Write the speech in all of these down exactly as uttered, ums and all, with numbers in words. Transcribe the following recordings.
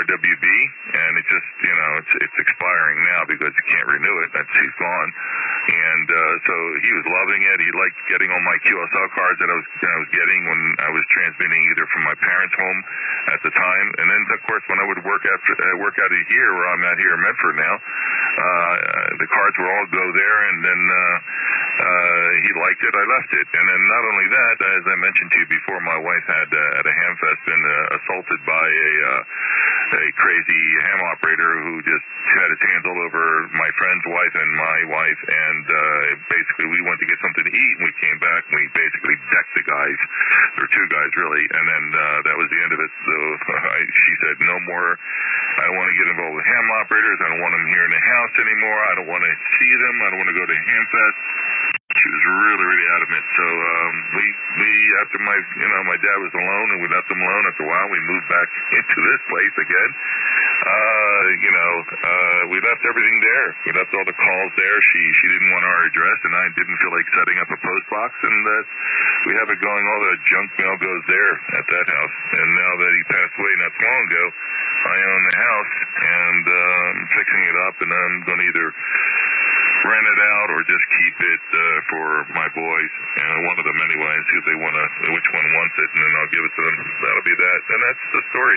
R W B, and it just, you know, it's it's expiring now because you can't renew it. That's he's gone, and uh, so he was loving it. He liked getting all my Q S L cards that I was that I was getting when I was transmitting either from my parents' home at the time, and then of course when I would work after uh, work out of here, where I'm at here in Medford now, uh, the cards would all go there, and then uh, uh, he liked it. I left it, and then not only that, as I mentioned to you before, my wife had uh, at a Hamfest been uh, assaulted by a uh, a crazy ham operator who just had his hands all over my friend's wife and my wife, and uh, basically we went to get something to eat, and we came back, and we basically decked the guys. There were two guys, really, and then uh, that was the end of it. So I, she said, no more, I don't want to get involved with ham operators, I don't want them here in the house anymore, I don't want to see them, I don't want to go to Hamfest. She was really, really adamant. So um, we, we, after my, you know, my dad was alone, and we left him alone. After a while, we moved back into this place again. Uh, you know, uh, we left everything there. We left all the calls there. She, she didn't want our address, and I didn't feel like setting up a post box. And uh, we have it going. All the junk mail goes there at that house. And now that he passed away not too long ago, I own the house, and uh, I'm fixing it up, and I'm going to either rent it out or just keep it uh, for my boys, and one of them anyway, and see if they want to, which one wants it, and then I'll give it to them. That'll be that, and that's the story.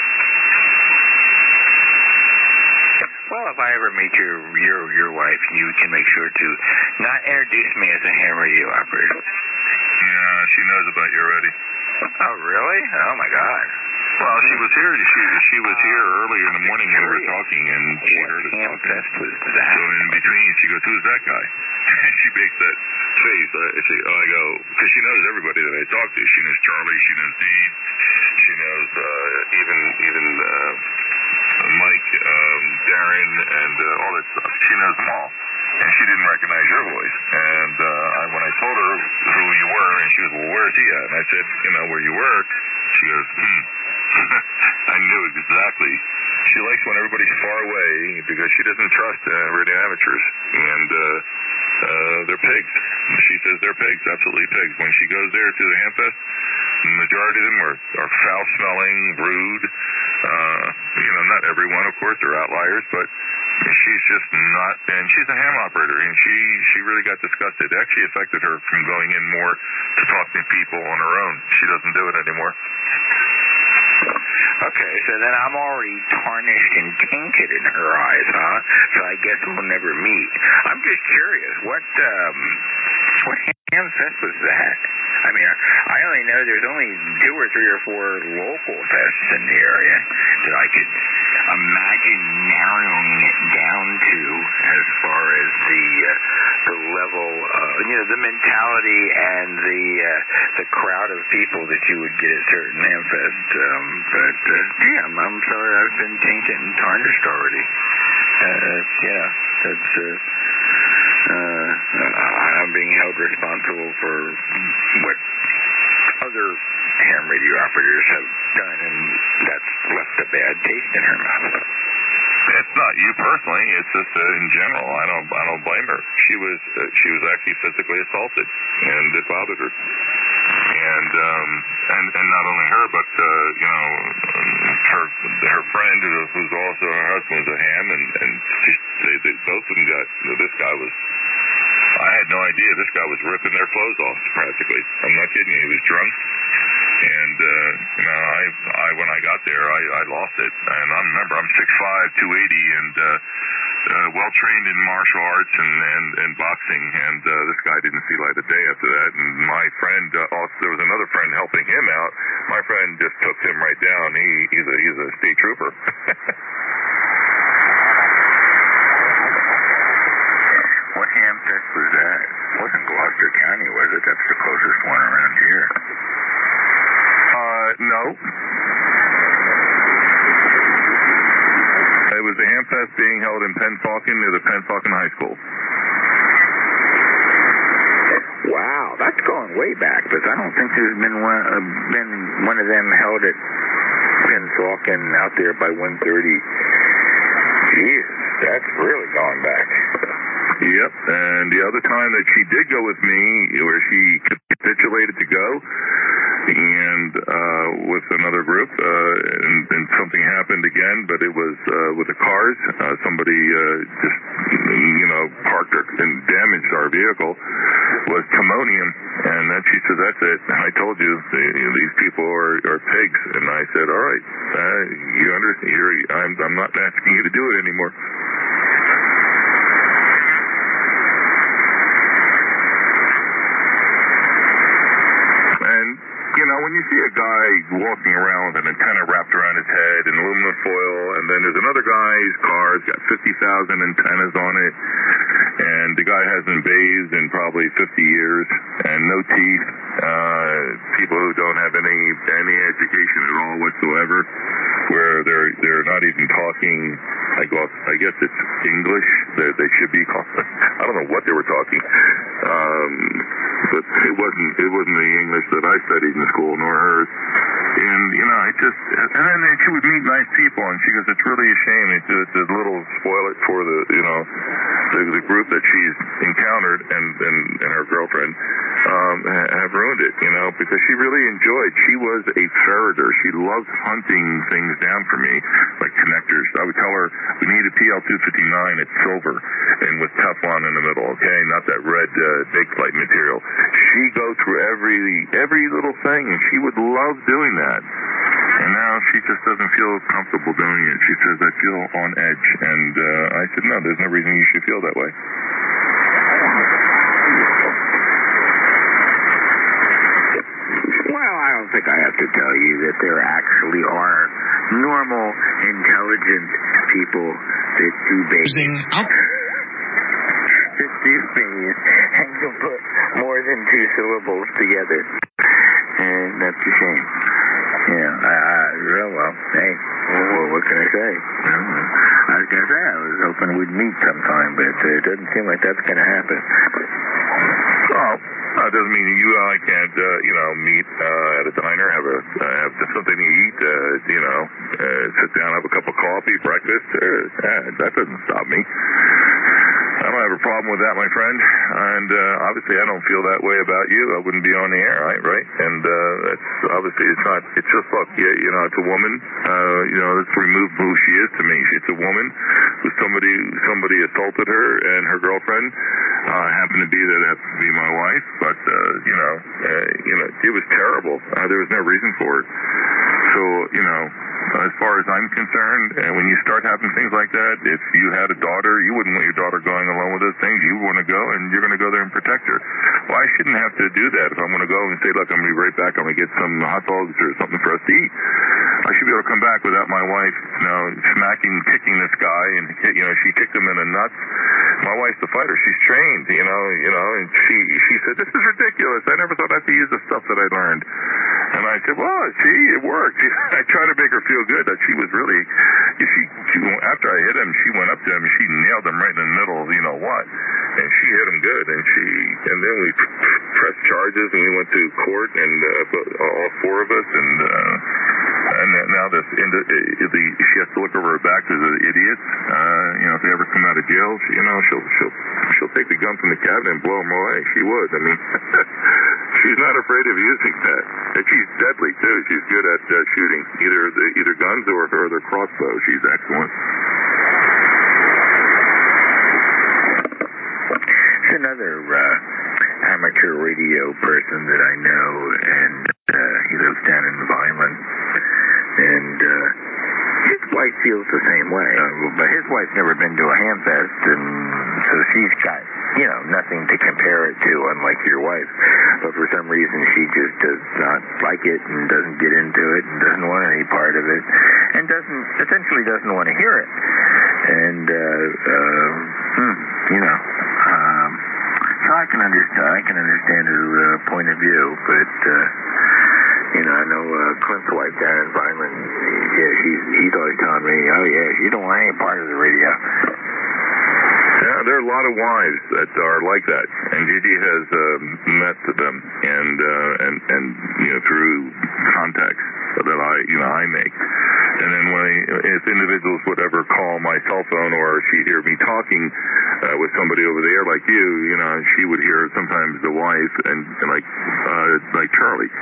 Well, if I ever meet your your your wife, you can make sure to not introduce me as a ham radio operator. Yeah, she knows about you already. Oh, really? Oh my God. Well, she was here. She she was here earlier in the morning when we were talking, and she what heard us ham talking. fest was that? So in between, she goes, "Who's that guy?" She makes that face. I, she, I go, because she knows everybody that I talk to. She knows Charlie. She knows Dean. She knows uh, even even uh, Mike, um, Darren, and uh, all that stuff. She knows them all. And she didn't recognize your voice. And uh, I, when I told her who you were, and she goes, well, where is he at? And I said, you know, where you work. She goes, hmm. I knew exactly. She likes when everybody's far away because she doesn't trust uh, radio amateurs. And uh, uh, they're pigs. She says they're pigs, absolutely pigs. When she goes there to the Hamfest, the majority of them are, are foul-smelling, rude. Uh, you know, not everyone, of course, they're outliers, but she's just not, and she's a ham operator, and she, she really got disgusted. It actually affected her from going in more to talk to people on her own. She doesn't do it anymore. Okay, so then I'm already tarnished and tainted in her eyes, huh? So I guess we'll never meet. I'm just curious, what, um, what ham fest was that? I mean, I only know there's only two or three or four local fests in the area that I could imagine narrowing it down to as far as the uh, the level, uh, you know, the mentality and the uh, the crowd of people that you would get at certain Hamfest. Um, but uh, yeah, I'm, I'm sorry I've been tainted and tarnished already. Uh, yeah, that's. Uh, Uh, I'm being held responsible for what other ham radio operators have done, and that's left a bad taste in her mouth. It's not you personally. It's just uh, in general. I don't. I don't blame her. She was. Uh, she was actually physically assaulted, and it bothered her. And um, and and not only her, but uh, you know, her her friend, who, who's also her husband, was a ham, and and she, they, they both of them got. You know, this guy was. I had no idea. This guy was ripping their clothes off practically. I'm not kidding you. He was drunk. And, uh, you know, I, I, when I got there, I, I lost it. And I remember I'm six five, two eighty, and, uh, uh, well-trained in martial arts and, and, and boxing. And, uh, this guy didn't see light of day after that. And my friend, uh, also, there was another friend helping him out. My friend just took him right down. He, he's a, he's a state trooper. What ham fest was that? It wasn't Gloucester County, was it? That's the closest one around here. Uh, no. It was the Hamfest being held in Pennsauken near the Pennsauken High School. Wow, that's going way back, because I don't think there's been one, uh, been one of them held at Pennsauken out there by one thirty. Jeez, that's really going back. Yep, and the other time that she did go with me, where she capitulated to go, and uh, with another group, uh, and, and something happened again, but it was uh, with the cars. Uh, somebody uh, just, you know, parked or, and damaged our vehicle. Was timonium, and then she said, "That's it. I told you, the, you know, these people are, are pigs." And I said, "All right, uh, you understand? You're, I'm, I'm not asking you to do it anymore." You know, when you see a guy walking around with an antenna wrapped around his head and aluminum foil, and then there's another guy's car's got fifty thousand antennas on it, and the guy hasn't bathed in probably fifty years, and no teeth, uh, people who don't have any any education at all whatsoever, where they're they're not even talking, I guess, I guess it's English, they, they should be called, I don't know what they were talking, um, but it wasn't, it wasn't the English that I studied in school, nor hers. And, you know, I just, and then she would meet nice people, and she goes, "It's really a shame. It's, it's a little spoil it for the, you know, the, the group that she's encountered and, and, and her girlfriend um, have ruined it, you know, because she really enjoyed. She was a ferreter. She loved hunting things down for me, like connectors. I would tell her, we need a P L two fifty-nine. It's silver and with Teflon in the middle, okay, not that red uh, bake plate material. She'd go through every every little thing, and she would love doing that. And now she just doesn't feel comfortable doing it. She says, "I feel on edge." And uh, I said, "No, there's no reason you should feel that way." Well, I don't think I have to tell you that there actually are normal, intelligent people that do bathing. That do bathing and can put more than two syllables together. And that's a shame. Yeah, I, I, real well, hey, well, what can I say? I was going to say, I was hoping we'd meet sometime, but uh, it doesn't seem like that's going to happen. Well, that doesn't mean you and I can't, uh, you know, meet uh, at a diner, have a uh, have something to eat, uh, you know, uh, sit down, have a cup of coffee, breakfast. Uh, uh, that doesn't stop me. I don't have a problem with that, my friend. And uh, obviously, I don't feel that way about you. I wouldn't be on the air, right? Right? And uh, it's obviously it's not. It's just look, you, you know, it's a woman. Uh, you know, let's remove who she is to me. It's a woman who somebody somebody assaulted her and her girlfriend. Uh, happened to be that it has to be my wife, but uh, you know, uh, you know, it was terrible. Uh, there was no reason for it. So you know. As far as I'm concerned, and when you start having things like that, if you had a daughter, you wouldn't want your daughter going along with those things. You want to go, and you're going to go there and protect her. Well, I shouldn't have to do that. If I'm going to go and say, "Look, I'm going to be right back. I'm going to get some hot dogs or something for us to eat," I should be able to come back without my wife, you know, smacking, kicking this guy, and you know, she kicked him in the nuts. My wife's a fighter. She's trained, you know, you know, and she she said, "This is ridiculous. I never thought I'd have to use the stuff that I learned." And I said, "Well, see, it worked." I tried to make her feel good that she was really, she, she after I hit him, she went up to him and she nailed him right in the middle of you know what, and she hit him good, and she, and then we pressed charges and we went to court, and uh, all four of us, and uh, and now this, the, the, she has to look over her back as an idiot. Uh, you know, if they ever come out of jail, she, you know, she'll she'll she'll take the gun from the cabinet and blow them away. She would. I mean, she's not afraid of using that, and she's deadly too. She's good at uh, shooting either the, either guns or, or their crossbow. She's excellent. It's another uh, amateur radio person that I know, and uh, he lives down in Vineland, and uh, his wife feels the same way. Uh, but his wife's never been to a ham fest, and so she's got, you know, nothing to compare it to, unlike your wife. But for some reason, she just does not like it and doesn't get into it and doesn't want any part of it, and doesn't essentially doesn't want to hear it. And uh, uh, hmm, you know, um, so I can understand. I can understand her uh, point of view, but uh, you know, I know uh, Clint's wife down in Vineland. Yeah, he's he's always telling me, "Oh yeah, you don't want any part of the radio." Yeah, there are a lot of wives that are like that, and Gigi has uh, met them, and uh, and and you know, through contacts that I you know I make, and then when I, if individuals would ever call my cell phone or she hear me talking uh, with somebody over there like you, you know, she would hear sometimes the wife and, and like uh, like Charlie,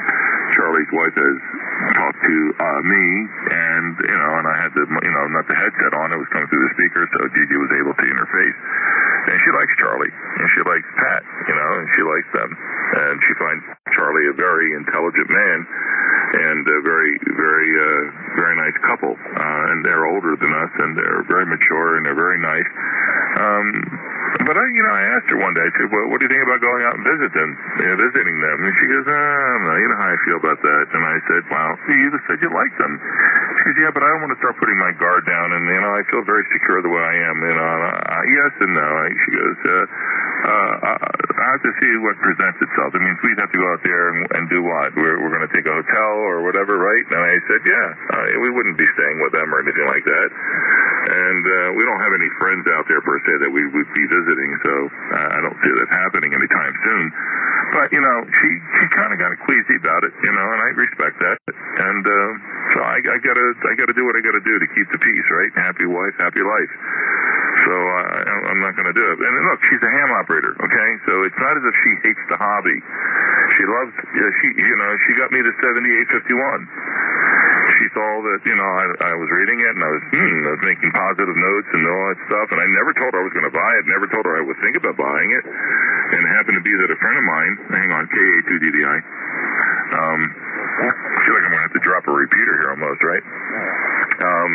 Charlie's wife has talked to uh, me, and, you know, and I had the, you know, not the headset on, it was coming through the speaker, so Gigi was able to interface. And she likes Charlie, and she likes Pat, you know, and she likes them. And she finds Charlie a very intelligent man, and a very, very, uh, very nice couple. Uh, and they're older than us, and they're very mature, and they're very nice. Um, but I, you know, I asked her one day, I said, well, what do you think about going out and visit them, you know, visiting them? And she goes, ah, I don't know, you know how I feel about that. And I said, well, you just said you like them. She goes, yeah, but I don't want to start putting my guard down, and, you know, I feel very secure the way I am, you know. Uh, yes and no. She goes, uh, uh, I have to see what presents itself. I mean, we have to go out there and, and do what? We're, we're going to take a hotel or whatever, right? And I said, yeah, uh, we wouldn't be staying with them or anything like that. And uh, we don't have any friends out there, per se, that we would be visiting, so uh, I don't see that happening anytime soon. But, you know, she, she kind of got queasy about it, you know, and I respect that. And uh, so I, I got to I gotta do what I got to do to keep the peace, right? Happy wife, happy life. So uh, I'm not going to do it. And look, she's a ham operator, okay? So it's not as if she hates the hobby. She loves, uh, she, you know, she got me the seventy-eight fifty-one. She saw that, you know, I, I was reading it, and I was, hmm, I was making positive notes and all that stuff, and I never told her I was going to buy it, never told her I would think about buying it. And it happened to be that a friend of mine, hang on, K A two D D I, um, I feel like I'm going to have to drop a repeater here almost, right? Um,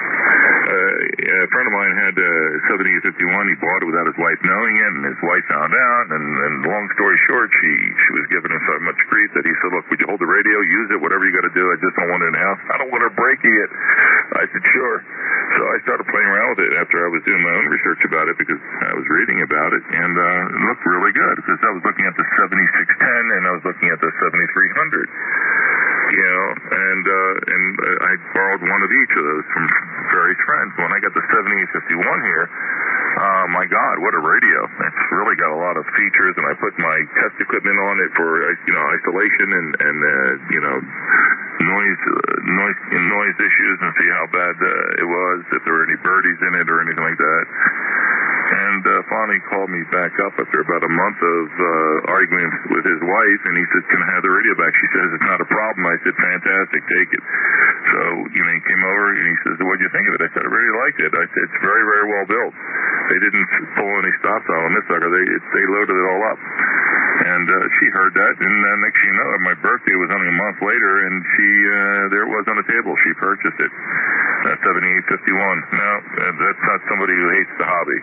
uh, a friend of mine had a seventy-eight fifty-one. He bought it without his wife knowing it, and his wife found out. And, and long story short, she she was giving him so much grief that he said, "Look, would you hold the radio, use it, whatever you got to do? I just don't want it in the house. I don't want her breaking it." I said, "Sure." So I started playing around with it after I was doing my own research about it because I was reading about it, and uh, it looked really good because I was looking at the seventy-six ten and I was looking at the seventy-three hundred. You know, and uh, and uh, I borrowed one of each of those from various friends. When I got the seventy-eight fifty-one here, uh, my God, what a radio! It's really got a lot of features, and I put my test equipment on it for uh, you know isolation and and uh, you know noise uh, noise noise issues, and see how bad uh, it was, if there were any birdies in it or anything like that. And uh, finally called me back up after about a month of uh, arguing with his wife, and he said, "Can I have the radio back?" She says, "It's not a problem." I said, "Fantastic, take it." So, you know, he came over and he says, "What'd you think of it?" I said, "I really liked it." I said, "It's very, very well built. They didn't pull any stops out on this sucker. They they loaded it all up." And uh, she heard that, and uh, next thing you know, my birthday was only a month later, and she uh, there it was on the table. She purchased it. That's seventy-eight fifty-one. No, uh, that's not somebody who hates the hobby.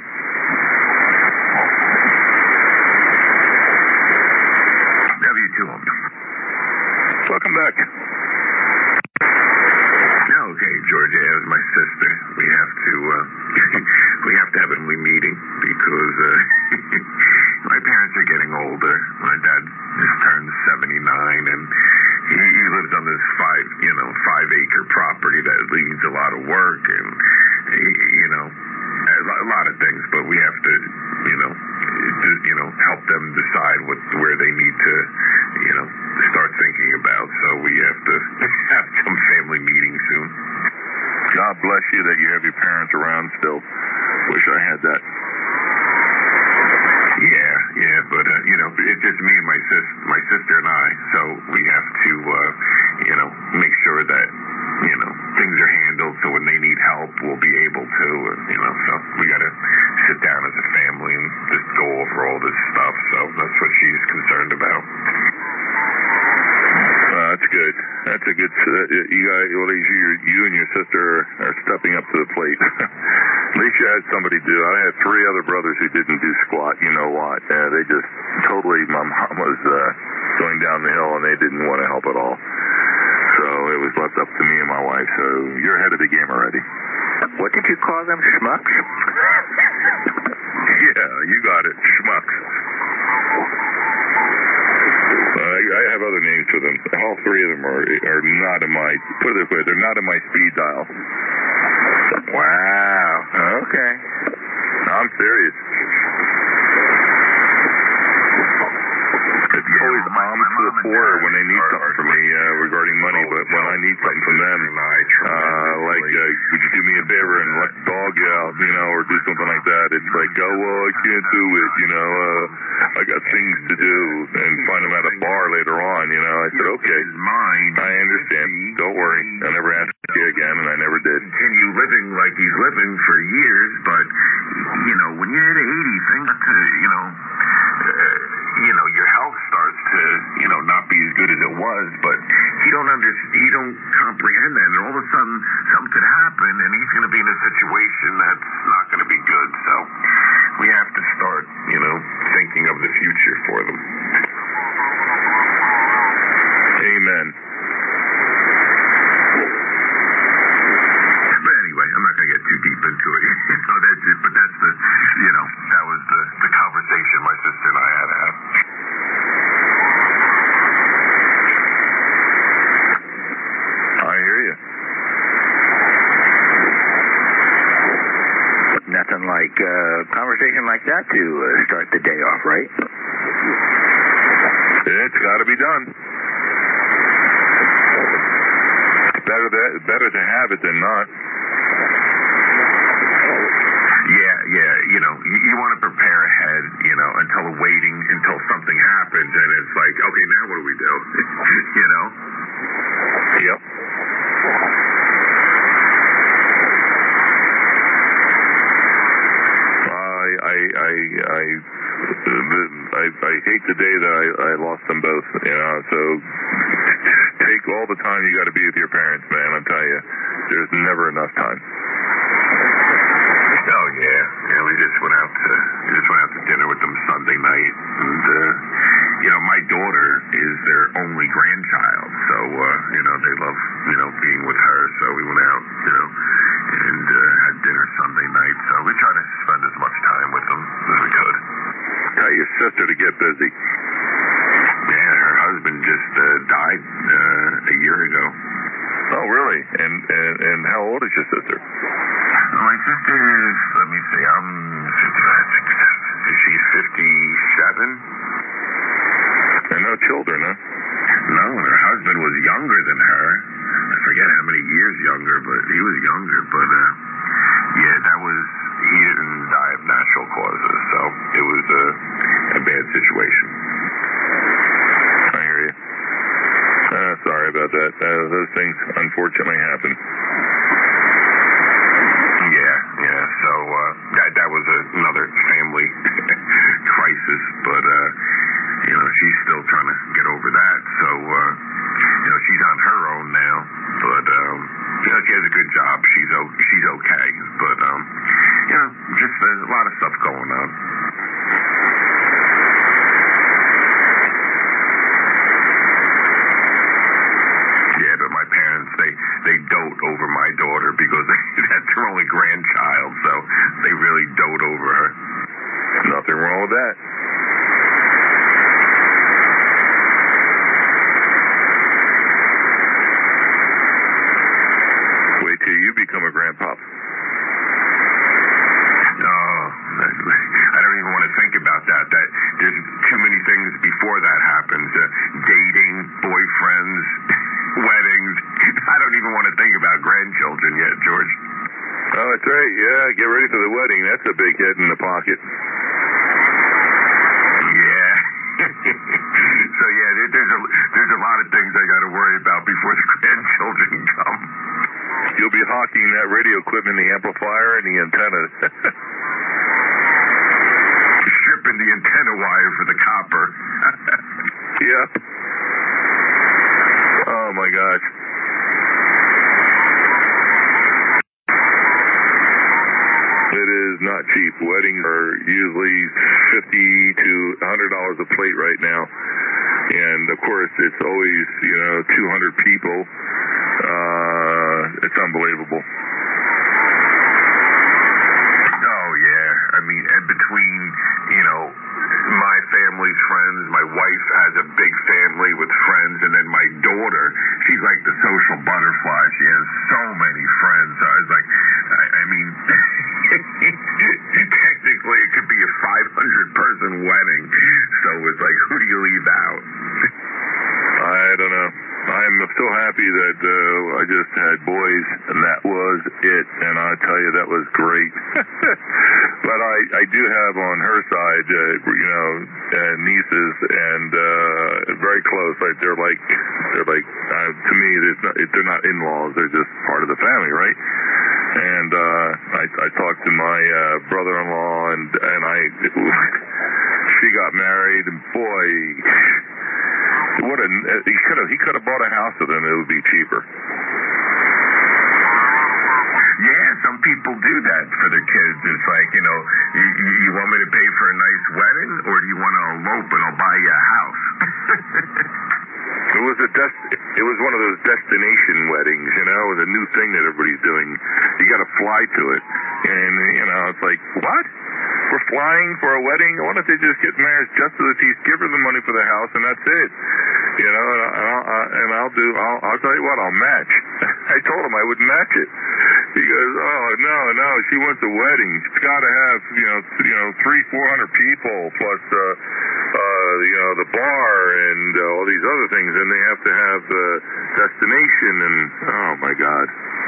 W two. Welcome back. Okay, Georgia, as my sister, we have to uh, we have to have a meeting because uh, my parents are getting older. My dad just turned seventy-nine, and he, he lives on this five, you know, five acre property that needs a lot of work, and you know, a lot of things. But we have to, you know, you know, help them decide what where they need to, you know, start thinking about. So we have to have some family meeting soon. God bless you that you have your parents around still. Wish I had that. Yeah, yeah, but uh, you know, it's just me and my sis, my sister and I. So we have to, uh, you know, make sure that you know things are handled. So when they need help, we'll be able to. Uh, you know, so we got to sit down as a family and just go over all this stuff. So that's what she's concerned about. Uh, that's good. That's a good. Uh, you guys, well, you, you and your sister are stepping up to the plate. At least you had somebody do. I had three other brothers who didn't do squat. You know what? Uh, they just totally. My mom was uh, going down the hill, and they didn't want to help at all. So it was left up to me and my wife. So you're ahead of the game already. What did you call them? Schmucks? Yeah, you got it. Schmucks. Uh, I have other names for them. All three of them are are not in my, put it this way, they're not in my speed dial. Wow. Okay. I'm serious. It's always moms to the fore when they need something from me uh, regarding money, but when I need something from them, uh, like, uh, would you do me a favor and let the dog out, you know, or do something like that. It's like, oh, well, I can't do it, you know. Uh, I got things to do, and find him at a bar later on, you know. I said, okay, mine. I understand. Don't worry. I never asked you again, and I never did. Continue living like he's living for years, but, you know, when you hit eighty, things to, you know, uh, you know, your health starts to, you know, not be as good as it was, but he don't under, he don't comprehend that, and all of a sudden something could happen, and he's going to be in a situation that's not going to be good. So we have to start, you know, thinking of the future for them. Amen. But anyway, I'm not going to get too deep into it. You know, that's it. But that's the, you know, that was the, the conversation my sister and I had to have. I hear you. Nothing like a uh, conversation like that to uh, start the day off, right? It's got to be done. Better that, better to have it than not. Yeah, yeah, you know, you, you want to prepare ahead, you know, until waiting until something happens, and it's like, okay, now what do we do? You know? Yep. I, I, I, I, I, I hate the day that I, I lost them both, you know, so take all the time you got to be with your parents, man, I'm telling you, there's never enough time. Oh, yeah, yeah, we just went out to, we just went out to dinner with them Sunday night, and, uh, you know, my daughter is their only grandchild, so, uh, you know, they love, you know, being with her, so we went out, you know, and, uh, had dinner Sunday night, so we try to spend as much time with them as we could. Tell your sister to get busy. Yeah, her husband just, uh, died, uh, a year ago. Oh, really? And, and, and how old is your sister? My sister is, let me see, I'm, she's fifty-seven. And no children, huh? No, her husband was younger than her. I forget how many years younger, but he was younger. But, uh, yeah, that was, he didn't die of natural causes, so it was a, a bad situation. I hear you. Uh, sorry about that. Uh, those things unfortunately happen. Yeah, yeah. So uh, that that was a, another family crisis, but uh, you know, she's still trying to get over that. So uh, you know, she's on her own now, but um, you know, she has a good job. She's o- she's okay, but um, you know, just there's a lot of stuff going on. Yeah, but my parents, they, they dote over my daughter because they, that's her only grandchild, so they really dote over her. Nothing wrong with that. Wait till you become a grandpop. Oh, I don't even want to think about that. That there's too many things before that happens. Uh, dating, boyfriends, weddings. I don't even want to think about grandchildren yet, George. Oh, that's right. Yeah, get ready for the wedding. That's a big hit in the pocket. Yeah. So yeah, there, there's a there's a lot of things I got to worry about before the grandchildren come. You'll be hawking that radio equipment, the amplifier, and the antenna. Stripping the antenna wire for the copper. Yeah. Oh my gosh. It is not cheap. Weddings are usually fifty to a hundred dollars a plate right now, and of course it's always, you know, two hundred people. Uh, it's unbelievable. Oh yeah, I mean, and between, you know, my family's friends, my wife has a big family with friends, and then my daughter, she's like the social butterfly. She has so many friends. So I was like, I, I mean, technically it could be a five hundred person wedding. So it's like, who do you leave out? I don't know. I'm still happy that uh, I just had boys, and that was it. And I tell you, that was great. But I, I do have on her side, uh, you know, uh, nieces, and uh, very close. Like they're like, they're like uh, to me, there's not, they're not in-laws. They're just part of the family, right? And uh, I, I talked to my uh, brother-in-law, and and I, she got married, and boy, what a he could have he could have bought a house with him. It would be cheaper. Yeah, some people do that for their kids. It's like, you know, you, you want me to pay for a nice wedding, or do you want to elope and I'll buy you a house? It was a dest- It was one of those destination weddings, you know, the new thing that everybody's doing. You got to fly to it, and you know, it's like, what? We're flying for a wedding? Why don't they just get married just to the teeth? Give her the money for the house, and that's it. You know, and I'll, and I'll do. I'll, I'll tell you what. I'll match. I told him I would match it. He goes, oh no, no. She wants a wedding. She's got to have, you know, you know, three, four hundred people plus, uh, uh, you know, the bar and uh, all these other things, and they have to have the destination. And oh my God.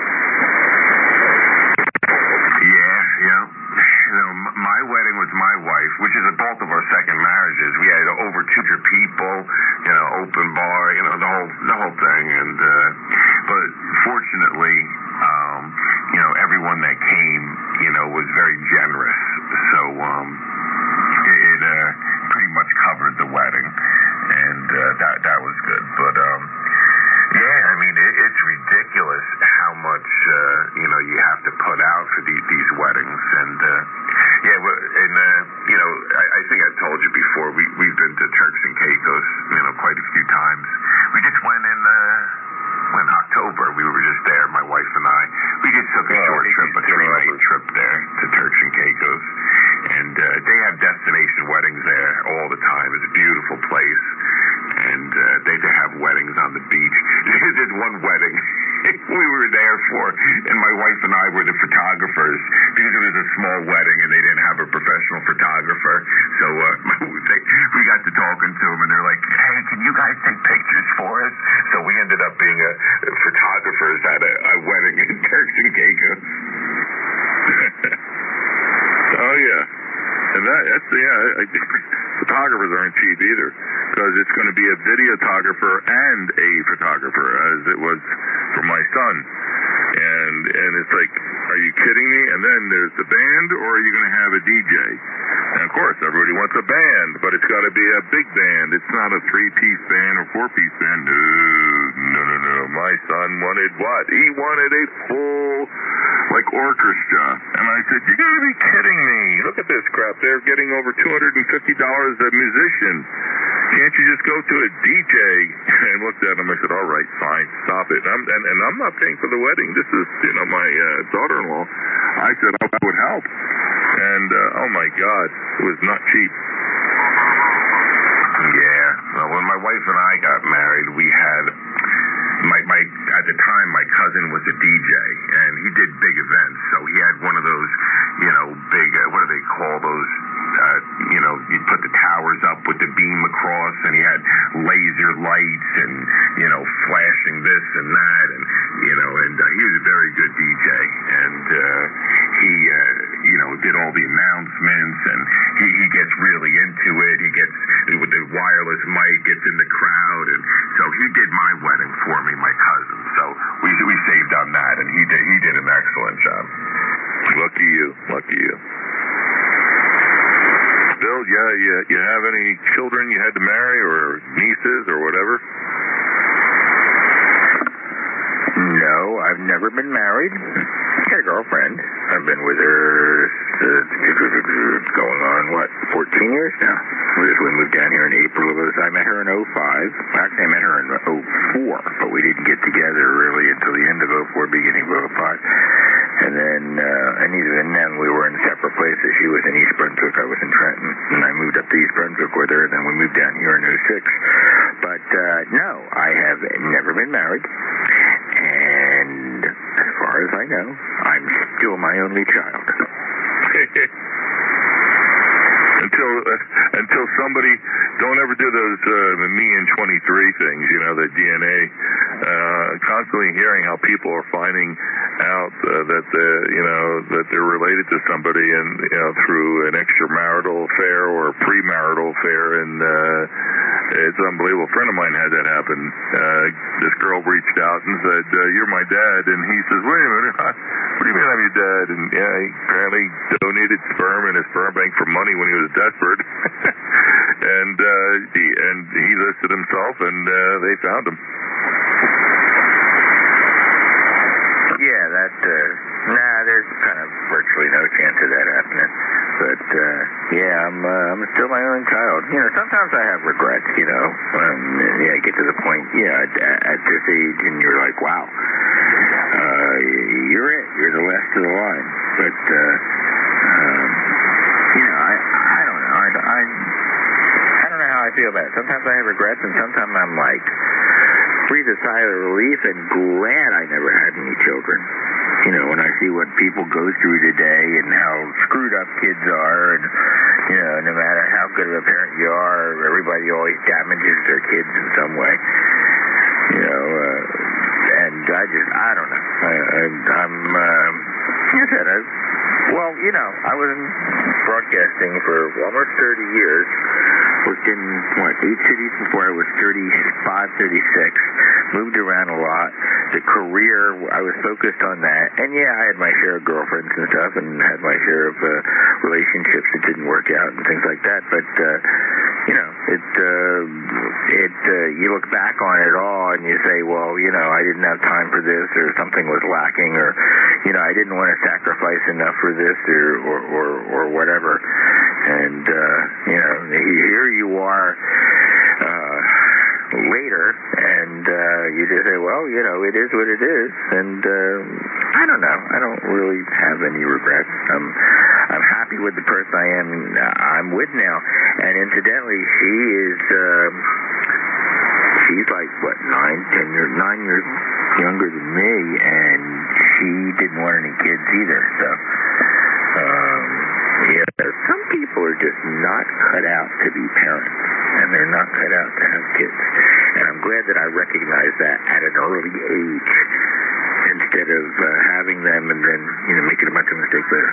Yeah, yeah. You know, my wedding was my wife, which is both of our second marriages. We had over two hundred people, you know, open bar, you know, the whole the whole thing. And uh, but fortunately, um, you know, everyone that came, you know, was very generous. So um, it, it uh, pretty much covered the wedding, and uh, that that was good. But um, yeah, I mean, it, it's ridiculous how much uh, you know you have to put out for these these weddings, and uh, yeah, well, and uh, you know, I, I think I told you before, we we've been to Turks and Caicos, you know, quite a few times. We just went in uh, in October. We were just there, my wife and I. We just took a oh, short trip, a three night trip there to Turks and Caicos, and uh, they have destination weddings there all the time. It's a beautiful place. And uh, they they have weddings on the beach. There's one wedding we were there for, and my wife and I were the photographers because it was a small wedding and they didn't have a professional photographer. So uh, they, we got to talking to them, and they're like, "Hey, can you guys take pictures for us?" So we ended up being a, a photographers at a, a wedding in Turks and Caicos. Oh yeah, and that that's yeah. I, photographers aren't cheap either, because it's going to be a videographer and a photographer, as it was for my son. And and it's like, are you kidding me? And then there's the band, or are you going to have a D J? And of course, everybody wants a band, but it's got to be a big band. It's not a three-piece band or four-piece band. No, no, no, no. My son wanted what? He wanted a full, like, orchestra. And I said, you got to be kidding me. Look at this crap. They're getting over two hundred fifty dollars a musician. Can't you just go to a D J? And looked at him. I said, all right, fine, stop it. And I'm, and, and I'm not paying for the wedding. This is, you know, my uh, daughter-in-law. I said, oh, that would help. And, uh, oh, my God, it was not cheap. Yeah. Well, when my wife and I got married, we had, my, my at the time, my cousin was a D J, and he did big events. So he had one of those, you know, big, uh, what do they call those? Uh, you know, you put the towers up with the beam across, and he had laser lights and, you know, flashing this and that, and, you know, and uh, he was a very good D J, and uh, he, uh, you know, did all the announcements, and he, he gets really into it. He gets, with the wireless mic, gets in the crowd, and so he did my wedding for me, my cousin, so we we saved on that, and he did, he did an excellent job. Lucky you, lucky you. Bill, yeah, you, you have any children you had to marry, or nieces, or whatever? No, I've never been married. I had a girlfriend. I've been with her uh, going on, what, fourteen years now? We just we moved down here in April of I met her in oh five. Actually, I met her in oh four, but we didn't get together really until the end of oh four, beginning of oh five. And then, uh, and even then, we were in separate places. She was in East Brunswick, I was in Trenton, and I moved up to East Brunswick with her, and then we moved down here in oh six. But, uh, no, I have never been married, and as far as I know, I'm still my only child. until uh, until somebody don't ever do those uh, me and twenty-three things, you know, the D N A. Uh, constantly hearing how people are finding out uh, that the you know that they're related to somebody, and you know through an extramarital affair or a premarital affair, and uh, it's unbelievable. A friend of mine had that happen. Uh, this girl reached out and said, uh, "You're my dad," and he says, "Wait a minute, what do you mean I'm your dad?" And yeah, he apparently donated sperm in his sperm bank for money when he was desperate, and uh, he and he listed himself, and uh, they found him. Yeah, that, uh, nah, there's kind of virtually no chance of that happening. But, uh, yeah, I'm, uh, I'm still my own child. You know, sometimes I have regrets, you know. Um, yeah, I get to the point, yeah, at, at this age, and you're like, wow, uh, you're it. You're the last of the line. But, uh, um, you know, I, I don't know. I, I, I don't know how I feel about it. Sometimes I have regrets, and sometimes I'm like, breathe a sigh of relief and glad I never had any children. You know, when I see what people go through today and how screwed up kids are, and, you know, no matter how good of a parent you are, everybody always damages their kids in some way. You know, uh, and I just, I don't know. I, I, I'm, um, like I said, I, well, you know, I was in broadcasting for almost thirty years. Worked in, what, eight cities before I was thirty-five, thirty-six. Moved around a lot. The career, I was focused on that. And, yeah, I had my share of girlfriends and stuff, and had my share of uh, relationships that didn't work out and things like that. But, uh, you know, it, uh, it, uh, you look back on it all, and you say, well, you know, I didn't have time for this, or something was lacking, or, you know, I didn't want to sacrifice enough for this, or, or, or, or whatever. And, uh, you know, here you are uh, later, and uh, you just say, well, you know, it is what it is. And uh, I don't know. I don't really have any regrets. I'm, I'm happy with the person I am. I'm with now. And incidentally, she is, uh, she's like, what, nine, ten years, nine years younger than me, and she didn't want any kids either. So, um, yeah, some people are just not cut out to be parents, and they're not cut out to have kids. And I'm glad that I recognize that at an early age, instead of uh, having them and then, you know, making a bunch of mistakes later.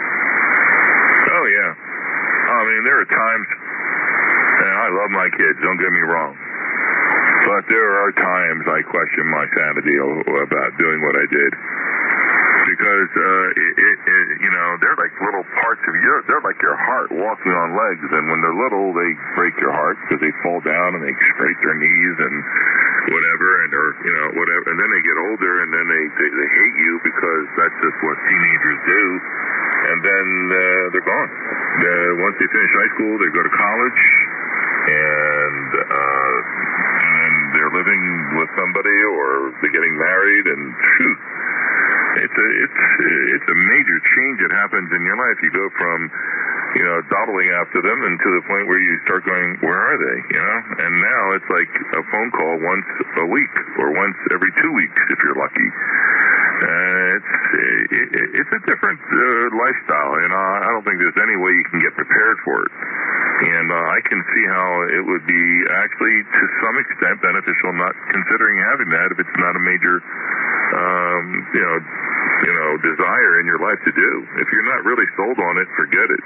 Oh, yeah. I mean, there are times, and I love my kids, don't get me wrong, but there are times I question my sanity about doing what I did. Because, uh, it, it, it, you know, they're like little parts of your, they're like your heart walking on legs. And when they're little, they break your heart because they fall down and they scrape their knees and whatever, and or, you know, whatever. And then they get older and then they, they, they hate you because that's just what teenagers do. And then, uh, they're gone. Uh, once they finish high school, they go to college and, uh, and they're living with somebody or they're getting married and, phew. It's a it's it's a major change that happens in your life. You go from, you know, dawdling after them, and to the point where you start going, where are they? You know, and now it's like a phone call once a week or once every two weeks if you're lucky. Uh, it's it, it's a different uh, lifestyle, and uh, I don't think there's any way you can get prepared for it. And uh, I can see how it would be actually to some extent beneficial, not considering having that if it's not a major, um, you know, you know, desire in your life to do. If you're not really sold on it, forget it.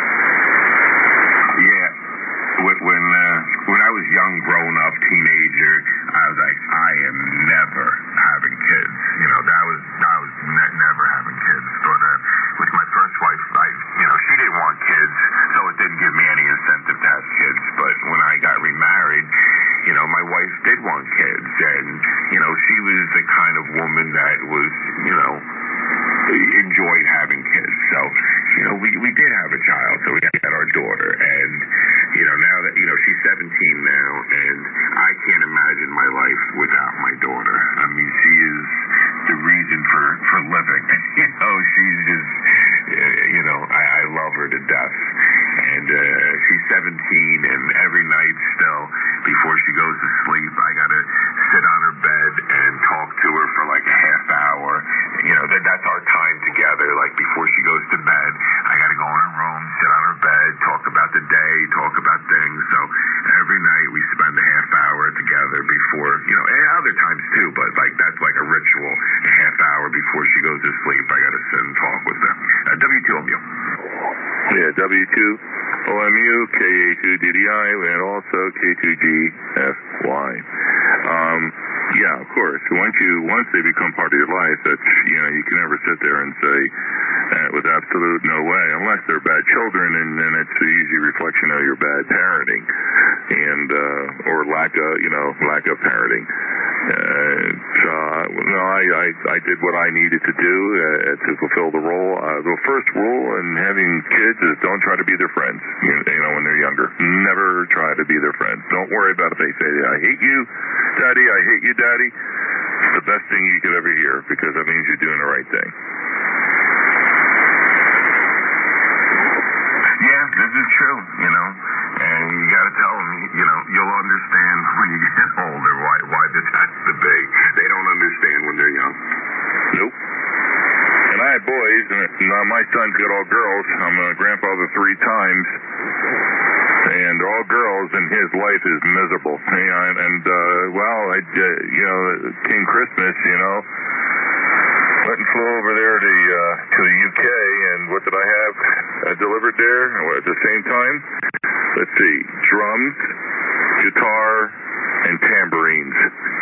Yeah. When when, uh, when I was young, grown up, teenager, I was like, I am never having kids. You know, that was I was ne- never having kids. But uh, with my first wife, I, you know, she didn't want kids, so it didn't give me any incentive to have kids. But when I got remarried, you know, my wife did want kids, and you know, she was the kind of woman that was, you know, enjoyed having kids. So, you know, we we did have a child, so we had our daughter, and you know, now that, you know, she's seventeen now, and I can't imagine my life without my daughter. I mean, she is the reason for for living. You know, she's just, you know, I, I love her to death. And uh, she's seventeen, and every night still, before she goes to sleep, I gotta sit on her bed and talk to her for like a half hour. You know, that that's our time together. Like before she goes to bed, I gotta go in her room, sit on her bed, talk about the Yeah, W two O M U, K A two D D I, and also K two G F Y. Um, yeah, of course. Once you once they become part of your life, that's you know you can never sit there and say uh, with absolute no way, unless they're bad children, and then it's the easy reflection of your bad parenting, and uh, or lack of you know lack of parenting. Uh, so, no, I, I I did what I needed to do uh, to fulfill the role. Uh, the first rule in having kids is don't try to be their friends. You, you know, when they're younger, never try to be their friends. Don't worry about if they say, "I hate you, Daddy. I hate you, Daddy." It's the best thing you could ever hear because that means you're doing the right thing. Yeah, this is true. You know. And you got to tell them, you know, you'll understand when you get older why why this has to be. They don't understand when they're young. Nope. And I had boys, and now my son's got all girls. I'm a grandfather three times, and all girls, and his life is miserable. And, and uh, well, I, uh, you know, came Christmas, you know, went and flew over there to uh, to the U K, and what did I have uh, delivered there at the same time? Let's see, drums, guitar, and tambourines.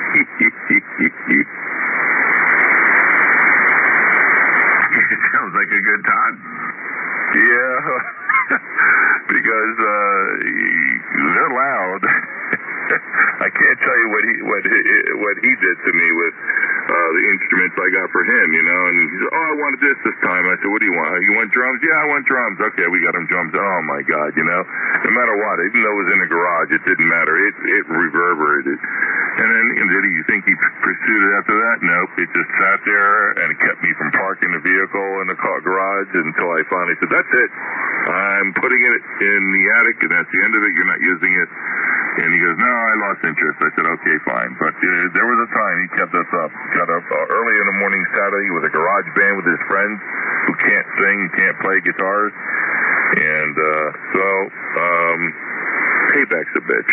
It sounds like a good time. Yeah, because uh, they're loud. I can't tell you what he what he, what he did to me with uh, the instruments I got for him, you know. And he said, "Oh, I wanted this this time." I said, "What do you want? You want drums?" "Yeah, I want drums." "Okay, we got him drums." Oh my God, you know. No matter what, even though it was in the garage, it didn't matter. It it reverberated. And then, and did you think he pursued it after that? Nope. It just sat there and it kept me from parking the vehicle in the car garage until I finally said, "That's it. I'm putting it in the attic, and that's the end of it. You're not using it." And he goes, "No, I lost interest." I said, "Okay, fine." But uh, there was a time he kept us up. Got up uh, early in the morning Saturday with a garage band with his friends who can't sing, can't play guitars. And uh, so, um, payback's a bitch.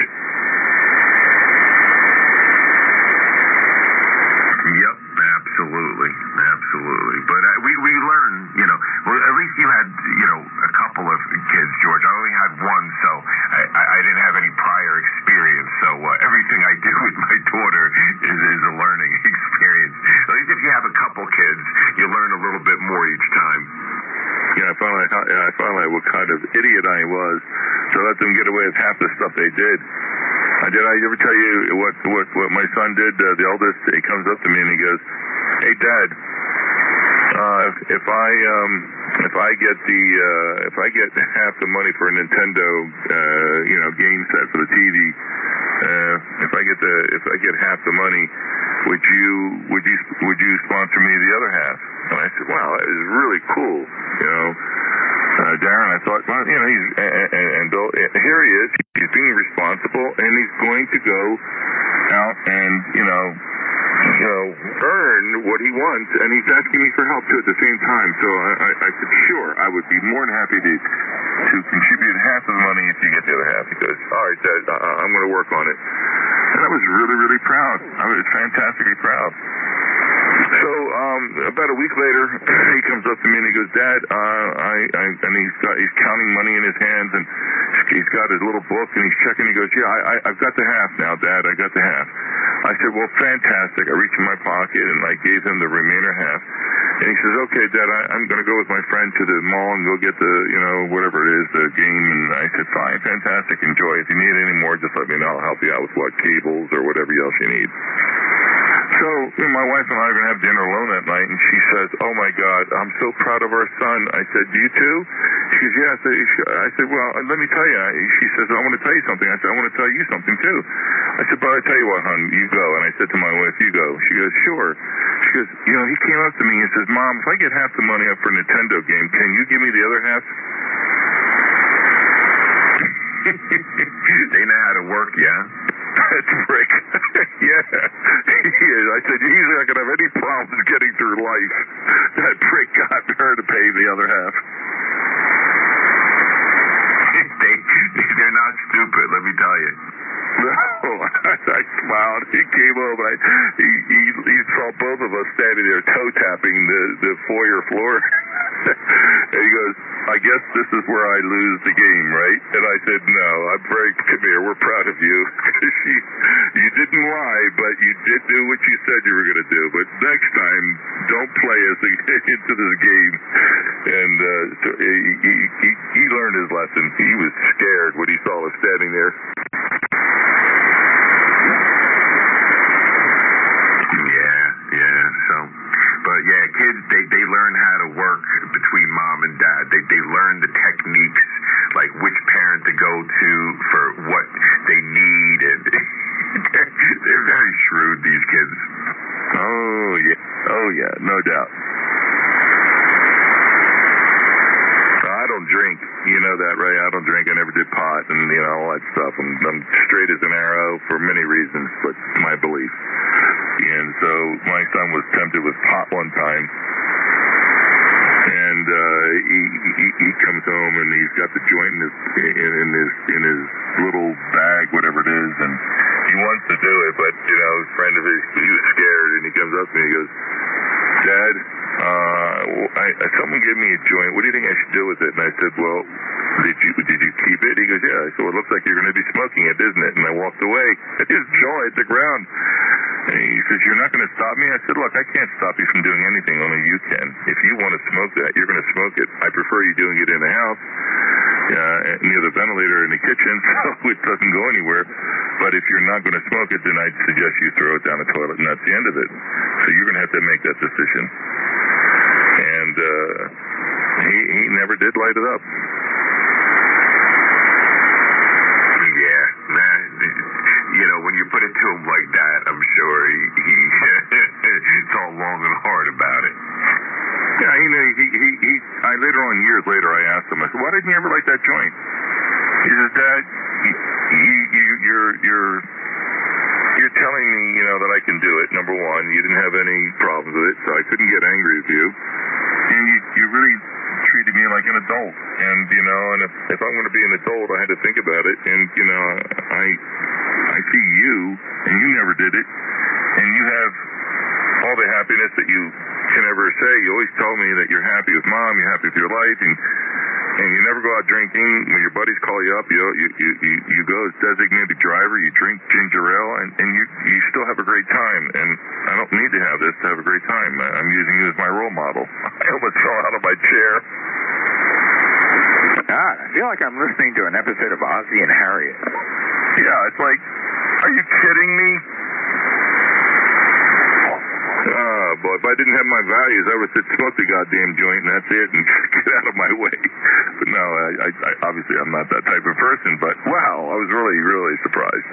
Yep, absolutely, absolutely. But uh, we we learn, you know. Well, at least you had, you know, a couple of kids, George. I only had one, so I, I, I didn't have any prior experience. So uh, everything I do with my daughter is is a learning experience. At least if you have a couple kids, you learn a little bit more each time. Yeah, I found out, I found out what kind of idiot I was to let them get away with half the stuff they did. Uh, did I ever tell you what what what my son did? Uh, the eldest, he comes up to me and he goes, "Hey, Dad, uh, if, if I um if I get the uh, if I get half the money for a Nintendo uh, you know game set for the T V, uh, if I get the if I get half the money, would you would you would you sponsor me the other half?" And I said, "Wow, that is really cool, you know." Uh, Darren, I thought, well, you know, he's, and, and, and Bill, here he is, he's being responsible, and he's going to go out and, you know, you know, earn what he wants, and he's asking me for help, too, at the same time. So I, I, I said, sure, I would be more than happy to to contribute half of the money if you get the other half. He goes, all right, Dad, uh, I'm going to work on it. And I was really, really proud. I was fantastically proud. So um, about a week later, he comes up to me and he goes, "Dad, uh, I, I," and he's got he's counting money in his hands and he's got his little book and he's checking. He goes, "Yeah, I, I, I've got the half now, Dad. I got the half." I said, "Well, fantastic." I reached in my pocket and I gave him the remainder half. And he says, "Okay, Dad, I, I'm going to go with my friend to the mall and go get the, you know, whatever it is, the game." And I said, "Fine, fantastic, enjoy. If you need any more, just let me know. I'll help you out with what cables or whatever else you need." So you know, my wife and I are going to have dinner alone that night, and she says, "Oh, my God, I'm so proud of our son." I said, "You too?" She goes, "Yeah." I said, I said, "Well, let me tell you." She says, "I want to tell you something." I said, "I want to tell you something, too." I said, "But I tell you what, hon, you go." And I said to my wife, "You go." She goes, "Sure." She goes, "You know, he came up to me and says, 'Mom, if I get half the money up for a Nintendo game, can you give me the other half?'" They know how to work, yeah? That's Rick. Yeah, he is. I said, he's not going to have any problems getting through life. That prick got her to pay the other half. they, they're not stupid, let me tell you. No, I smiled. He came over. I, he, he, he saw both of us standing there toe-tapping the, the foyer floor. And he goes, I guess this is where I lose the game, right? And I said, no, I'm very, come here, we're proud of you. you, you didn't lie, but you did do what you said you were going to do. But next time, don't play us into this game. And uh, so he, he, he, he learned his lesson. He was scared when he saw us standing there. Yeah, yeah, so... But yeah, kids, they, they learn how to work between mom and dad. They they learn the techniques, like which parent to go to for what they need, and they're, they're very shrewd, these kids. Oh yeah, oh yeah, no doubt. I don't drink, you know that, right? I don't drink. I never did pot, and you know all that stuff. I'm, I'm straight as an arrow for many reasons, but it's my belief. And so my son was tempted with pot one time, and uh, he, he he comes home and he's got the joint in his in, in his in his little bag, whatever it is, and he wants to do it, but you know, a friend of his, he was scared, and he comes up to me and he goes, Dad, uh, I, I, someone gave me a joint. What do you think I should do with it? And I said, well, did you did you keep it? He goes, yeah. I said, well, it looks like you're going to be smoking it, isn't it? And I walked away. I just jaw hit the ground. And he says, you're not going to stop me? I said, look, I can't stop you from doing anything, only you can. If you want to smoke that, you're going to smoke it. I prefer you doing it in the house, uh, near the ventilator in the kitchen, so it doesn't go anywhere. But if you're not going to smoke it, then I'd suggest you throw it down the toilet, and that's the end of it. So you're going to have to make that decision. And uh, he, he never did light it up. Yeah, nah, you know, when you put it to him like that, I'm sure he, he it's all long and hard about it. Yeah, he, he, he, he, I later on, years later, I asked him, I said, why didn't you ever light that joint? He says, Dad, you, you, you're, you're, you're telling me, you know, that I can do it, number one. You didn't have any problems with it, so I couldn't get angry with you. And you, you really treated me like an adult. And, you know, and if, if I'm going to be an adult, I had to think about it. And, you know, I, I see you, and you never did it. And you have all the happiness that you can ever say. You always tell me that you're happy with Mom, you're happy with your life, and and you never go out drinking. When your buddies call you up, you you you, you, you go as designated driver, you drink ginger ale, and, and you, you still have a great time. And I don't need to have this to have a great time. I'm using you as my role model. I almost fell out of my chair. God, I feel like I'm listening to an episode of Ozzie and Harriet. Yeah, it's like, are you kidding me? Ah, boy, if I didn't have my values, I would sit smoke the goddamn joint and that's it and get out of my way. But no, I, I, I obviously I'm not that type of person, but wow, I was really, really surprised.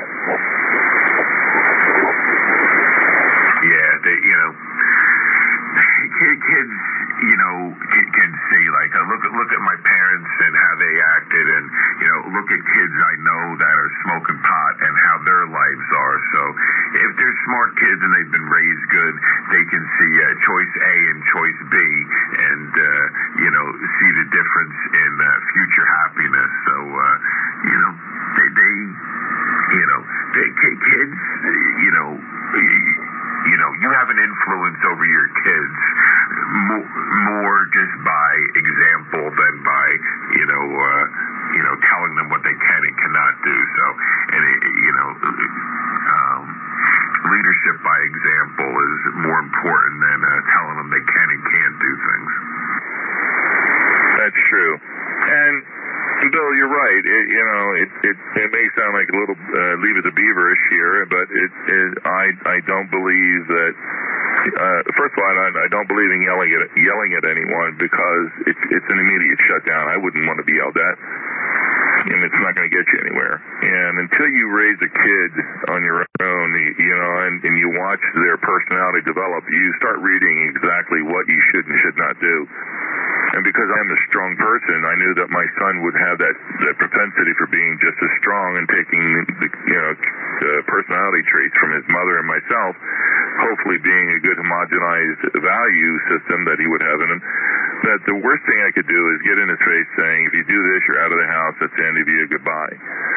Yeah, they, you know, kids, you know, kids see, like, uh, look at look at my parents and how they acted, and, you know, look at kids I know that are smoking pot and how their lives are. So if they're smart kids and they've been raised good, they can see uh, choice A and choice B and, uh, you know, see the difference in uh, future happiness. So, uh, you know, they, they you know, they, kids, you know, you know, you have an influence over your kids more, more just by example than by, you know, uh, you know, telling them what they can and cannot do. So, and it, you know, um, leadership by example is more important than uh, telling them they can and can't do things. That's true. And Bill, you're right. It, you know, it, it it may sound like a little uh, Leave It to Beaverish here, but it, it I I don't believe that. Uh, first of all, I, I don't believe in yelling at yelling at anyone because it's it's an immediate shutdown. I wouldn't want to be yelled at, and it's not going to get you anywhere. And until you raise a kid on your own, you, you know, and, and you watch their personality develop, you start reading exactly what you should and should not do. And because I'm a strong person, I knew that my son would have that, that propensity for being just as strong and taking the, you know, uh, personality traits from his mother and myself, hopefully being a good homogenized value system that he would have in him. That the worst thing I could do is get in his face saying, if you do this, you're out of the house, that's the end of you, goodbye.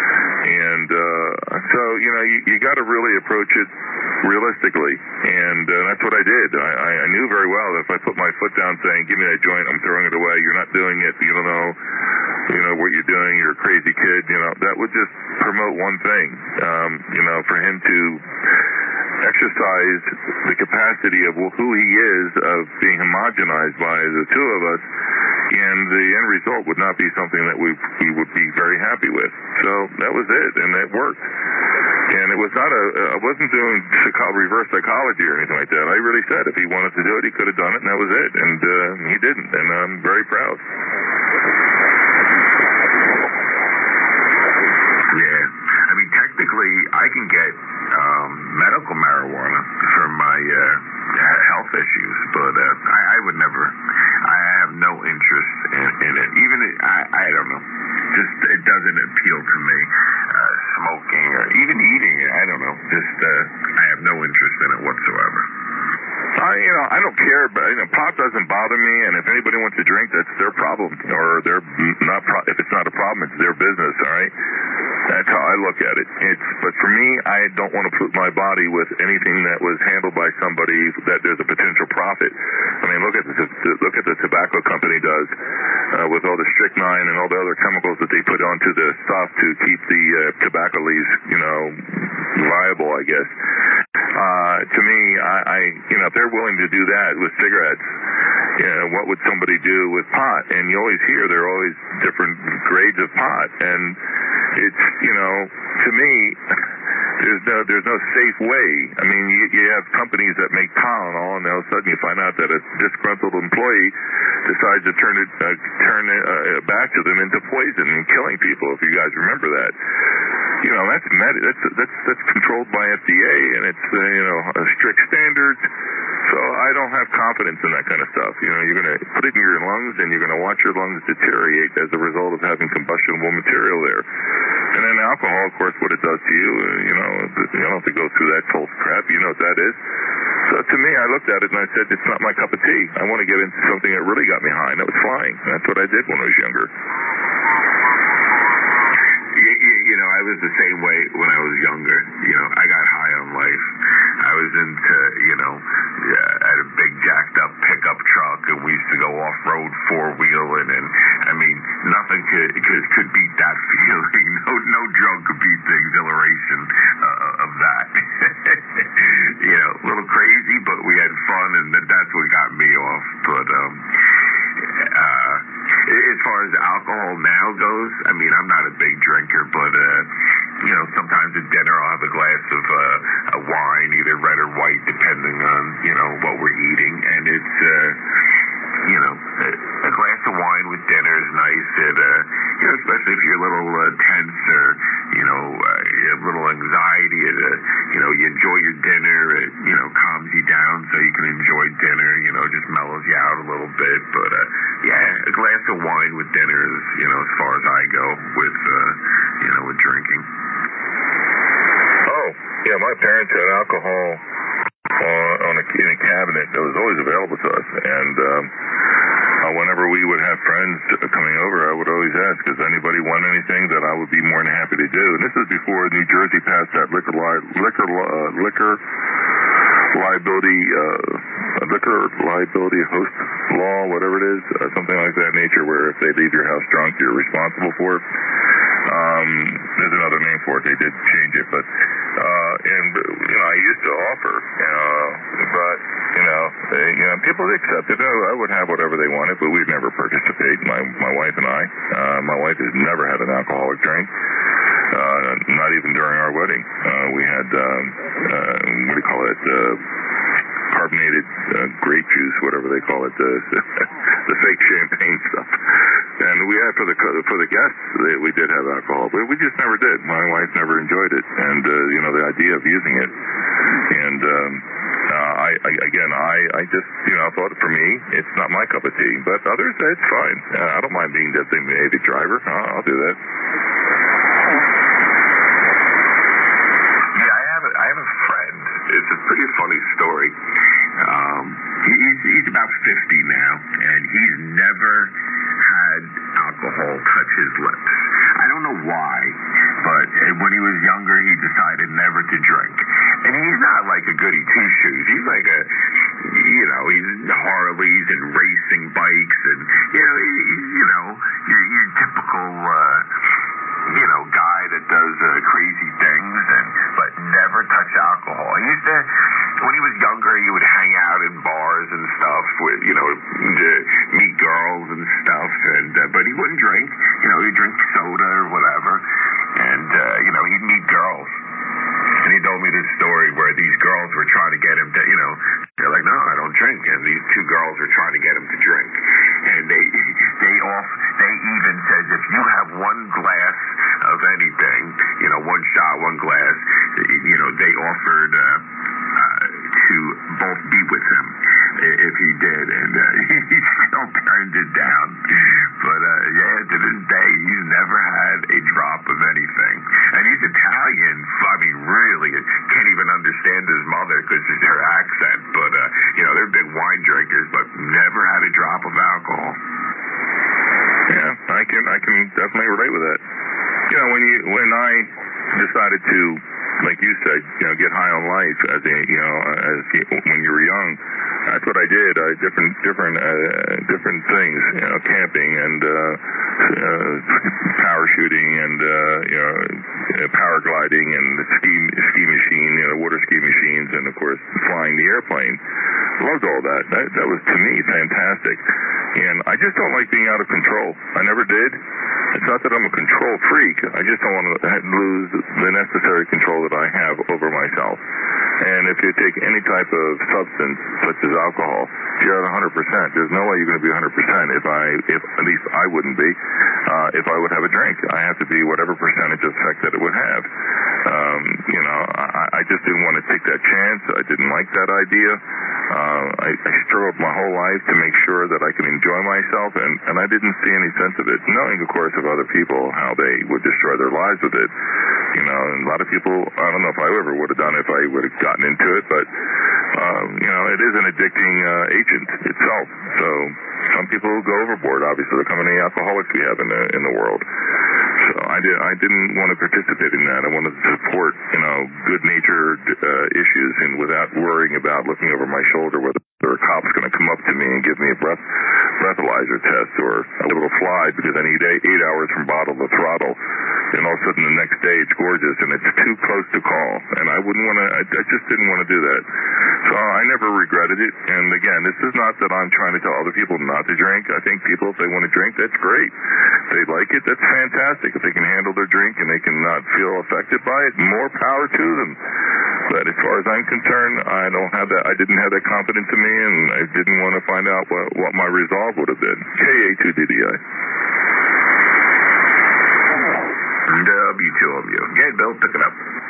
And uh, so, you know, you, you got to really approach it realistically, and uh, that's what I did. I, I I knew very well that if I put my foot down saying, give me that joint, I'm throwing it away, you're not doing it, you don't know, you know, what you're doing, you're a crazy kid, you know, that would just promote one thing, um, you know, for him to exercise the capacity of who he is, of being homogenized by the two of us, and the end result would not be something that we we would be very happy with. So that was it, and it worked. And it was not a, I wasn't doing psycho- reverse psychology or anything like that. I really said if he wanted to do it, he could have done it, and that was it. And uh, he didn't, and I'm very proud. Yeah. I mean, technically, I can get um, medical marijuana for my uh, health issues, but uh, I, I would never. I have no interest in, in it. Even, it, I, I don't know. Just, it doesn't appeal to me. Uh, smoking or even eating it, I don't know. Just, uh, I have no interest in it whatsoever. I, you know, I don't care, but you know, pot doesn't bother me, and if anybody wants to drink, that's their problem, or they're not. Pro- if it's not a problem, it's their business. All right, that's how I look at it. It's, but for me, I don't want to put my body with anything that was handled by somebody that there's a potential profit. I mean, look at the look at the tobacco company does uh, with all the strychnine and all the other chemicals that they put onto the stuff to keep the uh, tobacco leaves, you know, viable, I guess. Uh, to me, I, I, you know, if they're willing to do that with cigarettes, you know, what would somebody do with pot? And you always hear there are always different grades of pot, and it's, you know, to me, there's no there's no safe way. I mean, you, you have companies that make Tylenol, and all of a sudden you find out that a disgruntled employee decides to turn it uh, turn it uh, back to them into poison and killing people. If you guys remember that, you know, that's med- that's that's that's controlled by F D A, and it's uh, you know uh, strict standards. So I don't have confidence in that kind of stuff. You know, you're going to put it in your lungs, and you're going to watch your lungs deteriorate as a result of having combustible material there. And then alcohol, of course, what it does to you, uh, you know, you don't have to go through that whole crap. You know what that is. So to me, I looked at it and I said, it's not my cup of tea. I want to get into something that really got me high, and that was flying. That's what I did when I was younger. You, you, you know, I was the same way when I was younger. You know, I got high on life. I was into, you know, uh, at a big jacked up pickup truck, and we used to go off road four wheeling, and I mean, nothing could could, could beat that feeling. No, no drug could beat the exhilaration uh, of that. You know, a little crazy, but we had fun, and that's what got me off. But um, uh, as far as alcohol now goes, I mean, I'm not a big drinker, but uh, you know, sometimes at dinner I'll have a glass of uh, a wine, either red or white, depending on, you know, what we're eating. And it's, uh, you know, a, a glass of wine with dinner is nice. It, uh, you know, especially if you're a little uh, tense or, you know, uh, you have a little anxiety. It, uh, you know, you enjoy your dinner. It, you know, calms you down so you can enjoy dinner. You know, just mellows you out a little bit. But, uh, yeah, a glass of wine with dinner is, you know, as far as I go with, uh, you know, with drinking. Oh, yeah, my parents had alcohol on, on a, in a cabinet that was always available to us. And um, uh, whenever we would have friends coming over, I would always ask, does anybody want anything that I would be more than happy to do? And this is before New Jersey passed that liquor li- liquor uh, liquor liability uh, liquor liability host law, whatever it is, uh, something like that nature, where if they leave your house drunk, you're responsible for it. Um, there's another name for it. They did change it, but uh, and you know, I used to offer, uh, but you know, they, you know, people accepted it. I would have whatever they wanted, but we'd never participate. My my wife and I. Uh, my wife has never had an alcoholic drink. Uh, not even during our wedding. Uh, we had um, uh, what do you call it? Uh, carbonated uh, grape juice, whatever they call it, the, the fake champagne stuff. And we had for the for the guests, they, we did have alcohol, but we just never did. My wife never enjoyed it, and uh, you know, the idea of using it. And um, uh, I, I again, I, I just you know thought for me, it's not my cup of tea, but others, it's fine. Uh, I don't mind being designated driver. Uh, I'll do that. Yeah, I have a, I have a friend. It's a pretty funny story. Um, he's, he's about fifty now, and he's never had alcohol touch his lips. I don't know why. but when he was younger, he decided never to drink. And he's not like a goody two-shoes. He's like a, you know, he's Harleys and racing bikes and, you know, he, you know, your, your typical, uh, you know, guy that does uh, crazy things, and but never touch alcohol. He used to, when he was younger, he would hang out in bars and stuff with, you know, to meet girls and stuff, and uh, but he wouldn't drink. You know, he'd drink soda or whatever, and uh, you know, he'd meet girls. And he told me this story where these girls were trying to get him to, you know, they're like, no, I don't drink. And these two girls were trying to get him to drink. And they, they off, they even said, if you have one glass of anything, you know, one shot, one glass, you know, they offered uh, uh, to both be with him if he did. And uh, he still turned it down. But, uh, yeah, to this day, he's never had a drop of anything. And he's Italian. I mean, really, can't even understand his mother because of her accent. But, uh, you know, they're big wine drinkers, but never had a drop of alcohol. Yeah, I can, I can definitely relate with that. You know, when you, when I decided to, like you said, you know, get high on life as a, you know, as when you were young, that's what I did. I different, different, uh, different things. You know, camping and uh, uh, parachuting and uh, you know, paragliding and ski ski machine, you know, water ski machines, and of course flying the airplane. Loved all that. That that was to me fantastic. And I just don't like being out of control. I never did. It's not that I'm a control freak. I just don't want to lose the necessary control that I have over myself. And if you take any type of substance, such as alcohol, you're at one hundred percent. There's no way you're going to be one hundred percent if I, if at least I wouldn't be, uh, if I would have a drink. I have to be whatever percentage of effect that it would have. Um, you know, I, I just didn't want to take that chance. I didn't like that idea. Uh, I, I struggled my whole life to make sure that I could enjoy myself, and, and I didn't see any sense of it, knowing, of course, of other people, how they would destroy their lives with it. You know, and a lot of people, I don't know if I ever would have done it if I would have gotten into it, but, um, you know, it is an addicting uh, agent itself. So some people go overboard, obviously. Look how many alcoholics we have in the, in the world. So I, did, I didn't want to participate in that. I wanted to support, you know, good-natured uh, issues, and without worrying about looking over my shoulder whether a cop's going to come up to me and give me a breath breathalyzer test, or a little fly because I need eight, eight hours from bottle to throttle. And all of a sudden the next day it's gorgeous and it's too close to call. And I wouldn't want to, I, I just didn't want to do that. So I never regretted it. And again, this is not that I'm trying to tell other people not to drink. I think people, if they want to drink, that's great. If they like it, that's fantastic. If they can handle their drink and they can not feel affected by it, more power to them. But as far as I'm concerned, I don't have that, I didn't have that confidence in me, and I didn't want to find out what, what my resolve would have been. K A two D D I. W two of you. Yeah, Bill, pick it up.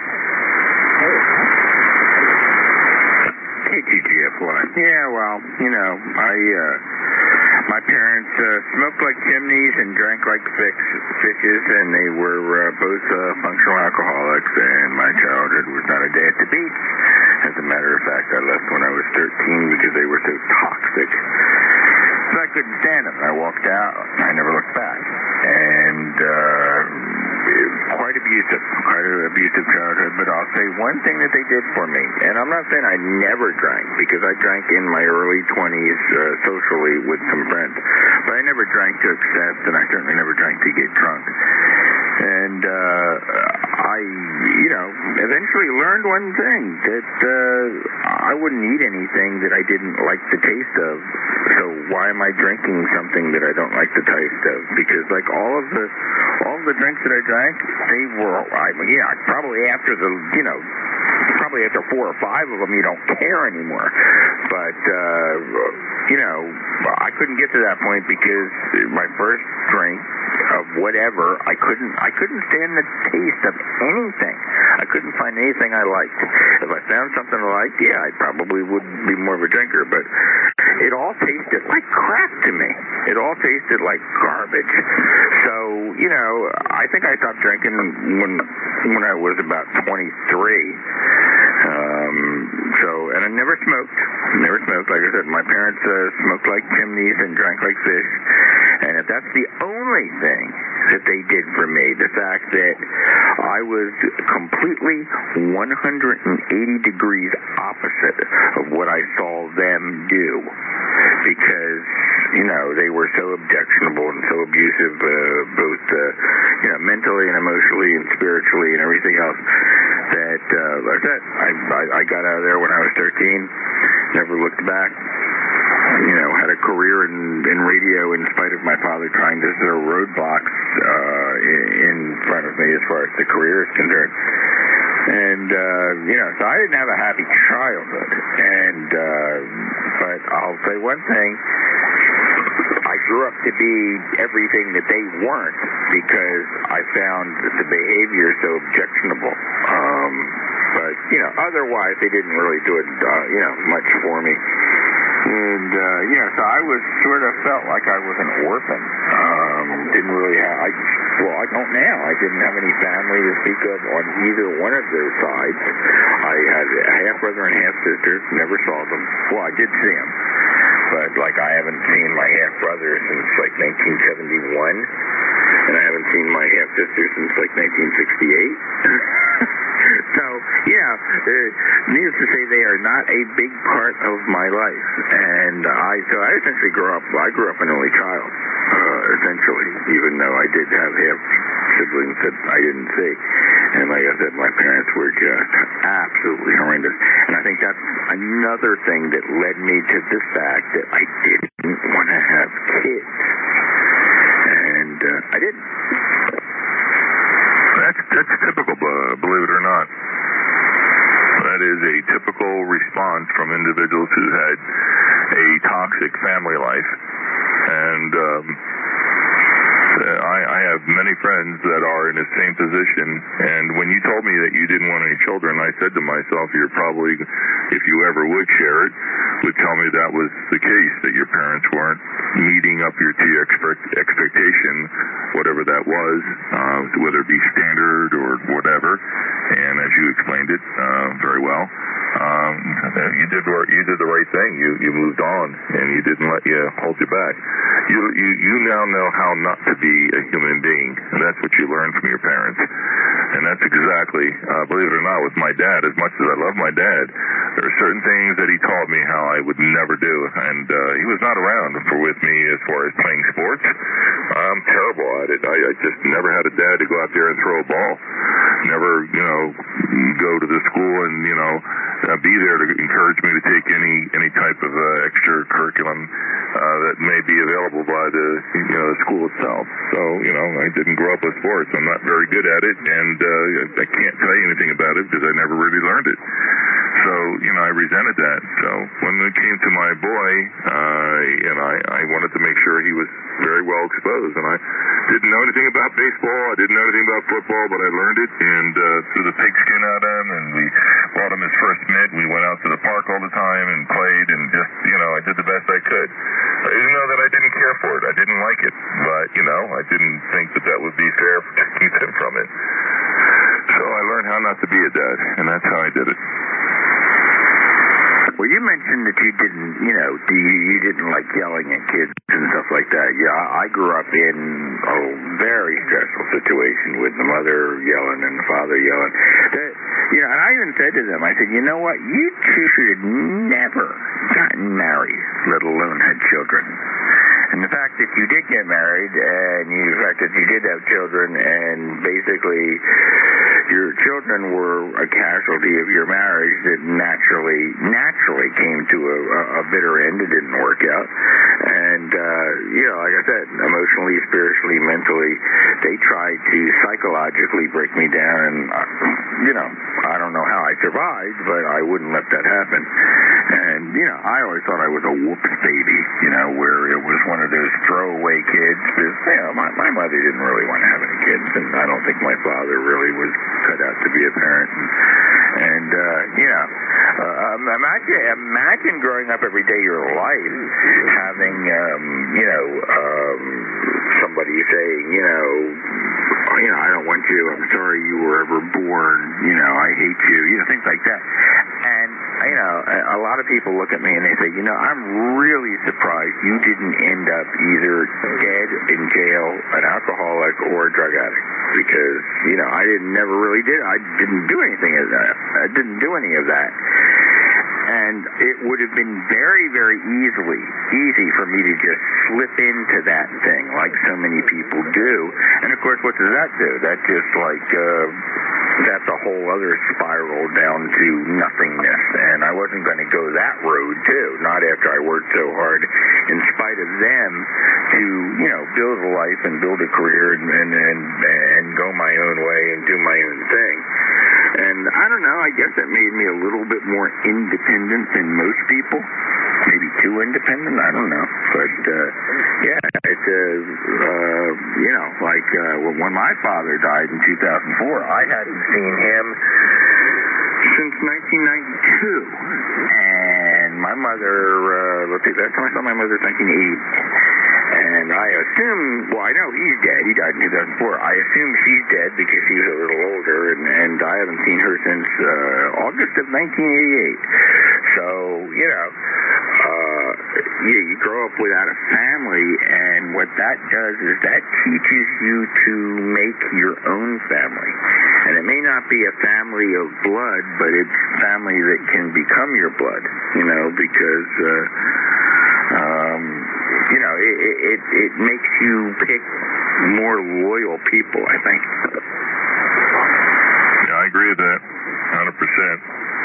K T G F one. Yeah, well, you know, I, uh, my parents uh, smoked like chimneys and drank like fix, fishes, and they were uh, both uh, functional alcoholics, and my childhood was not a day at the beach. As a matter of fact, I left when I was thirteen because they were so toxic. So I couldn't stand them. I walked out. I never looked back. And, uh, quite abusive, quite an abusive childhood, but I'll say one thing that they did for me, and I'm not saying I never drank, because I drank in my early twenties uh, socially with some friends, but I never drank to excess, and I certainly never drank to get drunk. And uh, I, you know, eventually learned one thing, that uh, I wouldn't eat anything that I didn't like the taste of. So why am I drinking something that I don't like the taste of? Because like all of the all of the drinks that I drank, they were, I mean, yeah, probably after the, you know, probably after four or five of them, you don't care anymore. But, uh, you know, I couldn't get to that point because my first drink of whatever, I couldn't, I couldn't stand the taste of anything. I couldn't find anything I liked. If I found something I liked, yeah, I probably would be more of a drinker, but it all tasted like crap to me. It all tasted like garbage. So, you know, I think I stopped drinking when when I was about twenty-three. Um, so, and I never smoked. Never smoked. Like I said, my parents uh, smoked like chimneys and drank like fish. And if that that's the only thing that they did for me. The fact that I was completely one hundred eighty degrees opposite of what I saw them do, because, you know, they were so objectionable and so abusive, uh, both, uh, you know, mentally and emotionally and spiritually and everything else, that, uh, like that, I, I, I got out of there when I was thirteen, never looked back. You know, had a career in, in radio in spite of my father trying to throw roadblocks uh, in, in front of me as far as the career is concerned. And, uh, you know, so I didn't have a happy childhood. And, uh, but I'll say one thing. I grew up to be everything that they weren't because I found the behavior so objectionable. Um, but, you know, otherwise they didn't really do it, uh, you know, much for me. And, uh, you know, so I was sort of felt like I was an orphan. Um, didn't really have, I, well, I don't now. I didn't have any family to speak of on either one of those sides. I had a half-brother and half-sister, never saw them. Well, I did see them. But, like, I haven't seen my half-brother since, like, nineteen seventy-one. And I haven't seen my half-sister since, like, nineteen sixty-eight. So, yeah, uh, needless to say, they are not a big part of my life. And I, so I essentially grew up, I grew up an only child, uh, essentially, even though I did have half siblings that I didn't see. And like I said, my parents were just absolutely horrendous. And I think that's another thing that led me to the fact that I didn't want to have kids. And uh, I didn't. That's, that's typical, uh, believe it or not. That is a typical response from individuals who had a toxic family life. And um, I, I have many friends that are in the same position. And when you told me that you didn't want any children, I said to myself, you're probably, if you ever would share it, would tell me that was the case, that your parents weren't meeting up your to your expect, expectation, whatever that was, uh, whether it be standard or whatever. And as you explained it uh, very well, um, you did you did the right thing. You you moved on, and you didn't let you hold you back. You you you now know how not to be a human being, and that's what you learned from your parents. And that's exactly, uh, believe it or not, with my dad. As much as I love my dad, there are certain things that he taught me how I would never do. And uh, he was not around for with me as far as playing sports. I'm terrible at it. I, I just never had a dad to go out there and throw a ball. Never, you know, go to the school and, you know, uh, be there to encourage me to take any any type of uh, extra curriculum uh, that may be available by the, you know, the school itself. So, you know, I didn't grow up with sports. I'm not very good at it, and uh, I can't tell you anything about it because I never really learned it. So, you know, I resented that. So when it came to my boy, uh, you know, I, I wanted to make sure he was very well exposed. And I didn't know anything about baseball. I didn't know anything about football, but I learned it and uh, threw the pigskin at him, and we bought him his first mitt. We went out to the park all the time and played, and just, you know, I did the best I could. I didn't know that I didn't care for it. I didn't like it. But, you know, I didn't think that that would be fair to keep him from it. So I learned how not to be a dad, and that's how I did it. Well, you mentioned that you didn't, you know, you, you didn't like yelling at kids and stuff like that. Yeah, I grew up in a very stressful situation with the mother yelling and the father yelling. That, you know, and I even said to them, I said, you know what, you two should have never gotten married, let alone had children. And the fact that you did get married, and you, the fact that you did have children, and basically your children were a casualty of your marriage that naturally, naturally came to a, a bitter end. It didn't work out. And, uh, you know, like I said, emotionally, spiritually, mentally, they tried to psychologically break me down, and, uh, you know, I don't know how I survived, but I wouldn't let that happen. And, you know, I always thought I was a whoops baby, you know, where it was one of those throwaway kids. Because, you know, my, my mother didn't really want to have any kids, and I don't think my father really was cut out to be a parent. And, and uh, you know, uh, imagine, imagine growing up every day of your life having, um, you know, um, somebody saying, you know, oh, you know, I don't want you, I'm sorry you were ever born, you know, I hate you, you know, things like that. And you know, a lot of people look at me and they say, you know, I'm really surprised you didn't end up either dead in jail, an alcoholic, or a drug addict. Because, you know, I didn't never really did. I didn't do anything of that. I didn't do any of that. And it would have been very, very easily, easy for me to just slip into that thing like so many people do. And, of course, what does that do? That just, like, uh, that's a whole other spiral down to nothingness. And I wasn't going to go that road, too, not after I worked so hard, in spite of them, to, you know, build a life and build a career and, and, and, and go my own way and do my own thing. And I don't know, I guess that made me a little bit more independent than most people. Maybe too independent, I don't know. But, uh, yeah, it's, uh, uh, you know, like uh, when my father died in two thousand four, I hadn't seen him since nineteen ninety-two. And my mother, uh, let's see, last time I saw my mother was nineteen eighty. And I assume, well, I know he's dead. He died in two thousand four. I assume she's dead because she was a little older, and, and I haven't seen her since uh, August of nineteen eighty-eight. So, you know, uh, yeah, you grow up without a family, and what that does is that teaches you to make your own family. And it may not be a family of blood, but it's family that can become your blood, you know, because, uh, um, you know, it, it, it makes you pick more loyal people, I think. Yeah, I agree with that, one hundred percent.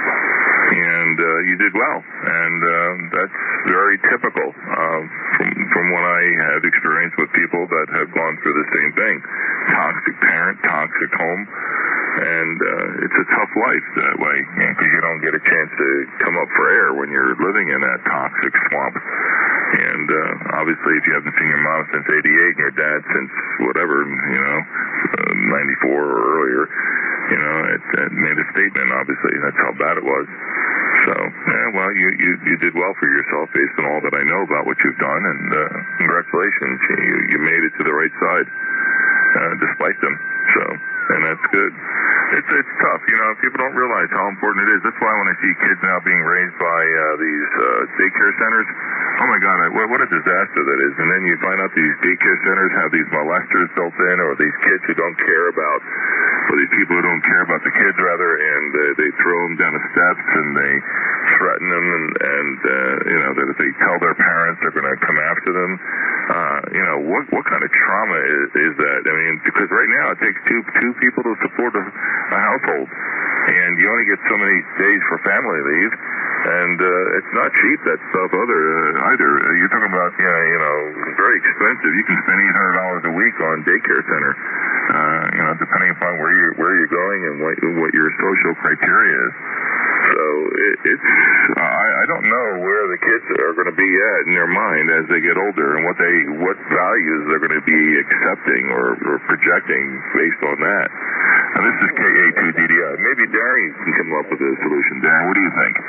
And uh, you did well, and uh, that's very typical uh, from from what I have experienced with people that have gone through the same thing. Toxic parent, toxic home, and uh, it's a tough life that way because you don't get a chance to come up for air when you're living in that toxic swamp. And uh, obviously, if you haven't seen your mom since eighty-eight and your dad since whatever, you know, uh, ninety-four or earlier, you know, it, it made a statement, obviously. That's how bad it was. So, yeah, well, you, you, you did well for yourself based on all that I know about what you've done, and uh, congratulations. You, you made it to the right side, uh, despite them. So, and that's good. It's it's tough, you know. People don't realize how important it is. That's why when I see kids now being raised by uh, these uh, daycare centers, oh my God, I, what, what a disaster that is. And then you find out these daycare centers have these molesters built in, or these kids who don't care about, or these people who don't care about the kids, rather, and uh, they throw them down the steps and they threaten them, and, and uh, you know, that if they tell their parents, they're going to come after them. Uh, you know, what what kind of trauma is, is that? I mean, because right now it takes two two people to support a, a household, and you only get so many days for family leave, and uh, it's not cheap, that stuff other uh, either. You're talking about, you know, you know, very expensive. You can spend eight hundred dollars a week on daycare center, uh, you know, depending upon where you where you're going and what what your social criteria is. So it, it's uh, I, I don't know where the kids are going to be at in their mind as they get older, and what they what values they're going to be accepting or, or projecting based on that. And this is K A two D D I. Maybe Darren can come up with a solution. Darren, what do you think?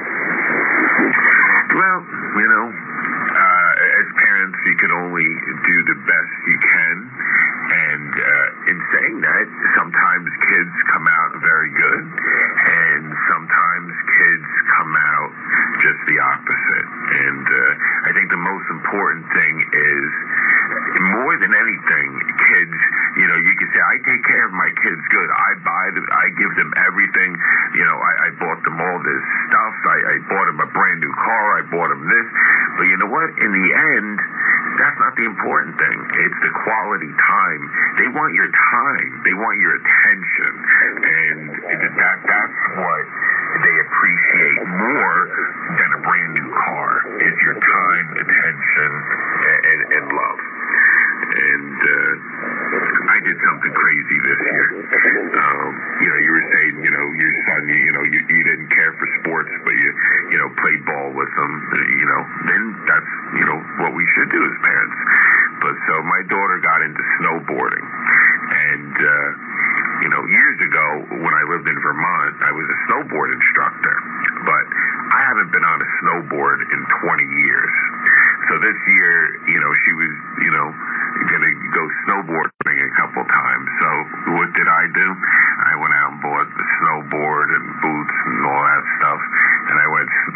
Well, you know, uh, as parents, you can only do the best you can. And uh, in saying that, sometimes kids come out very good, and sometimes kids come out just the opposite. And uh, I think the most important thing is, more than anything, kids, you know, you can say, I take care of my kids good. I buy them, I give them everything. You know, I, I bought them all this stuff. I, I bought them a brand new car. I bought them this. But you know what? In the end, that's not the important thing. It's the quality time. They want your time. They want your attention. And that that's what they appreciate more than a brand new car. It's your time, attention, and, and love. And uh, I did something crazy this year. Um, you know, you were saying, you know, your son, you, you know, you, you didn't care for sports, but you, you know, played ball with them. You know, then that's, you know, what we should do as parents. But so my daughter got into snowboarding, and uh, you know, years ago when I lived in Vermont, I was a snowboard instructor, but I haven't been on a snowboard in twenty years. So this year, you know, she was, you know, going to go snowboarding a couple times. So what did I do? I went out and bought the snowboard and boots and all that stuff, and I went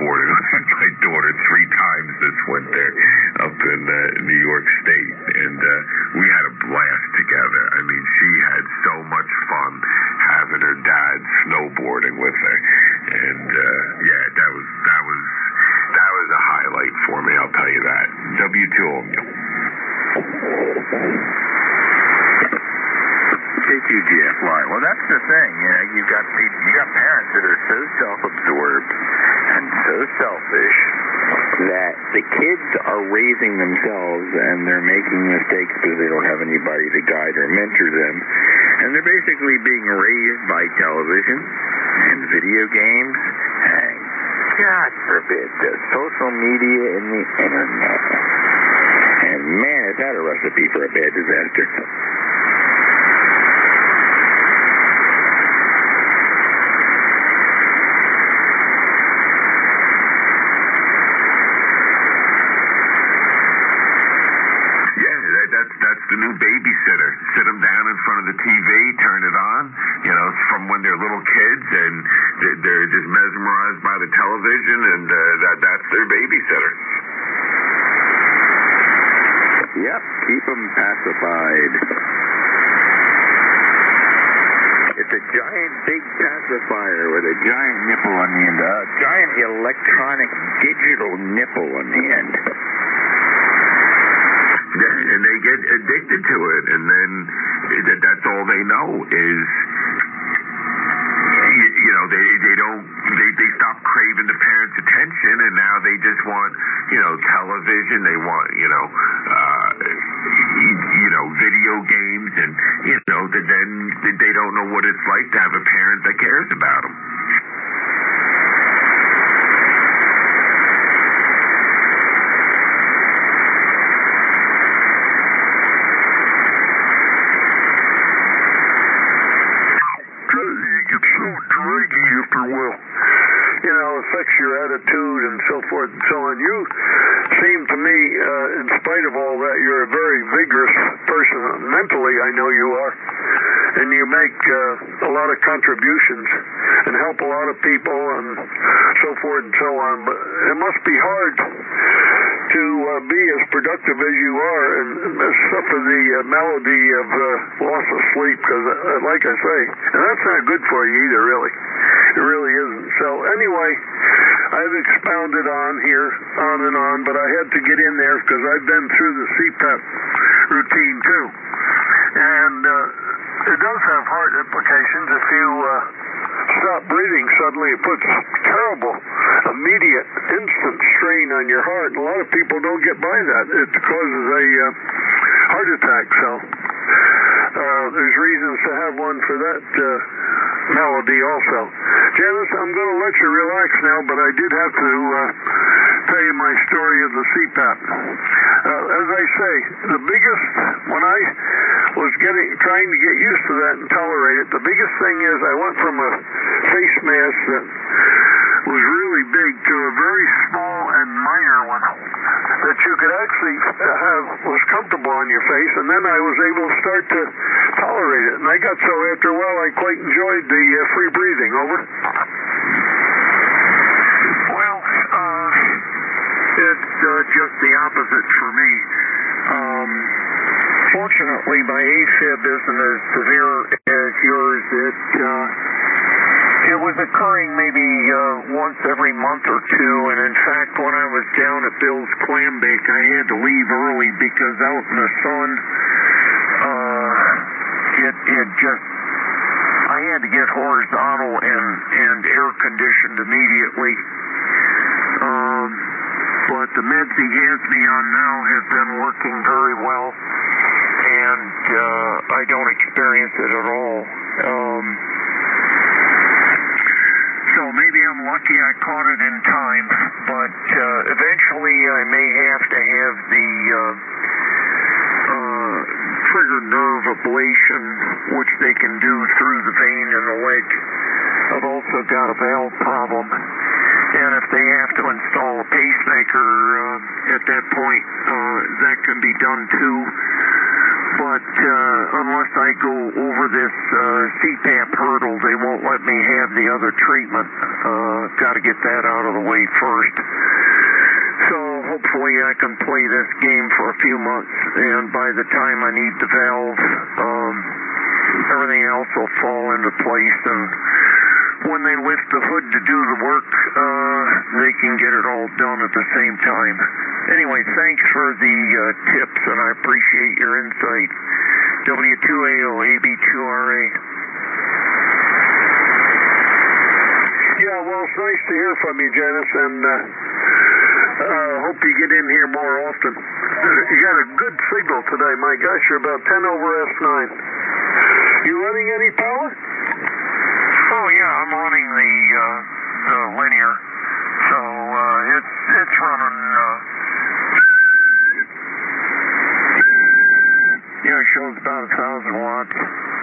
did you, J F Y? Well, that's the thing. You know, you got people, you got parents that are so self-absorbed and so selfish that the kids are raising themselves and they're making mistakes because they don't have anybody to guide or mentor them. And they're basically being raised by television and video games and, God forbid, the social media and the internet. And man, is that a recipe for a bad disaster. The new babysitter. Sit them down in front of the T V, turn it on, you know, from when they're little kids, and they're just mesmerized by the television, and uh, that that's their babysitter. Yep, keep them pacified. It's a giant big pacifier with a giant nipple on the end, a giant electronic digital nipple on the end. Yeah, and they get addicted to it, and then that's all they know is, you, you know, they they don't they they stop craving the parents' attention, and now they just want, you know, television. They want, you know, uh, you, you know, video games, and you know, then they don't know what it's like to have a parent that cares about them. Affects your attitude and so forth and so on. You seem to me, uh, in spite of all that, you're a very vigorous person. Mentally, I know you are. And you make uh, a lot of contributions and help a lot of people and so forth and so on. But it must be hard to uh, be as productive as you are and suffer the uh, malady of uh, loss of sleep, because, uh, like I say, and that's not good for you either, really. It really isn't. So anyway, I've expounded on here, on and on, but I had to get in there because I've been through the C PAP routine too. And uh, it does have heart implications. If you uh, stop breathing suddenly, it puts terrible, immediate, instant strain on your heart. And a lot of people don't get by that. It causes a uh, heart attack. So uh, there's reasons to have one for that uh, malady also. Janice, I'm going to let you relax now, but I did have to uh, tell you my story of the C PAP. Uh, as I say, the biggest, when I was getting trying to get used to that and tolerate it, the biggest thing is I went from a face mask that was really big to a very small and minor one that you could actually have, was comfortable on your face, and then I was able to start to tolerate it. And I got so after a while I quite enjoyed the uh, free breathing. Over. Well, uh, it's uh, just the opposite for me. Um, fortunately, my AFib isn't as severe as yours. It, uh, it was occurring maybe uh, once every month or two, and in fact, when I was down at Bill's Clam Bake, I had to leave early because out in the sun, uh, it, it just, I had to get horizontal and, and air conditioned immediately. Um, but the meds he has me on now have been working very well, and uh, I don't experience it at all. Um, so maybe I'm lucky I caught it in time, but uh, eventually I may have to have the uh, uh, trigger nerve ablation, which they can do through the vein in the leg. I've also got a valve problem, and if they have to install a pacemaker uh, at that point, uh, that can be done too. But uh, unless I go over this uh, C PAP hurdle, they won't let me have the other treatment. Uh, got to get that out of the way first. So hopefully I can play this game for a few months, and by the time I need the valve, um, everything else will fall into place, and when they lift the hood to do the work, uh, they can get it all done at the same time. Anyway, thanks for the uh, tips, and I appreciate your insight. W two A O, A B two R A. Yeah, well, it's nice to hear from you, Janice, and uh, uh, hope you get in here more often. You got a good signal today. My gosh, you're about ten over S nine. You running any power? Oh, yeah, I'm running the, uh, the linear. So, uh, it's, it's running, uh, yeah, it shows about a thousand watts.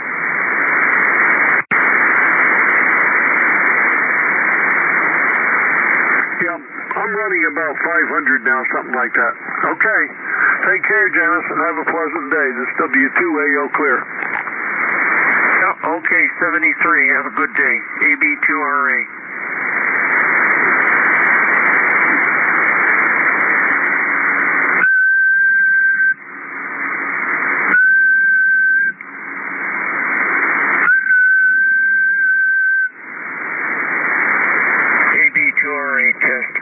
Yep, I'm running about five hundred now, something like that. Okay, take care, Janice, and have a pleasant day. This is W two A O clear. Yeah, okay, seventy-three, have a good day. A B two R A. A B two R A test.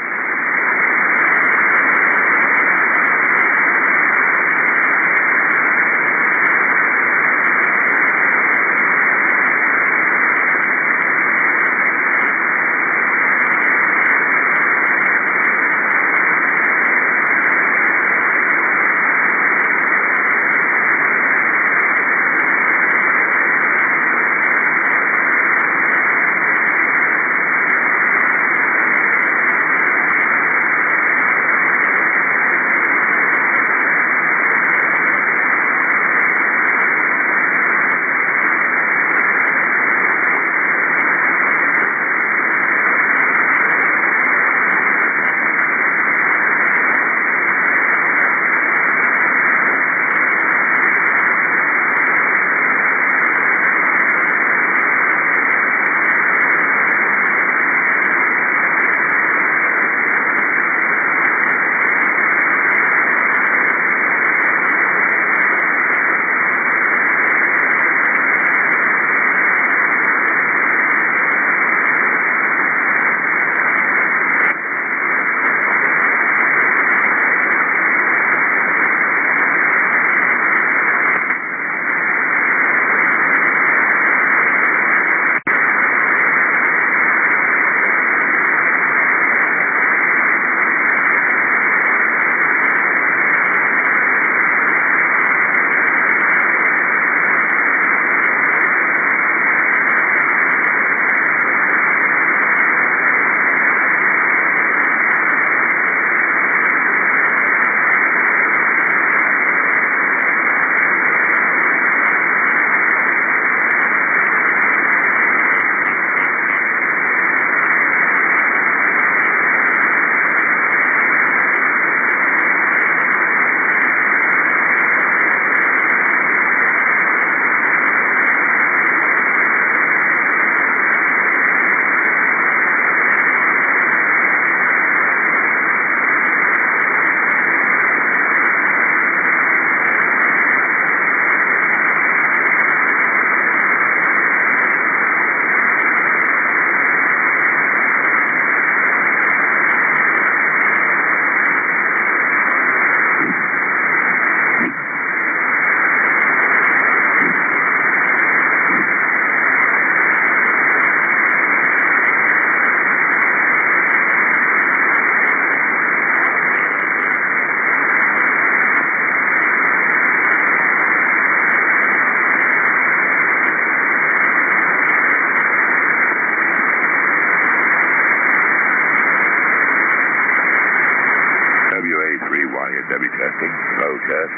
W testing, low test.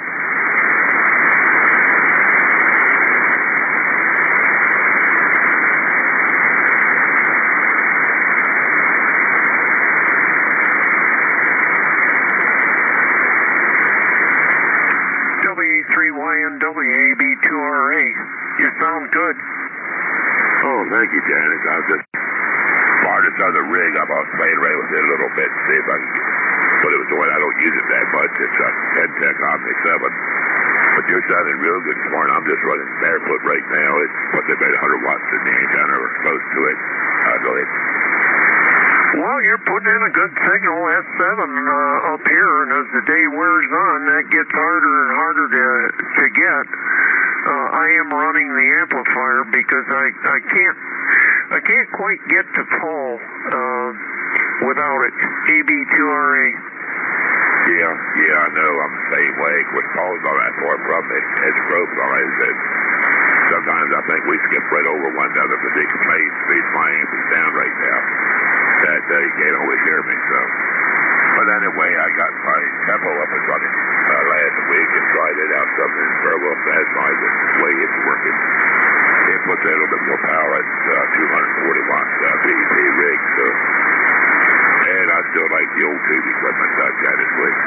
W three Y N W A B two R A. You sound good. Oh, thank you, Janice. I was just part of this other rig. I'm on playing around with it a little bit, see if I can get what it was doing. I don't use it that much. It's a ten tech Omni seven. But you're sounding real good this morning. I'm just running barefoot right now. It's what's about one hundred watts in the antenna or close to it. Uh, go ahead. Well, you're putting in a good signal, S seven, uh, up here, and as the day wears on, that gets harder and harder to to get. uh, I am running the amplifier because I, I can't I can't quite get to Paul uh, without it. A B two R A. Yeah, yeah, I know. I'm the same way. What Paul's not that far from me. It's broke on it. And sometimes I think we skip right over one another because he complains speeds my amp is down right now. That uh, he can't always hear me, so. But anyway, I got my tempo up and running uh, last week and tried it out. Something is very well satisfied with the way it's working. It puts a little bit more power at uh, two hundred forty watts uh, V P rig, so. And I still like the old tube equipment that I got this week.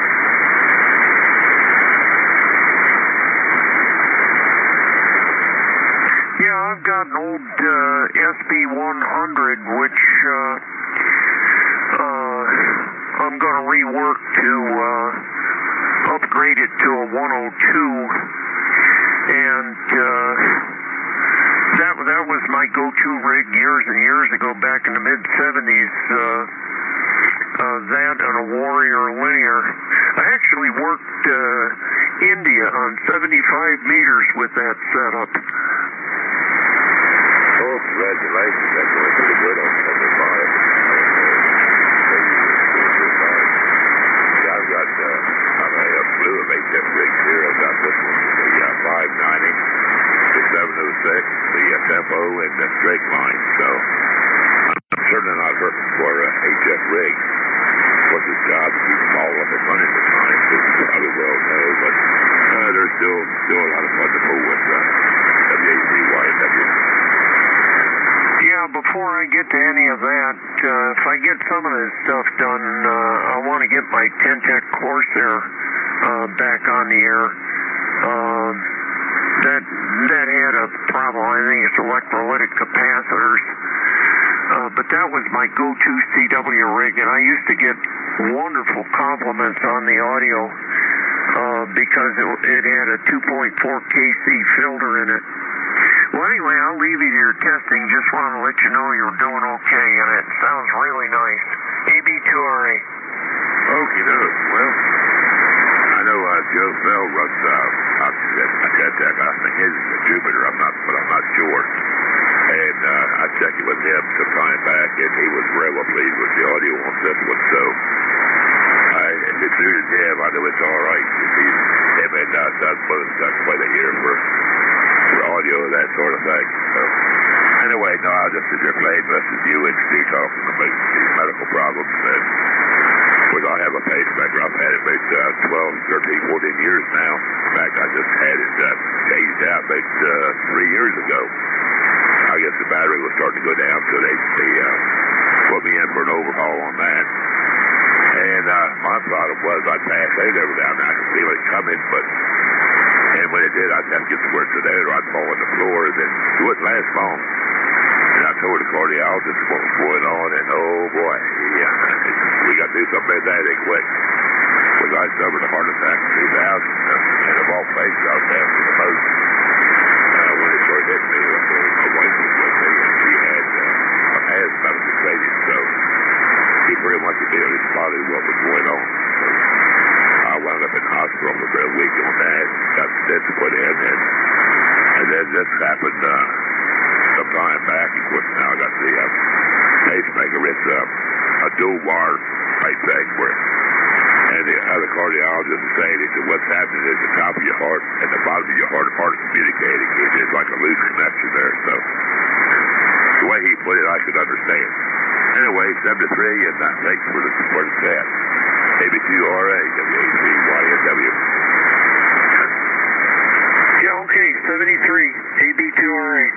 Yeah, I've got an old uh, S B one hundred, which uh, uh, I'm going to rework to uh, upgrade it to a one oh two, and uh, that that was my go-to rig years and years ago, back in the mid seventies. Uh, uh, that and a Warrior Linear. I actually worked uh, India on seventy-five meters with that setup. Oh, congratulations. That's really pretty good on seventy-five. Yeah, I've got, uh, I'm a, a slew of H F rigs here. I've got this one, the uh, five ninety, the seven oh six, the uh, Tempo, and the Straight Line. So I'm certainly not hurting for uh, H F rigs. What's his job? Keep them all up and running the time. This is probably well know, but uh, there's still, still a lot of fun to fool with uh, W A Z Y W. Yeah, before I get to any of that, uh, if I get some of this stuff done, uh, I want to get my Ten-Tech Corsair uh, back on the air. Um, that that had a problem. I think it's electrolytic capacitors. Uh, but that was my go-to C W rig, and I used to get wonderful compliments on the audio uh, because it, it had a two point four K C filter in it. Well, anyway, I'll leave you to your testing. Just want to let you know you're doing okay, and it sounds really nice. A B two R A. Okie doke. Well, I know uh, Joe Fell runs uh, out to Ten-Tech. I think his is a Jupiter. I'm not, but I'm not sure. And uh, I checked it with him some time back, and he was very well pleased with the audio on this one. So, I, if it suited him, I know it's all right. He's, him and uh, Doug both done quite a year for, for audio and that sort of thing. So, anyway, no, I'll just sit here playing versus you and Steve talking about these medical problems. And, which I have a pacemaker. I've had it about uh, twelve, thirteen, fourteen years now. In fact, I just had it uh, changed out about uh, three years ago. I guess the battery was starting to go down, so they, they uh, put me in for an overhaul on that. And uh, my problem was I'd pass out every now and then. I could feel it coming, but and when it did, I'd have to get some work to that, or I'd fall on the floor, and then it wouldn't last long. And I told the cardiologist what was going on, and oh boy, yeah, we got to do something about that ain't quick. Because I suffered a heart attack in two thousand, and of all places, I was after the most. Uh, when it started hitting me, my wife was with me, and she had uh, her asthma medical training, so she pretty much immediately spotted what was going on. So I wound up in the hospital for about a week on that, got stents put in, and, and then this happened uh, some time back. Of course, now I got the uh, pacemaker. It's uh, a dual wire type thing where, and the other cardiologist is saying, he said, what's happening is the top of your heart and the bottom of your heart are communicating. It's like a loose connection there. So the way he put it, I could understand. Anyway, seventy-three, and uh, thanks for the, for the chat. A B two R A, W A Z Y N W. Yeah, okay, seventy-three, A B two R A.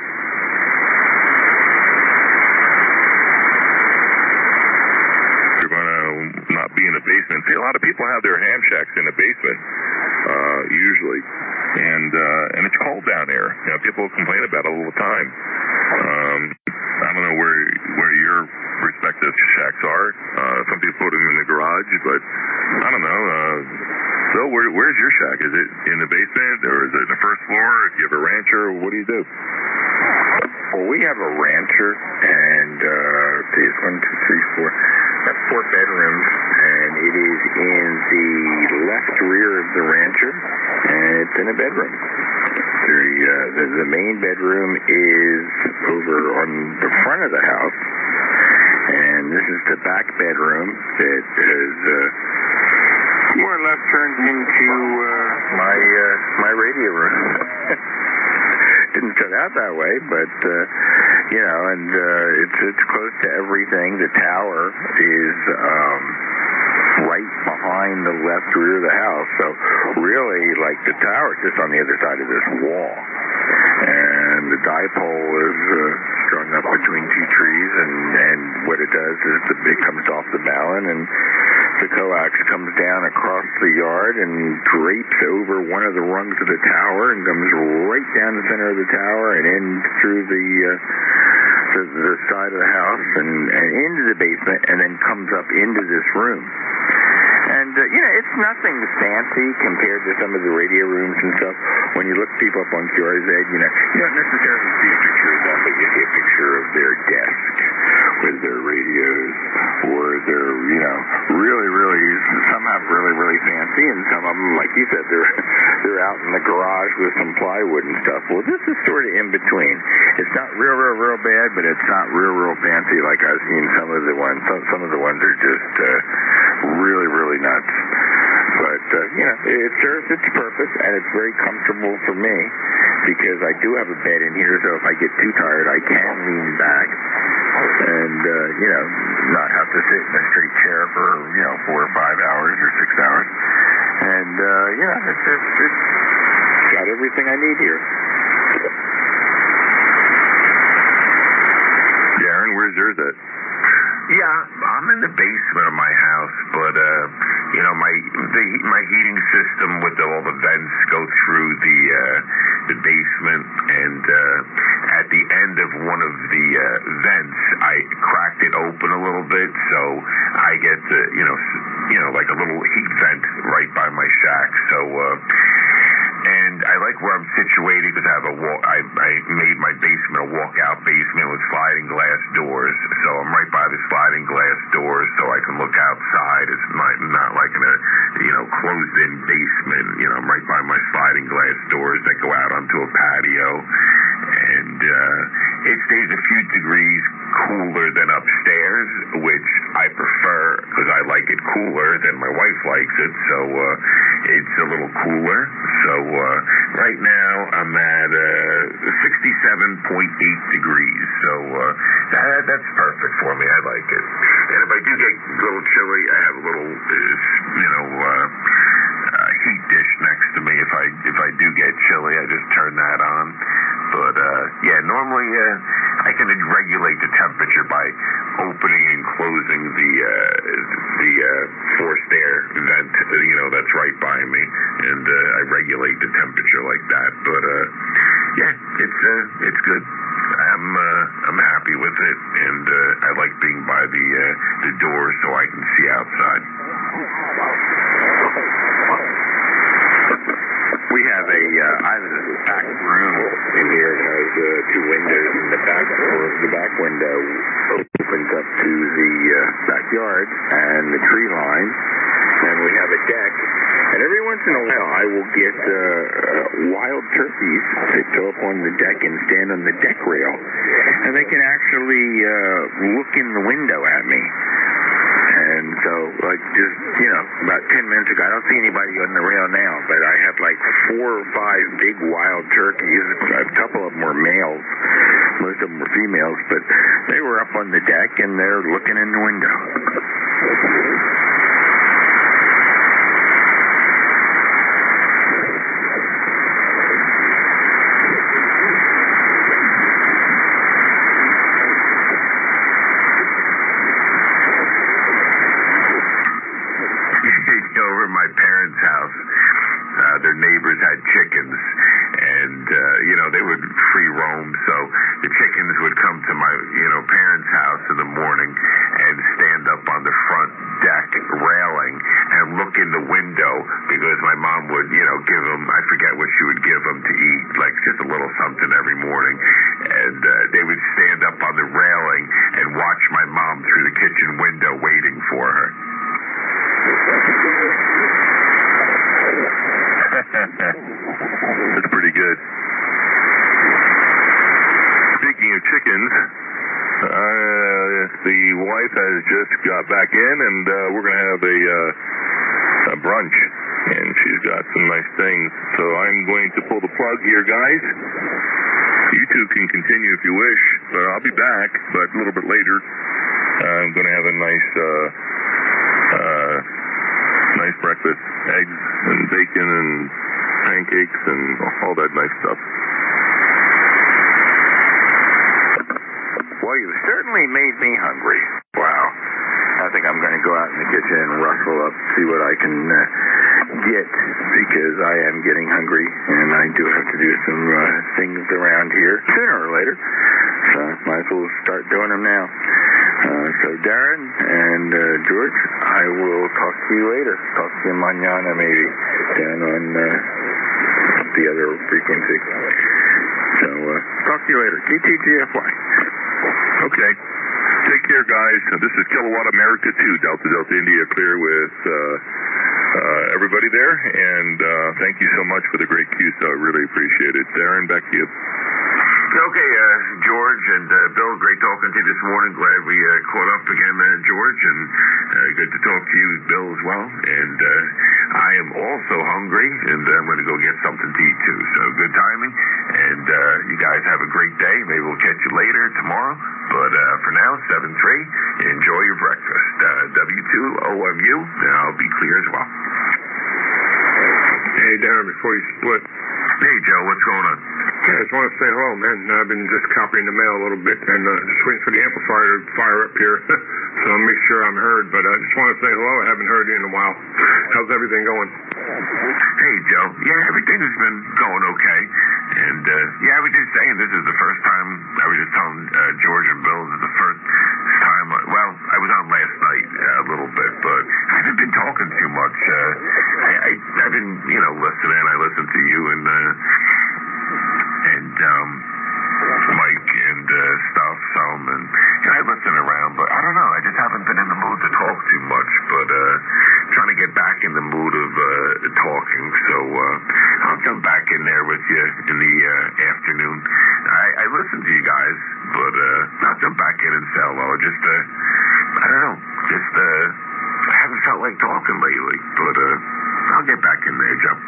You're going to not be in the basement. See, a lot of people have their ham shacks in the basement, uh, usually, and uh, and it's cold down there. You know, people complain about it all the time. Um, I don't know where where your respective shacks are. Uh, some people put them in the garage, but I don't know. Uh, so where where's your shack? Is it in the basement, or is it in the first floor? If you have a rancher, what do you do? Well, we have a rancher, and uh, there's one, two, three, four. That's four bedrooms, and it is in the left rear of the rancher, and it's in a bedroom. The uh, the, the main bedroom is over on the front of the house, and this is the back bedroom that has uh, more or less turned into uh, my uh, my radio room. Didn't turn out that way, but uh, you know, and uh, it's it's close to everything. The tower is um, right behind the left rear of the house, so really, like the tower is just on the other side of this wall, and the dipole is uh, strung up between two trees, and and what it does is the, it comes off the balun, and the coax comes down across the yard and drapes over one of the rungs of the tower and comes right down the center of the tower and in through the uh, the, the side of the house and, and into the basement, and then comes up into this room. And, uh, you know, it's nothing fancy compared to some of the radio rooms and stuff. When you look people up on Q R Z, you know, you don't necessarily see a picture of them, but you see a picture of their desk with their radios, or their, you know, really, really, some have really, really fancy, and some of them, like you said, they're they're out in the garage with some plywood and stuff. Well, this is sort of in between. It's not real, real, real bad, but it's not real, real fancy like I've seen some of the ones. Some, some of the ones are just uh, really, really nuts. But, uh, you know, it serves its purpose, and it's very comfortable for me because I do have a bed in here, so if I get too tired, I can lean back and, uh, you know, not have to sit in a straight chair for, you know, four or five hours or six hours. And, uh, yeah, it's, it's, it's got everything I need here. Darren, where's yours at? Yeah, I'm in the basement of my house, but uh, you know, my the, my heating system with all the vents go through the uh, the basement, and uh, at the end of one of the uh, vents, I cracked it open a little bit, so I get the, you know, you know, like a little heat vent right by my shack. So. Uh, And I like where I'm situated because I have a wall. I, I made my basement a walkout basement with sliding glass doors. So I'm right by the sliding glass doors, so I can look outside. It's not not like in a you know closed-in basement. You know, I'm right by my sliding glass doors that go out onto a patio, and uh, it stays a few degrees cooler than upstairs, which I prefer because I like it cooler than my wife likes it. So uh, it's a little cooler. So uh, right now I'm at uh, sixty-seven point eight degrees. So uh, that, that's perfect for me. I like it. And if I do get a little chilly, I have a little, uh, you know, uh, uh, heat dish next to me. If I if I do get chilly, I just turn that on. But uh, yeah, normally uh, I can regulate the temperature by opening and closing the uh, the uh, forced air vent, you know, that's right by me, and uh, I regulate the temperature like that. But uh, yeah, it's uh, it's good. I'm uh, I'm happy with it, and uh, I like being by the uh, the door so I can see outside. We have a, uh, I have a back room in here that has uh, two windows, and the back door, the back window opens up to the uh, backyard and the tree line, and we have a deck. And every once in a while, I will get uh, uh, wild turkeys to go up on the deck and stand on the deck rail, and they can actually uh, look in the window at me. And so, like, just, you know, about ten minutes ago, I don't see anybody on the rail now, but I have, like, four or five big wild turkeys. A couple of them were males. Most of them were females, but they were up on the deck, and they're looking in the window. Over at my parents' house, uh, their neighbors had chickens, and uh, you know they would free roam. So the chickens would come to my you know parents' house in the morning and stand up on the front deck railing and look in the window because my mom would you know give them, I forget what she would give them to eat, like just a little something every morning, and uh, they would stand up on the railing and watch my mom through the kitchen window waiting for her. That's pretty good. friends. Uh, the wife has just got back in, and uh, we're going to have a, uh, a brunch, and she's got some nice things. So I'm going to pull the plug here, guys. You two can continue if you wish, but I'll be back, but a little bit later. I'm going to have a nice, uh, uh, nice breakfast, eggs and bacon and pancakes and all that nice stuff. Well, you certainly made me hungry. Wow. I think I'm going to go out in the kitchen and rustle up, see what I can uh, get, because I am getting hungry, and I do have to do some uh, things around here sooner or later. So might as well start doing them now. Uh, so Darren and uh, George, I will talk to you later. Talk to you mañana maybe, down on uh, the other frequency. So uh, talk to you later. K T G F Y. Okay. Take care, guys. This is Kilowatt America two, Delta Delta India, clear with uh, uh, everybody there. And uh, thank you so much for the great Q S O. I really appreciate it. Darren, back to you. Okay, uh, George and uh, Bill, great talking to you this morning. Glad we uh, caught up again, uh, George, and uh, good to talk to you, Bill, as well. And uh, I am also hungry, and uh, I'm going to go get something to eat, too. So good timing, and uh, you guys have a great day. Maybe we'll catch you later tomorrow. But uh, for now, seven three, enjoy your breakfast. Uh, W two O M U, and I'll be clear as well. Hey, Darren, before you split. Hey, Joe, what's going on? Yeah, I just want to say hello, man. I've been just copying the mail a little bit and uh, just waiting for the amplifier to fire up here. So I'll make sure I'm heard. But I uh, just want to say hello. I haven't heard you in a while. How's everything going? Hey, Joe. Yeah, everything has been going okay. And, uh, yeah, I was just saying this is the first time, I was just telling uh, George and Bill, this is the first time, uh, well, I was on last night uh, a little bit, but I haven't been talking too much. Uh, I, I, I've been, you know, listening. I listen to you and, uh, and, um, Mike and uh, stuff, some, and, and I listen around, but I don't know, I just haven't been in the mood to talk too much, but uh, trying to get back in the mood of uh, talking, so uh, I'll jump back in there with you in the uh, afternoon. I, I listen to you guys, but uh, I'll jump back in and say hello, just, uh, I don't know, just, uh, I haven't felt like talking lately, but uh, I'll get back in there, Joe.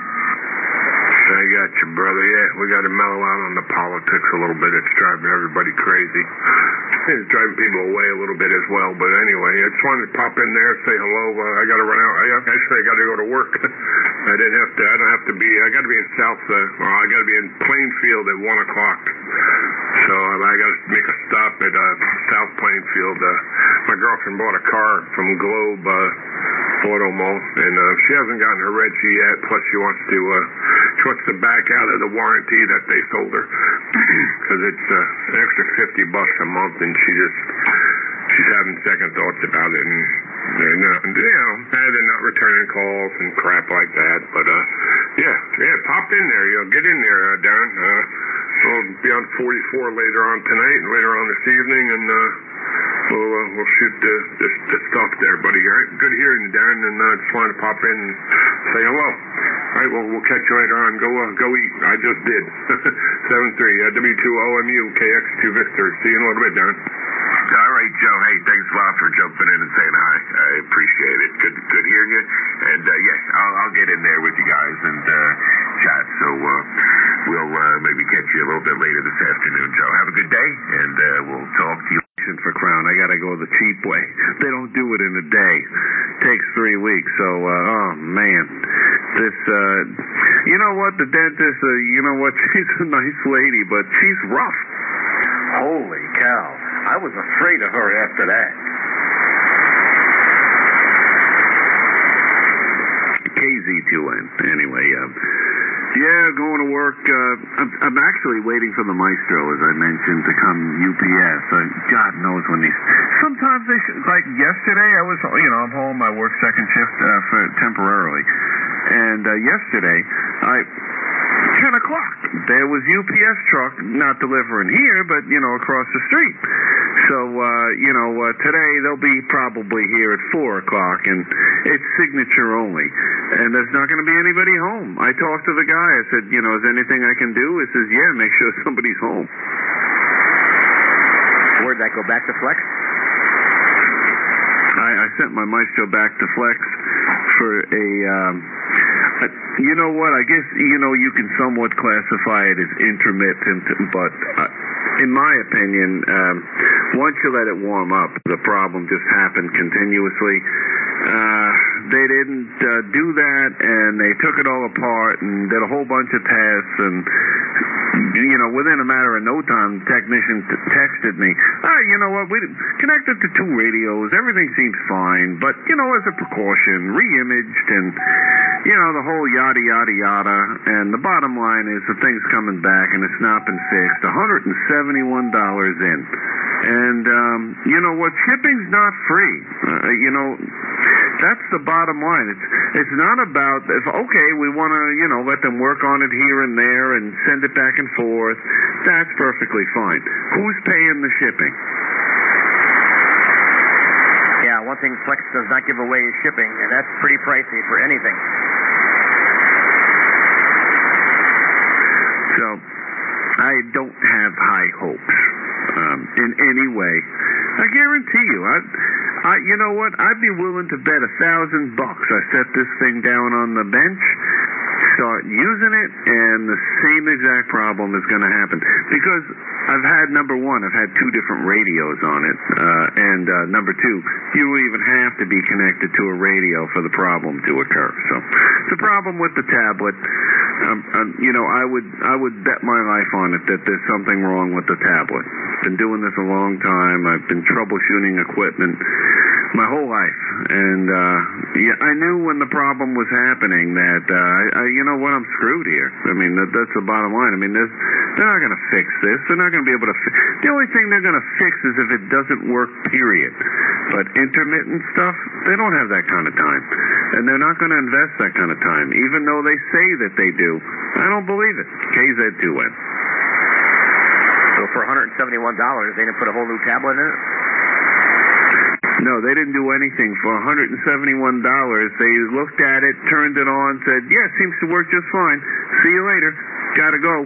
I got you, brother. Yeah, we got to mellow out on the politics a little bit. It's driving everybody crazy. It's driving people away a little bit as well. But anyway, I just wanted to pop in there, say hello. Uh, I got to run out. I actually I got to go to work. I didn't have to. I don't have to be. I got to be in South. Uh, well, I got to be in Plainfield at one o'clock. So um, I got to make a stop at uh, South Plainfield. Uh, my girlfriend bought a car from Globe uh, Auto Mall, and uh, she hasn't gotten her Reggie yet. Plus, she wants to. Uh, she wants to back out of the warranty that they sold her because it's uh, an extra fifty bucks a month, and she just she's having second thoughts about it, and, and uh, you know, they're not returning calls and crap like that. But uh, yeah, yeah, pop in there, you know, get in there, uh, Darren. Uh, we'll be on forty-four later on tonight and later on this evening, and uh, we'll uh, we'll shoot the, the the stuff there, buddy. All right, good hearing you, Darren, and I uh, just wanted to pop in and say hello. All right, well, we'll catch you later on. Go uh, go eat. I just did. seven three, uh, W two O M U, K X two Victor. See you in a little bit, Darren. All right, Joe. Hey, thanks a lot for jumping in and saying hi. I appreciate it. Good good hearing you. And, uh, yeah, I'll, I'll get in there with you guys and uh, chat. So uh, we'll uh, maybe catch you a little bit later this afternoon, Joe. Have a good day, and uh, we'll talk to you. For Crown, I gotta go the cheap way. They don't do it in a day. Takes three weeks. So, uh, oh man, this. Uh, you know what? The dentist. Uh, you know what? She's a nice lady, but she's rough. Holy cow! I was afraid of her after that. K Z two N. Anyway, uh, yeah, going to work. Uh, I'm, I'm actually waiting for the maestro, as I mentioned, to come U P S. Uh, God knows when these. Sometimes they should, like yesterday, I was, you know, I'm home. I work second shift uh, for temporarily, and uh, yesterday, I ten o'clock. There was U P S truck not delivering here, but you know, across the street. So uh, you know, uh, today they'll be probably here at four o'clock, and it's signature only. And there's not going to be anybody home. I talked to the guy. I said, you know, is there anything I can do? He says, yeah, make sure somebody's home. Where'd that go? Back to Flex? I, I sent my Maestro back to Flex for a, um, a, you know what, I guess, you know, you can somewhat classify it as intermittent, but uh, in my opinion, um, once you let it warm up, the problem just happened continuously. Uh, they didn't uh, do that, and they took it all apart and did a whole bunch of tests, and, you know, within a matter of no time, the technician t- texted me, ah, you know what, we connected to two radios, everything seems fine, but, you know, as a precaution, re-imaged, and, you know, the whole yada, yada, yada, and the bottom line is the thing's coming back, and it's not been fixed, one hundred seventy-one dollars in. And, um, you know what, shipping's not free. Uh, you know, that's the bottom line. It's it's not about, if okay, we want to, you know, let them work on it here and there and send it back and forth. That's perfectly fine. Who's paying the shipping? Yeah, one thing Flex does not give away is shipping, and that's pretty pricey for anything. So, I don't have high hopes. Um, in any way, I guarantee you, I, I, you know what? I'd be willing to bet a thousand bucks. I set this thing down on the bench, start using it, and the same exact problem is going to happen. Because I've had, number one, I've had two different radios on it, uh, and uh, number two, you will even have to be connected to a radio for the problem to occur. So, the problem with the tablet, um, um, you know, I would I would bet my life on it that there's something wrong with the tablet. Been doing this a long time. I've been troubleshooting equipment my whole life, and uh, yeah, I knew when the problem was happening that uh, I, I, you know what, I'm screwed here. I mean, that, that's the bottom line. I mean, there's, they're not going to fix this. They're not going to be able to. Fi- the only thing they're going to fix is if it doesn't work. Period. But intermittent stuff, they don't have that kind of time, and they're not going to invest that kind of time, even though they say that they do. I don't believe it. K Z two N. So for one hundred seventy-one dollars, they didn't put a whole new tablet in it? No, they didn't do anything. For one hundred seventy-one dollars, they looked at it, turned it on, said, yeah, it seems to work just fine. See you later. Gotta go.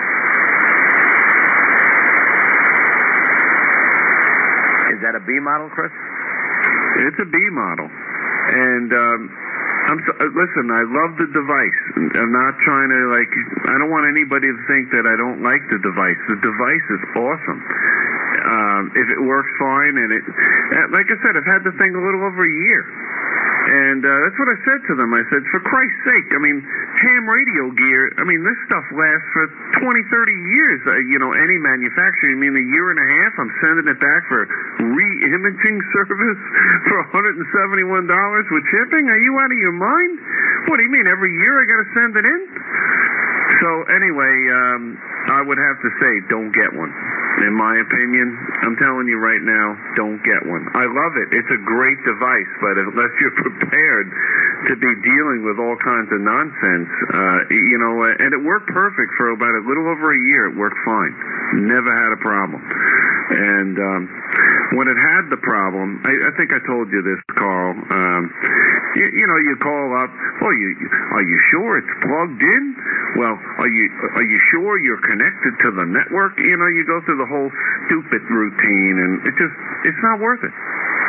Is that a B model, Chris? It's a B model. And, um, I'm so, uh, listen, I love the device. I'm not trying to, like, I don't want anybody to think that I don't like the device. The device is awesome. Um, if it works fine, and it, like I said, I've had the thing a little over a year. And uh, that's what I said to them. I said, for Christ's sake, I mean, ham radio gear, I mean, this stuff lasts for twenty, thirty years. Uh, you know, any manufacturer, I mean, a year and a half, I'm sending it back for re-imaging service for one hundred seventy-one dollars with shipping? Are you out of your mind? What do you mean, every year I got to send it in? So, anyway, um, I would have to say, don't get one. In my opinion, I'm telling you right now, don't get one. I love it. It's a great device, but unless you're prepared to be dealing with all kinds of nonsense, uh, you know, and it worked perfect for about a little over a year. It worked fine. Never had a problem. And um, when it had the problem, I, I think I told you this, Carl. Um, you, you know, you call up. Oh, you are you sure it's plugged in? Well, are you are you sure you're connected to the network? You know, you go through the whole stupid routine, and it just it's not worth it.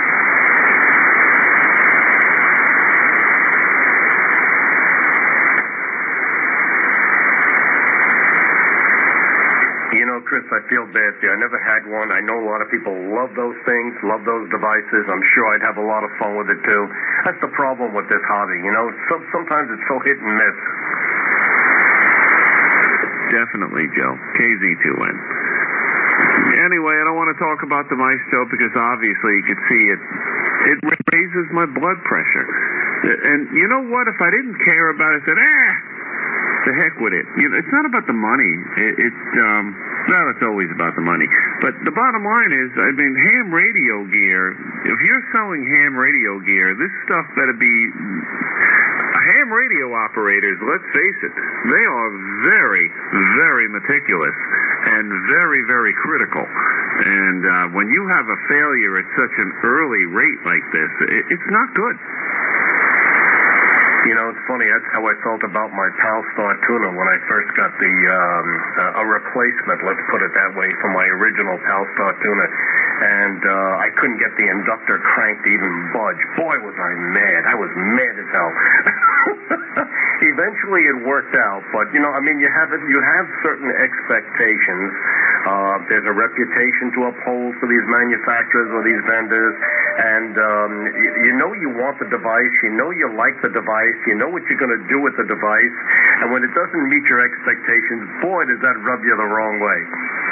You know, Chris, I feel bad for you. I never had one. I know a lot of people love those things, love those devices. I'm sure I'd have a lot of fun with it, too. That's the problem with this hobby, you know. So, sometimes it's so hit and miss. Definitely, Joe. K Z two N. Anyway, I don't want to talk about the Maestro because obviously you could see it. It raises my blood pressure. And you know what? If I didn't care about it, I said, ah, the heck with it. You know, it's not about the money. It, it's, um, well, it's always about the money. But the bottom line is, I mean, ham radio gear, if you're selling ham radio gear, this stuff better be... Ham radio operators, let's face it, they are very, very meticulous and very, very critical. And uh, when you have a failure at such an early rate like this, it, it's not good. You know, it's funny. That's how I felt about my Palstar tuna when I first got the um, uh, a replacement, let's put it that way, for my original Palstar tuna. And uh, I couldn't get the inductor crank to even budge. Boy, was I mad. I was mad as hell. Eventually it worked out, but, you know, I mean, you have it, you have certain expectations. Uh, there's a reputation to uphold for these manufacturers or these vendors, and um, you, you know you want the device, you know you like the device, you know what you're going to do with the device, and when it doesn't meet your expectations, boy, does that rub you the wrong way.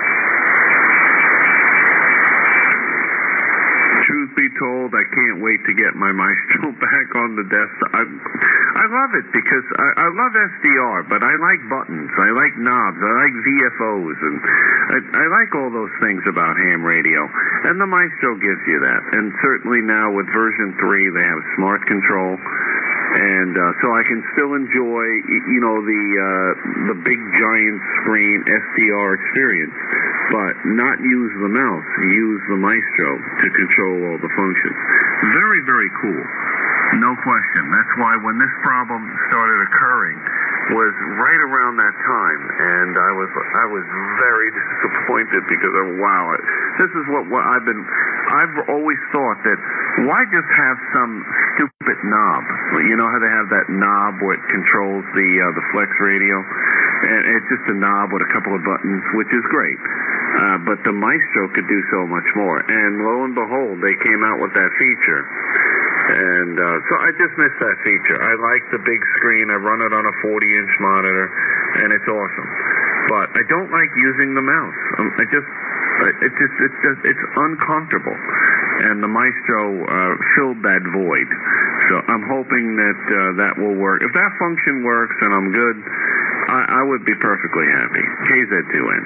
Truth be told, I can't wait to get my Maestro back on the desktop. I, I love it because I, I love S D R, but I like buttons, I like knobs, I like V F Os, and I, I like all those things about ham radio. And the Maestro gives you that. And certainly now with version three, they have smart control. And uh, so I can still enjoy, you know, the uh, the big giant screen S D R experience, but not use the mouse. Use the Maestro to control all the functions. Very, very cool. No question. That's why when this problem started occurring was right around that time, and I was I was very disappointed because of wow, this is what, what I've been. I've always thought that why just have some stupid knob? You know how they have that knob where it controls the uh, the flex radio, and it's just a knob with a couple of buttons, which is great. Uh, but the Maestro could do so much more, and lo and behold, they came out with that feature. And uh, so I just missed that feature. I like the big screen. I run it on a forty-inch monitor, and it's awesome. But I don't like using the mouse. Um, I just, it just, it's just, it's uncomfortable. And the Maestro uh, filled that void. So I'm hoping that uh, that will work. If that function works and I'm good, I, I would be perfectly happy. K Z two N.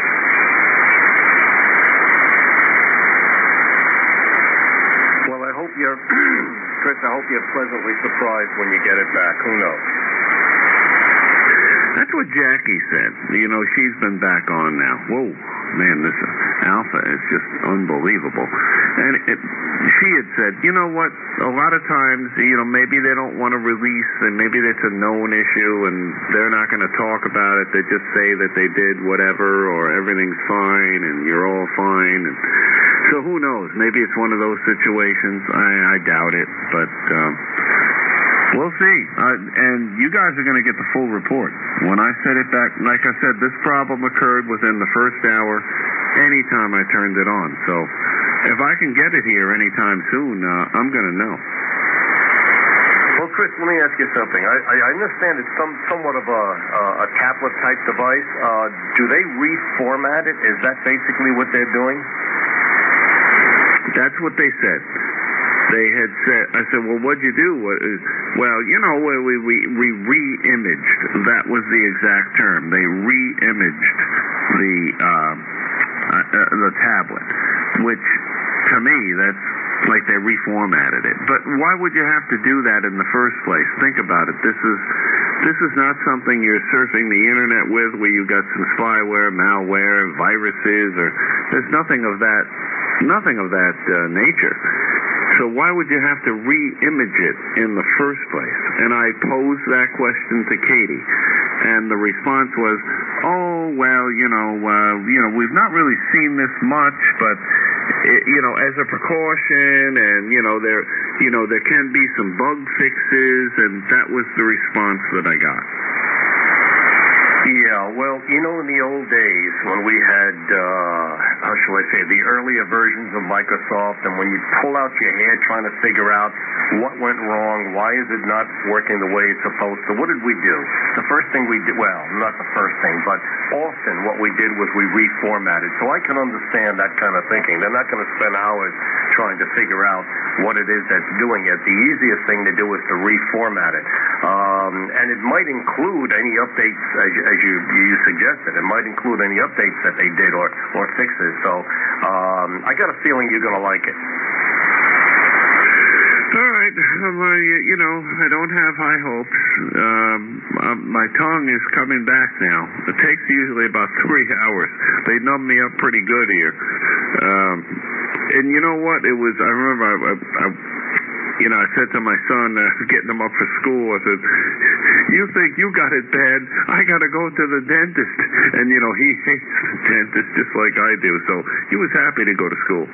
You're, Chris, I hope you're pleasantly surprised when you get it back. Who knows? That's what Jackie said. You know, she's been back on now. Whoa, man, this Alpha is just unbelievable. And it, she had said, you know what, a lot of times, you know, maybe they don't want to release, and maybe it's a known issue, and they're not going to talk about it. They just say that they did whatever, or everything's fine, and you're all fine. And so who knows? Maybe it's one of those situations. I, I doubt it, but um, we'll see. Uh, and you guys are going to get the full report. When I said it back, like I said, this problem occurred within the first hour anytime I turned it on. So if I can get it here anytime soon, uh, I'm going to know. Well, Chris, let me ask you something. I, I understand it's some somewhat of a, uh, a tablet-type device. Uh, do they reformat it? Is that basically what they're doing? That's what they said. They had said, I said, well, what'd you do? What is, well, you know, we, we, we re-imaged. That was the exact term. They re-imaged the, uh, uh, the tablet, which, to me, that's like they reformatted it. But why would you have to do that in the first place? Think about it. This is, this is not something you're surfing the internet with where you got some spyware, malware, viruses, or there's nothing of that Nothing of that uh, nature. So why would you have to re-image it in the first place? And I posed that question to Katie, and the response was, "Oh, well, you know, uh, you know, we've not really seen this much, but it, you know, as a precaution, and you know, there, you know, there can be some bug fixes," and that was the response that I got. Yeah, well, you know, in the old days when we had, uh, how shall I say, the earlier versions of Microsoft, and when you pull out your hair trying to figure out what went wrong, why is it not working the way it's supposed to, what did we do? The first thing we did, well, not the first thing, but often what we did was we reformatted. So I can understand that kind of thinking. They're not going to spend hours trying to figure out what it is that's doing it. The easiest thing to do is to reformat it. Um, and it might include any updates, as, as you, you suggested. It might include any updates that they did or, or fixes. So um, I got a feeling you're going to like it. All right. Well, you, you know, I don't have high hopes. Um, um, my tongue is coming back now. It takes usually about three hours. They numb me up pretty good here. Um, and you know what? It was, I remember I, I, you know, I said to my son, uh, getting him up for school, I said, you think you got it bad? I got to go to the dentist. And, you know, he hates the dentist just like I do. So he was happy to go to school.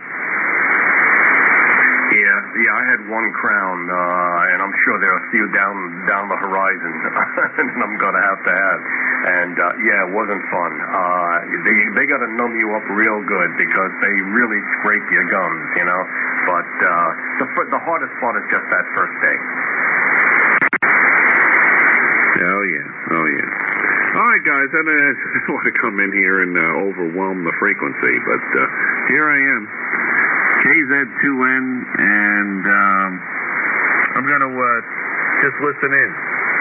Yeah, yeah, I had one crown, uh, and I'm sure there are a few down down the horizon that I'm going to have to have. And, uh, yeah, it wasn't fun. Uh, they they got to numb you up real good because they really scrape your gums, you know. But uh, the the hardest part is just that first day. Oh, yeah. Oh, yeah. All right, guys, I don't want to come in here and uh, overwhelm the frequency, but uh, here I am. K Z two N, and um, I'm going to uh, just listen in.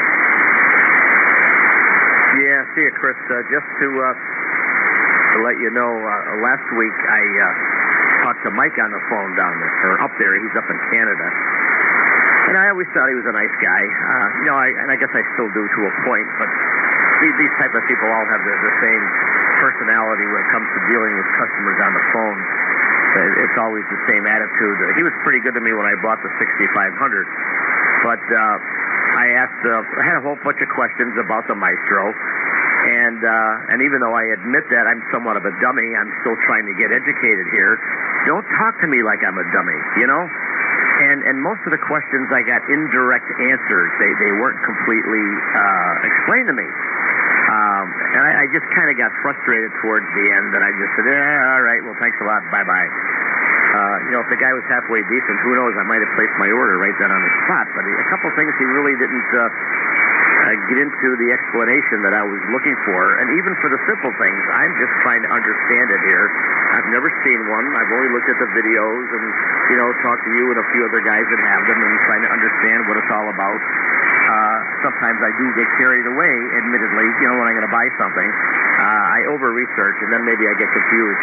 Yeah, see you, Chris. Uh, just to uh, to let you know, uh, last week I uh, talked to Mike on the phone down there, or up there. He's up in Canada. And I always thought he was a nice guy. Uh, you know, I, and I guess I still do to a point, but these, these type of people all have the, the same personality when it comes to dealing with customers on the phone. It's always the same attitude. He was pretty good to me when I bought the sixty-five hundred. But uh, I asked, uh, I had a whole bunch of questions about the Maestro. And uh, and even though I admit that I'm somewhat of a dummy, I'm still trying to get educated here. Don't talk to me like I'm a dummy, you know? And and most of the questions I got indirect answers. They, they weren't completely uh, explained to me. Um, and I, I just kind of got frustrated towards the end, and I just said, eh, all right, well, thanks a lot, bye-bye. Uh, you know, if the guy was halfway decent, who knows, I might have placed my order right then on the spot. But a couple things he really didn't uh, uh, get into the explanation that I was looking for. And even for the simple things, I'm just trying to understand it here. I've never seen one. I've only looked at the videos and, you know, talked to you and a few other guys that have them and trying to understand what it's all about. Uh, sometimes I do get carried away, admittedly, you know, when I'm going to buy something. Uh, I over-research, and then maybe I get confused.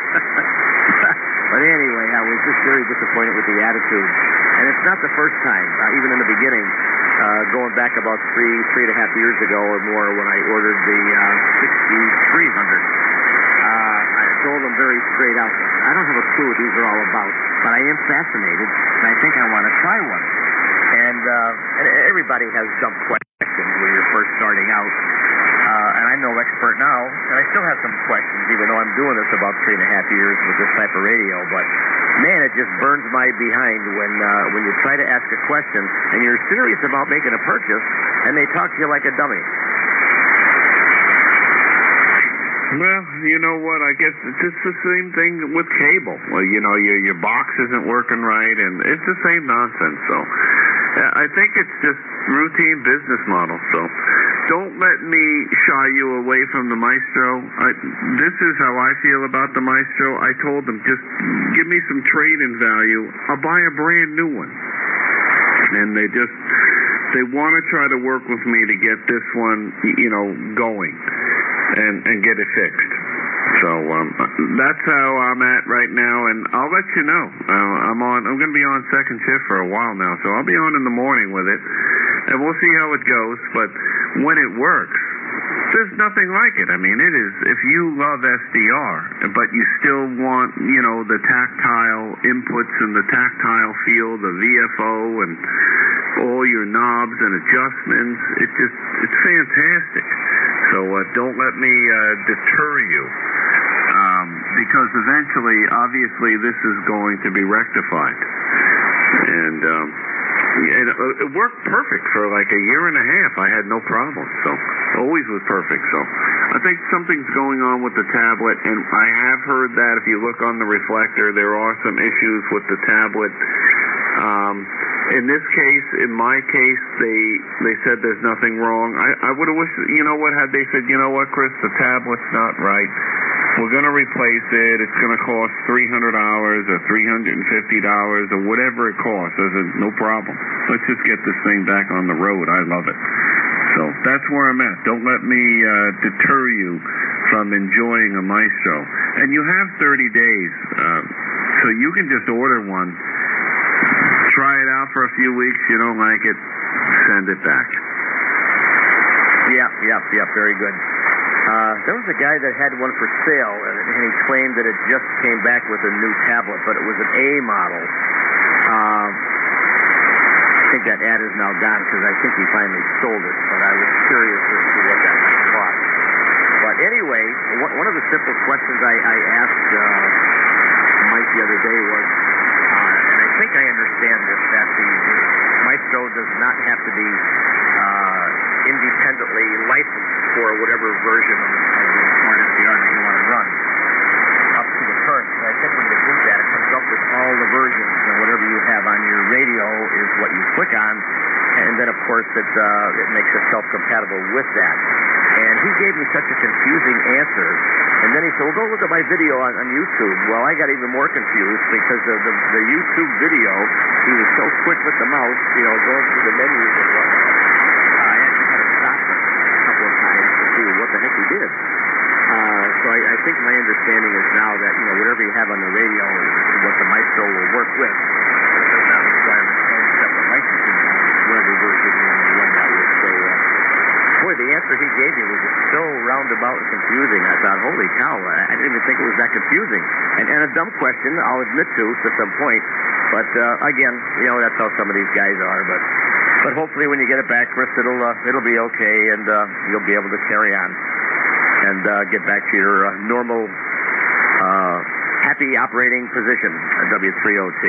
But anyway, I was just very disappointed with the attitude. And it's not the first time, uh, even in the beginning, uh, going back about three, three and a half years ago or more when I ordered the uh, sixty-three hundred. Uh, I told them very straight out, I don't have a clue what these are all about, but I am fascinated, and I think I want to try one. And, uh, and everybody has dumb questions when you're first starting out. Uh, and I'm no expert now, and I still have some questions, even though I'm doing this about three and a half years with this type of radio. But, man, it just burns my behind when uh, when you try to ask a question, and you're serious about making a purchase, and they talk to you like a dummy. Well, you know what? I guess it's just the same thing with cable. Well, you know, your your box isn't working right, and it's the same nonsense. So, I think it's just routine business model. So, don't let me shy you away from the Maestro. I, this is how I feel about the Maestro. I told them, just give me some trade-in value. I'll buy a brand new one. And they just, they want to try to work with me to get this one, you know, going and, and get it fixed. So um, that's how I'm at right now, and I'll let you know. Uh, I'm on. I'm going to be on second shift for a while now, so I'll be on in the morning with it, and we'll see how it goes. But when it works, there's nothing like it. I mean, it is. If you love S D R, but you still want, you know, the tactile inputs and the tactile feel, the V F O, and all your knobs and adjustments, it just it's fantastic. So uh, don't let me uh, deter you. Um, because eventually, obviously, this is going to be rectified. And, um, and it worked perfect for like a year and a half. I had no problem. So, always was perfect. So, I think something's going on with the tablet. And I have heard that if you look on the reflector, there are some issues with the tablet. Um, in this case, in my case, they they said there's nothing wrong. I, I would have wished, you know what, had they said, you know what, Chris, the tablet's not right. We're going to replace it. It's going to cost three hundred dollars or three hundred fifty dollars or whatever it costs. I said, no problem. Let's just get this thing back on the road. I love it. So that's where I'm at. Don't let me uh, deter you from enjoying a Maestro. And you have thirty days, uh, so you can just order one. Try it out for a few weeks. You don't like it, send it back. Yep, yep, yep. Very good. Uh, there was a guy that had one for sale, and, and he claimed that it just came back with a new tablet, but it was an A model. Um, think that ad is now gone because I think he finally sold it, but I was curious as to what that might cost. But anyway, one of the simple questions I, I asked uh, Mike the other day was, uh, and I think I understand this, that the Maestro does not have to be uh, independently licensed for whatever version of the Smart S D R that you want to run up to the current. And I think when you do that, it comes up with all the versions, and whatever you have on your radio is what you click on, and then, of course, it, uh, it makes itself compatible with that. And he gave me such a confusing answer, and then he said, well, go look at my video on, on YouTube. Well, I got even more confused because of the, the YouTube video, he was so quick with the mouse, you know, going through the menus and whatnot. Uh, I actually had to stop him a couple of times to see what the heck he did. Uh, so I, I think my understanding is now that, you know, whatever you have on the radio is what the Maestro will work with. It does not require its own separate licensing on whatever version you want to run that with. So, uh, boy, the answer he gave me was just so roundabout and confusing. I thought, holy cow, I didn't even think it was that confusing. And, and a dumb question, I'll admit to, to some point. But, uh, again, you know, that's how some of these guys are. But but hopefully when you get it back, Chris, it'll, uh, it'll be okay, and uh, you'll be able to carry on and uh, get back to your uh, normal, uh, happy operating position at W three O T.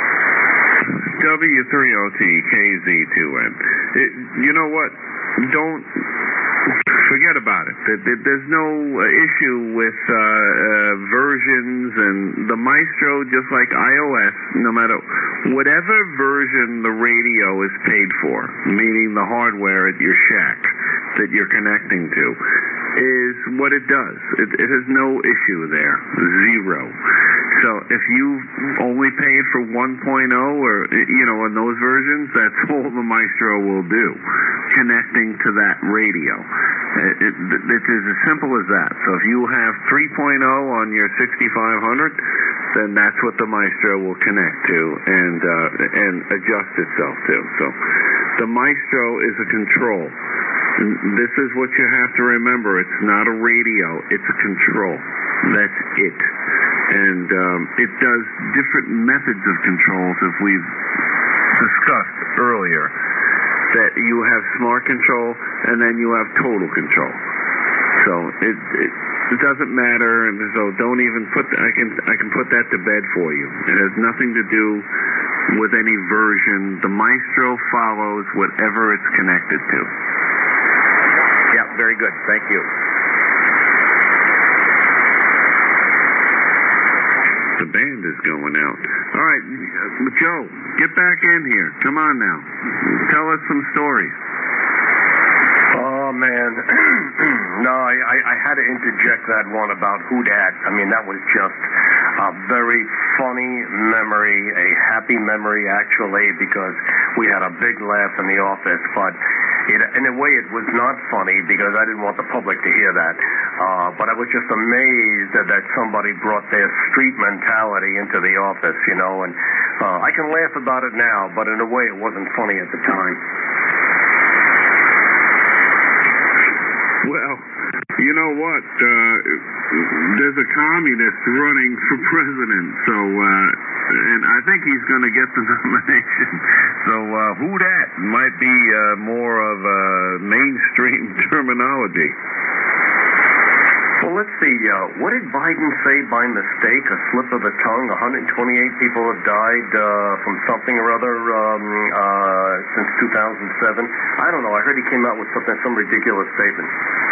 W three O T, K Z two N. It, you know what? Don't forget about it. There's no issue with uh, uh, versions, and the Maestro, just like iOS, no matter whatever version the radio is paid for, meaning the hardware at your shack that you're connecting to, is what it does. It, it has no issue there. Zero. So if you only paid for one point oh or, you know, in those versions, that's all the Maestro will do, connecting to that radio. It, it, it is as simple as that. So if you have three point oh on your sixty-five hundred, then that's what the Maestro will connect to and uh, and adjust itself to. So the Maestro is a control. This is what you have to remember. It's not a radio. It's a control. That's it. And um, it does different methods of controls, as we've discussed earlier. That you have smart control, and then you have total control. So it, it it doesn't matter, and so don't even put. I can I can put that to bed for you. It has nothing to do with any version. The Maestro follows whatever it's connected to. Yeah, very good. Thank you. The band is going out. All right, Joe, get back in here. Come on now. Tell us some stories. Oh, man. No, I, I, I had to interject that one about Who Dat. I mean, that was just a very funny memory, a happy memory, actually, because we had a big laugh in the office. But it, in a way, it was not funny because I didn't want the public to hear that. Uh, but I was just amazed that, that somebody brought their street mentality into the office, you know. And uh, I can laugh about it now, but in a way, it wasn't funny at the time. Well, you know what? Uh, there's a communist running for president, so uh, and I think he's going to get the nomination. So uh, who dat might be uh, more of a mainstream terminology. Well, let's see. Uh, what did Biden say by mistake? A slip of the tongue? one hundred twenty-eight people have died uh, from something or other um, uh, since two thousand seven. I don't know. I heard he came out with something, some ridiculous statement.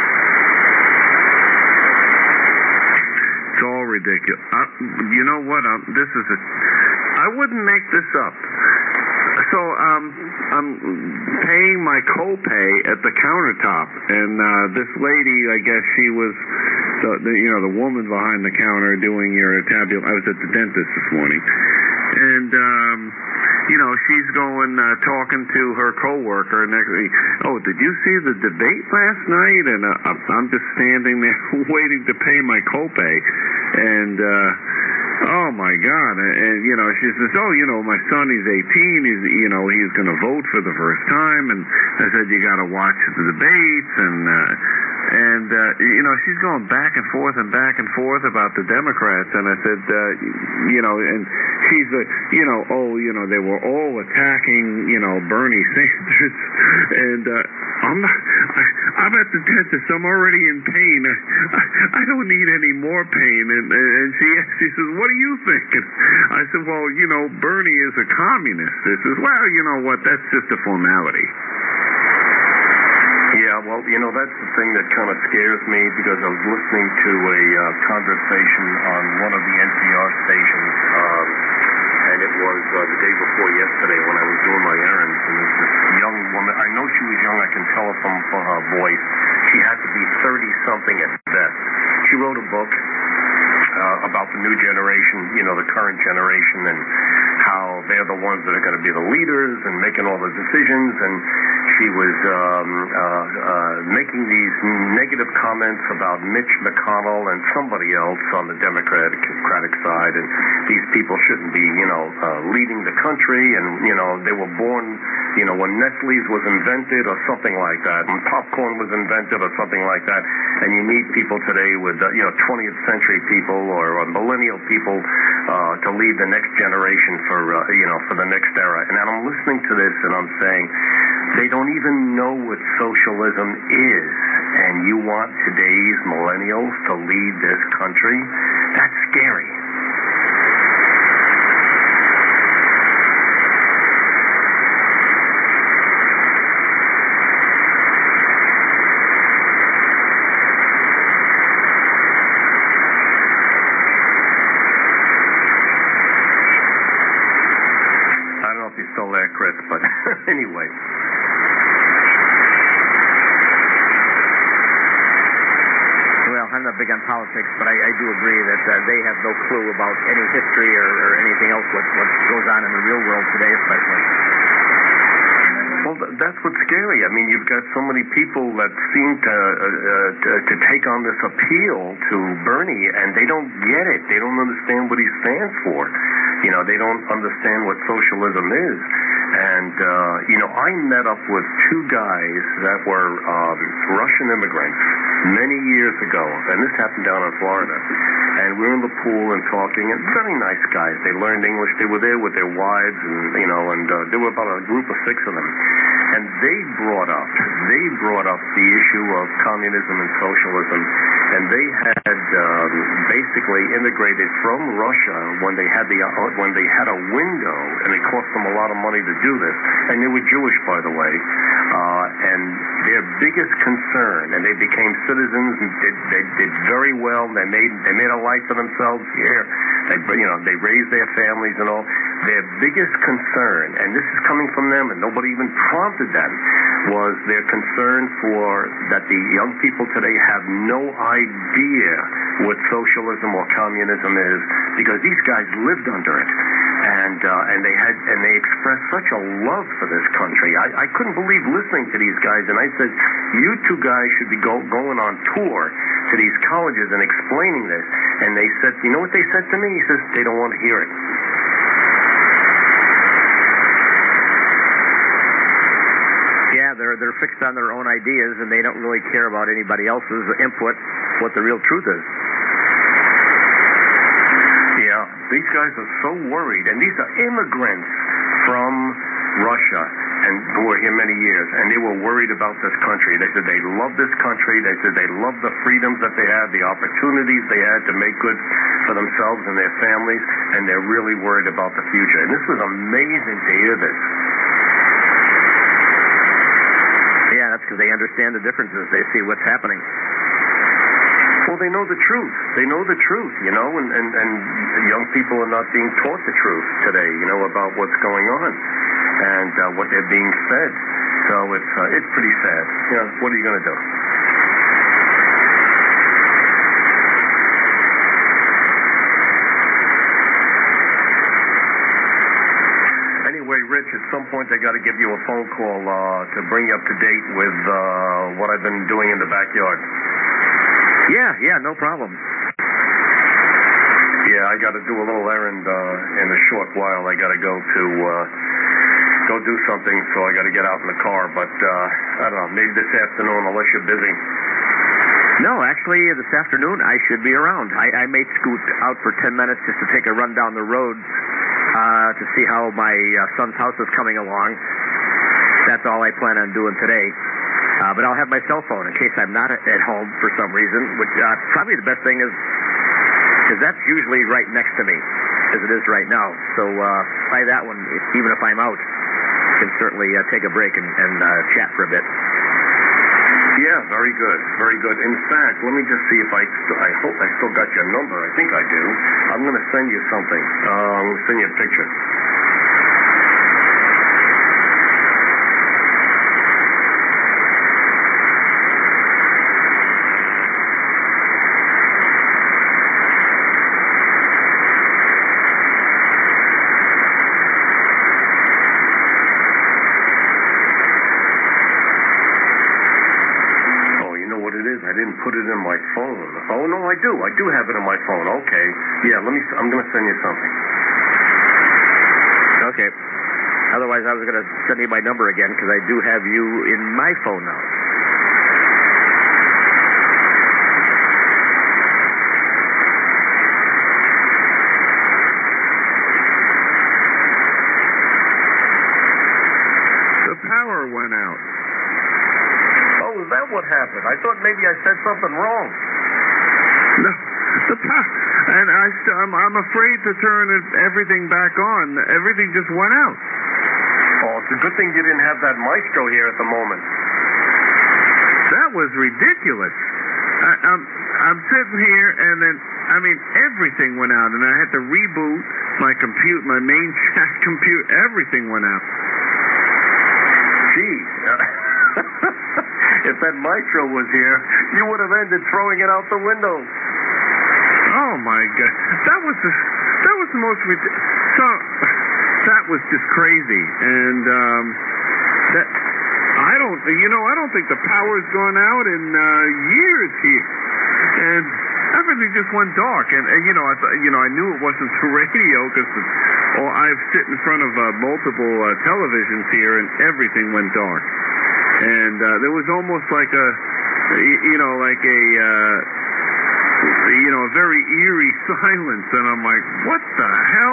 It's all ridiculous. Uh, you know what? Um, this is a. I wouldn't make this up. So um, I'm paying my copay at the countertop, and uh, this lady, I guess she was, the, the you know, the woman behind the counter doing your tabula. I was at the dentist this morning, and um, you know, she's going uh, talking to her coworker next week. Oh, did you see the debate last night? And uh, I'm just standing there waiting to pay my copay, and. Uh, Oh my God! And you know, she says, "Oh, you know, my son, he's eighteen. He's, you know, he's going to vote for the first time." And I said, "You got to watch the debates." And uh, and uh, you know, she's going back and forth and back and forth about the Democrats, and I said, uh, you know, and she's, uh, you know, oh, you know, they were all attacking, you know, Bernie Sanders, and uh, I'm not, I, I'm at the dentist. I'm already in pain. I, I don't need any more pain. And, and she she says, what are you thinking? I said, well, you know, Bernie is a communist. She says, well, you know what? That's just a formality. Yeah, well, you know, that's the thing that kind of scares me, because I was listening to a uh, conversation on one of the N P R stations, um, and it was uh, the day before yesterday when I was doing my errands, and there's this young woman. I know she was young. I can tell it from, from her voice. She had to be thirty-something at best. She wrote a book uh, about the new generation, you know, the current generation, and how they're the ones that are going to be the leaders and making all the decisions. And she was um, uh, uh, making these negative comments about Mitch McConnell and somebody else on the Democratic side, and these people shouldn't be, you know, uh, leading the country, and, you know, they were born, you know, when Nestle's was invented or something like that, and popcorn was invented or something like that, and you need people today with, uh, you know, twentieth century people or, or millennial people uh, to lead the next generation for, uh, you know, for the next era. And I'm listening to this and I'm saying, they don't even know what socialism is, and you want today's millennials to lead this country? That's scary. I don't know if he's still there, Chris, but anyway. Well, I'm not big on politics, but I, I do agree that uh, they have no clue about any history or, or anything else, what, what goes on in the real world today, especially. Well, that's what's scary. I mean, you've got so many people that seem to, uh, to to take on this appeal to Bernie, and they don't get it. They don't understand what he stands for. You know, they don't understand what socialism is. And, uh, you know, I met up with two guys that were um, Russian immigrants many years ago, and this happened down in Florida. And we were in the pool and talking, and very nice guys. They learned English. They were there with their wives, and, you know, and uh, there were about a group of six of them. And they brought up, they brought up the issue of communism and socialism, and they had um, basically immigrated from Russia when they had the uh, when they had a window, and it cost them a lot of money to do this. And they were Jewish, by the way. Uh, and their biggest concern, and they became citizens, and did, they did very well. They made they made a life for themselves here. They, you know, they raised their families and all. Their biggest concern, and this is coming from them, and nobody even prompted them, was their concern for that the young people today have no idea what socialism or communism is, because these guys lived under it, and uh, and they had and they expressed such a love for this country. I, I couldn't believe listening to these guys, and I said, you two guys should be go, going on tour to these colleges and explaining this. And they said, you know what they said to me? He says, they don't want to hear it. Yeah, they're they're fixed on their own ideas, and they don't really care about anybody else's input, what the real truth is. Yeah, these guys are so worried, and these are immigrants from Russia, and who were here many years, and they were worried about this country. They said they love this country. They said they love the freedoms that they had, the opportunities they had to make good for themselves and their families, and they're really worried about the future. And this was amazing to hear this. Yeah, that's because they understand the differences. They see what's happening. Well, they know the truth. They know the truth, you know, and, and, and young people are not being taught the truth today, you know, about what's going on and uh, what they're being fed. So it's uh, it's pretty sad. You know, what are you going to do? Anyway, Rich, at some point I got to give you a phone call uh, to bring you up to date with uh, what I've been doing in the backyard. Yeah, yeah, no problem. Yeah, I got to do a little errand uh, in a short while. I got to go to uh, go do something, so I got to get out in the car. But uh, I don't know, maybe this afternoon, unless you're busy. No, actually, this afternoon I should be around. I, I may scoot out for ten minutes just to take a run down the road uh, to see how my uh, son's house is coming along. That's all I plan on doing today. Uh, but I'll have my cell phone in case I'm not at home for some reason, which uh, probably the best thing is because that's usually right next to me, as it is right now. So uh, try that one, if, even if I'm out. Can certainly uh, take a break and, and uh, chat for a bit. Yeah, very good, very good. In fact, let me just see if I, st- I hope I still got your number. I think I do. I'm going to send you something. Uh, I'm going to send you a picture. I didn't put it in my phone. Oh, no, I do. I do have it in my phone. Okay. Yeah, let me, I'm going to send you something. Okay. Otherwise, I was going to send you my number again because I do have you in my phone now. The power went out. Oh, is that what happened? I thought maybe I said something wrong. No, the power, and I, I'm, I'm afraid to turn it, everything back on. Everything just went out. Oh, it's a good thing you didn't have that maestro here at the moment. That was ridiculous. I, I'm, I'm sitting here, and then, I mean, everything went out, and I had to reboot my compute, my main chat compute. Everything went out. Gee. If that maestro was here, you would have ended throwing it out the window. Oh my God, that was the that was the most ridiculous. So that was just crazy, and um, that I don't, you know, I don't think the power's gone out in uh, years here, and everything just went dark. And, and you know, I th- you know, I knew it wasn't the radio because oh, I've sit in front of uh, multiple uh, televisions here, and everything went dark. And uh, there was almost like a, you know, like a, uh, you know, a very eerie silence. And I'm like, what the hell?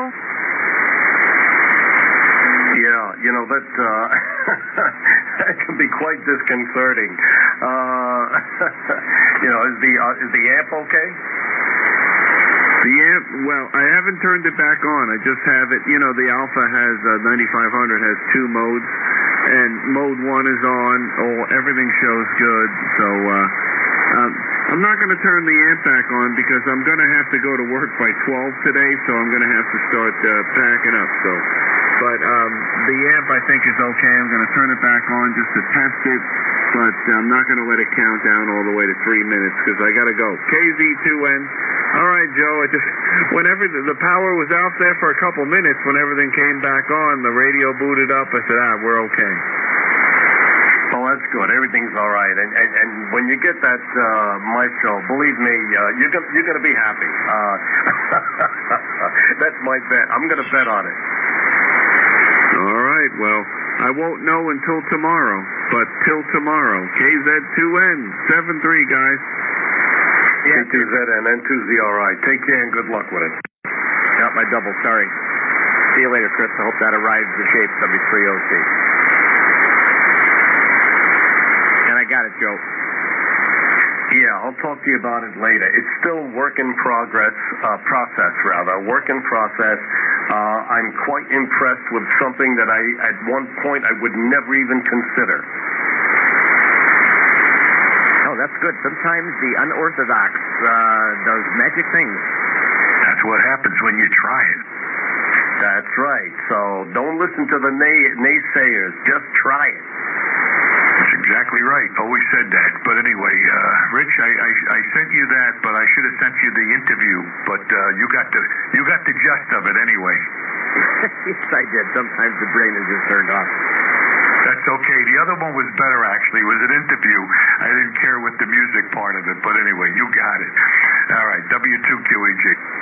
Yeah, you know, that, uh, that can be quite disconcerting. Uh, you know, is the, uh, is the amp okay? The amp, well, I haven't turned it back on. I just have it, you know, the Alpha has, uh, ninety-five hundred has two modes, and mode one is on, oh, everything shows good, so, uh, um, I'm not going to turn the amp back on because I'm going to have to go to work by twelve today, so I'm going to have to start, uh, packing up, so, but, um, the amp I think is okay. I'm going to turn it back on just to test it, but I'm not going to let it count down all the way to three minutes because I got to go. K Z two N. All right, Joe. I just whenever the, the power was out there for a couple minutes, when everything came back on, the radio booted up. I said, ah, we're okay. Oh, that's good. Everything's all right. And and, and when you get that uh, maestro, believe me, uh, you're gonna you're gonna be happy. Uh, that's my bet. I'm gonna bet on it. All right. Well, I won't know until tomorrow, but till tomorrow. K Z two N seven three guys. K two Z N, N two Z R I. Take care and good luck with it. Got my double, sorry. See you later, Chris. I hope that arrives in shape, W three O C. And I got it, Joe. Yeah, I'll talk to you about it later. It's still work in progress, uh, process rather, work in process. Uh, I'm quite impressed with something that I, at one point, I would never even consider. Oh, that's good. Sometimes the unorthodox uh, does magic things. That's what happens when you try it. That's right. So don't listen to the nay- naysayers. Just try it. That's exactly right. Always said that. But anyway, uh, Rich, I, I, I sent you that, but I should have sent you the interview. But uh, you got the you got the gist of it anyway. Yes, I did. Sometimes the brain is just turned off. That's okay. The other one was better, actually. It was an interview. I didn't care with the music part of it. But anyway, you got it. All right, W two Q E G.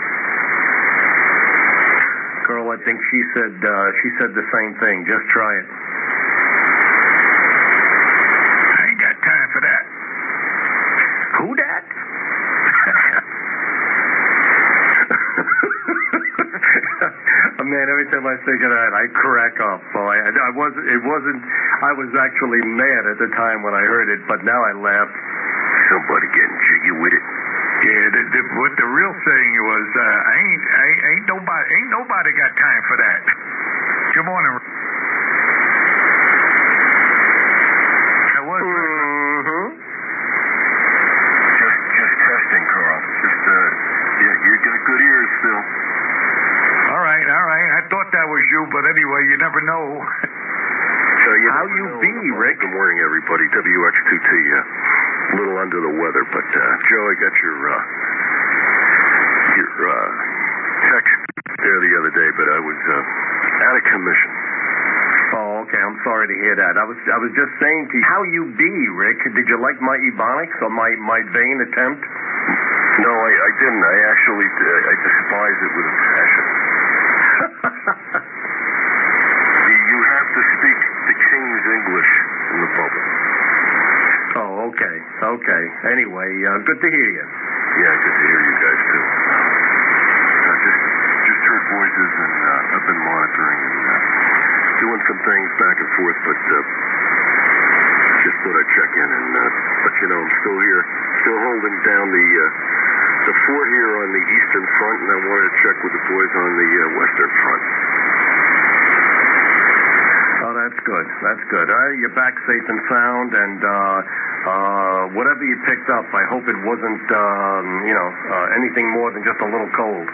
Girl, I think she said uh, she said the same thing. Just try it. I ain't got time for that. Who dat? man, every time I think of that, I crack up. So I, I wasn't, it wasn't, I was actually mad at the time when I heard it, but now I laugh. Somebody getting jiggy with it. Yeah, the, the, what the real saying was, uh, ain't, ain't, ain't nobody, ain't nobody got time for that. Good morning. That was mm-hmm. Just, just testing, Carl. Just, uh, yeah, you got good ears still. All right, all right. I thought that was you, but anyway, you never know. So you How you be, Rick? Good morning, everybody. W X two T. Uh, a little under the weather, but uh, Joe, I got your uh, your uh, text there the other day, but I was uh, out of commission. Oh, okay. I'm sorry to hear that. I was I was just saying to you, how you be, Rick? Did you like my ebonics or my, my vain attempt? No, I, I didn't. I actually uh, I despise it with a passion. You have to speak the King's English in the bubble. Oh, okay. Okay. Anyway, uh, good to hear you. Yeah, good to hear you guys, too. I just, just heard voices, and uh, I've been monitoring and uh, doing some things back and forth, but uh, just thought I'd check in and uh, let you know I'm still here, still holding down the uh, the fort here on the Eastern Front, and I wanted to check with the boys on the uh, Western Front. Oh, that's good. That's good. Uh, you're back safe and sound, and uh, uh, whatever you picked up, I hope it wasn't, um, you know, uh, anything more than just a little cold.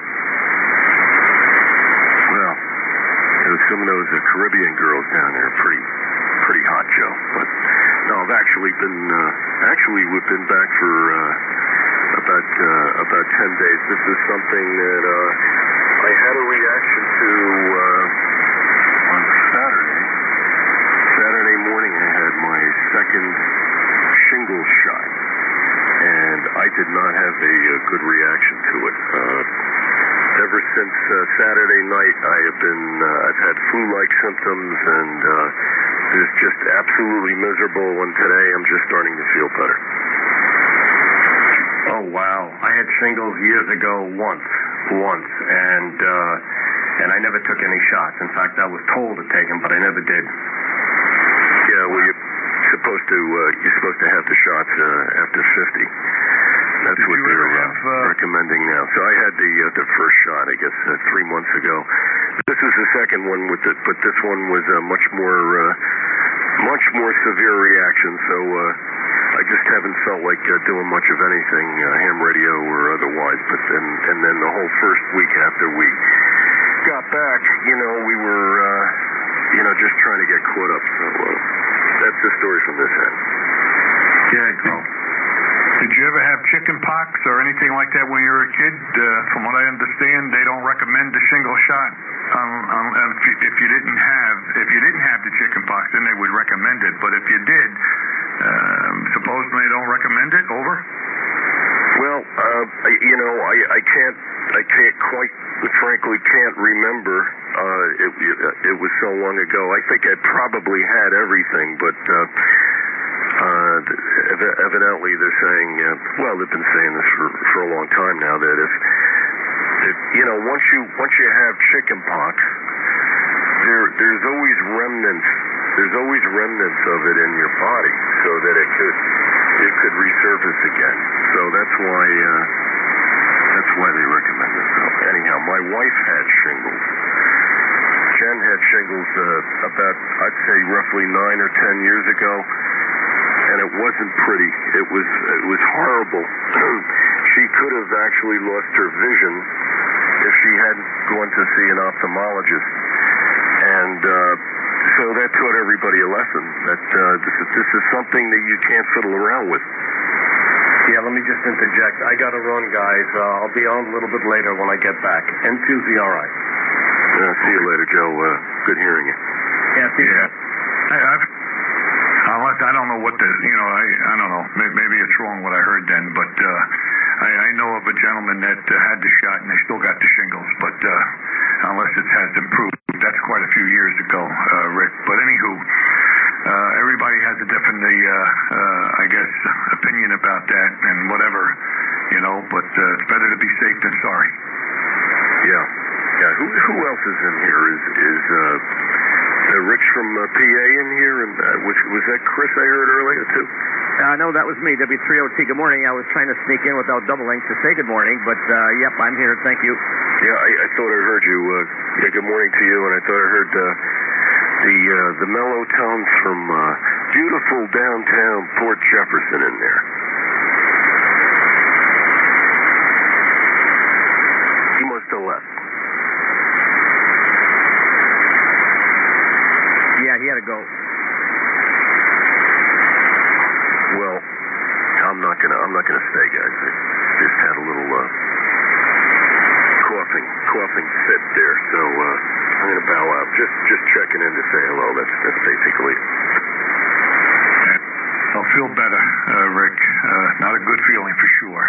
Well, there was some of those uh, Caribbean girls down there, pretty, pretty hot, Joe. But no, I've actually been, uh, actually we've been back for uh, about uh, about ten days. This is something that uh, I had a reaction to uh, on Saturday. Saturday morning, I had my second shingles shot, and I did not have a, a good reaction to it. Uh, ever since uh, Saturday night, I have been, uh, I've had flu-like symptoms, and uh, it's just absolutely miserable, and today I'm just starting to feel better. Oh, wow. I had shingles years ago once, once, and uh, and I never took any shots. In fact, I was told to take them, but I never did. Yeah, well, you're supposed to, uh, you're supposed to have the shots uh, after fifty. That's Did what you they're ever have, uh, recommending now. So I had the uh, the first shot, I guess, uh, three months ago. This is the second one, with it, but this one was a much more, uh, much more severe reaction. So uh, I just haven't felt like uh, doing much of anything, uh, ham radio or otherwise. But then, and then the whole first week after we got back, you know, we were, uh, you know, just trying to get caught up. So uh, that's the story from this end. Yeah, Carl. Did you ever have chicken pox or anything like that when you were a kid? Uh, from what I understand, they don't recommend the shingle shot. Um, um, if, you, if you didn't have, if you didn't have the chicken pox, then they would recommend it. But if you did, um, supposedly they don't recommend it. Over. Well, uh, you know, I, I can't, I can't quite, frankly, can't remember. Uh, it, it, it was so long ago. I think I probably had everything, but. Uh, Uh, ev- evidently they're saying, uh, well, they've been saying this for, for a long time now, that if, if, you know, once you, once you have chicken pox, there, there's always remnants, there's always remnants of it in your body, so that it could, it could resurface again. So that's why, uh, that's why they recommend it. So anyhow, my wife had shingles. Jen had shingles, uh, about, I'd say roughly nine or ten years ago. And it wasn't pretty. It was it was horrible. She could have actually lost her vision if she hadn't gone to see an ophthalmologist. And uh, so that taught everybody a lesson that uh, this is this is something that you can't fiddle around with. Yeah, let me just interject. I got to run, guys. Uh, I'll be on a little bit later when I get back. N two Z R I. Uh, see you later, Joe. Uh, good hearing you. Yeah, see you. Yeah. I, I've Unless I don't know what the, you know, I I don't know. Maybe it's wrong what I heard then, but uh, I, I know of a gentleman that uh, had the shot and they still got the shingles. But uh, unless it has improved, that's quite a few years ago, uh, Rick. But anywho, uh, everybody has a different, uh, uh, I guess, opinion about that and whatever, you know. But uh, it's better to be safe than sorry. Yeah. Yeah, who who else is in here? Is is uh, uh Rich from uh, P A in here? And uh, was was that Chris I heard earlier too? Uh, no, that was me, W three O T. Good morning. I was trying to sneak in without doubling to say good morning, but uh, yep, I'm here. Thank you. Yeah, I, I thought I heard you. Uh, yeah, good morning to you. And I thought I heard uh, the uh, the mellow tones from uh, beautiful downtown Port Jefferson in there. He must have left. Yeah, he had to go. Well, I'm not gonna. I'm not gonna stay, guys. I just had a little uh, coughing, coughing fit there, so uh, I'm gonna bow out. Just, just checking in to say hello. That's that's basically. I'll feel better, uh, Rick. Uh, not a good feeling for sure.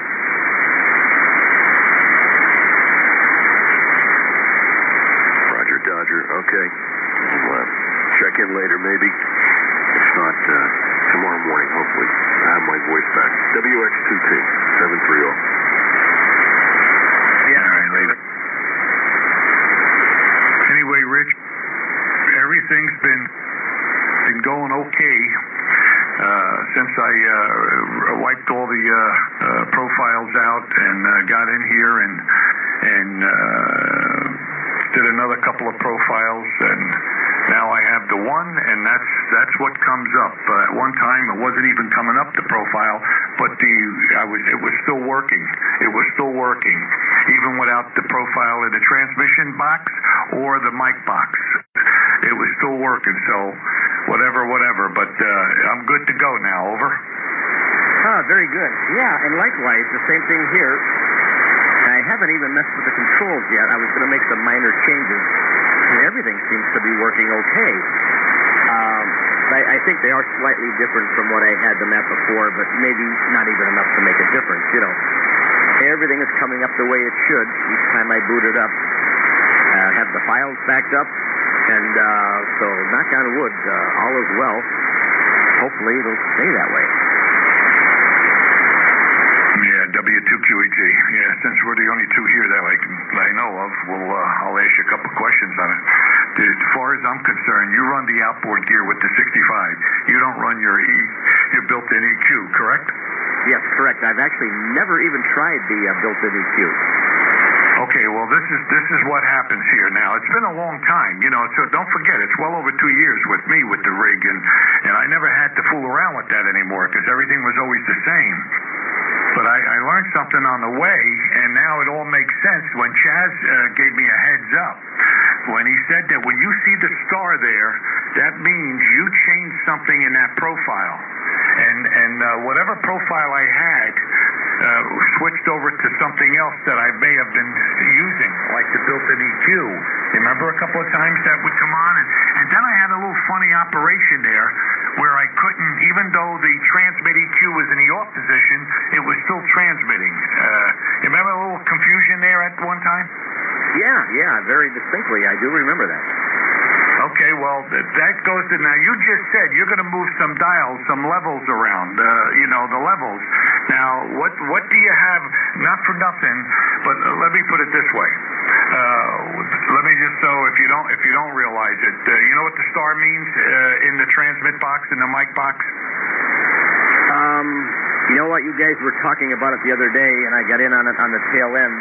Roger, Dodger. Okay. We'll, uh, check in later, maybe. If not, uh, tomorrow morning, hopefully. I have my voice back. W X two T, seven three zero. Yeah, all right, later. Anyway, Rich, everything's been been going okay uh, since I uh, wiped all the uh, uh, profiles out and uh, got in here and and uh, did another couple of profiles, and now I have the one, and that's that's what comes up. Uh, at one time, it wasn't even coming up the profile, but the I was it was still working. It was still working, even without the profile in the transmission box or the mic box. It was still working. So, whatever, whatever. But uh, I'm good to go now. Over. Ah, very good. Yeah, and likewise, the same thing here. I haven't even messed with the controls yet. I was going to make some minor changes. And everything seems to be working okay. Um, I, I think they are slightly different from what I had them at before, but maybe not even enough to make a difference. You know, everything is coming up the way it should each time I boot it up. Uh, have the files backed up, and uh, so knock on wood, uh, all is well. Hopefully it'll stay that way. Yeah, W two Q E G. Yeah, since we're the only two here that I, can, that I know of, we'll, uh, I'll ask you a couple questions on it. As far as I'm concerned, you run the outboard gear with the sixty-five. You don't run your E, your built-in E Q, correct? Yes, correct. I've actually never even tried the uh, built-in E Q. Okay, well, this is this is what happens here now. It's been a long time, you know, so don't forget, it's well over two years with me with the rig, and, and I never had to fool around with that anymore because everything was always the same. But I, I learned something on the way, and now it all makes sense when Chaz uh, gave me a heads up. When he said that when you see the star there, that means you changed something in that profile. And, and uh, whatever profile I had uh, switched over to something else that I may have been using, like the built-in E Q. Remember a couple of times that would come on? And, and then I had a little funny operation there where I couldn't, even though the transmit E Q was in the off position, it was still transmitting. Uh, you remember a little confusion there at one time? Yeah, yeah, very distinctly. I do remember that. Okay, well, that goes to, now you just said you're going to move some dials, some levels around, uh, you know, the levels. Now, what what do you have, not for nothing, but let me put it this way. Uh, let me just, so if you don't, if you don't realize it, uh, you know what the star means uh, in the transmit box, in the mic box? Um, you know what, you guys were talking about it the other day, and I got in on it on the tail end.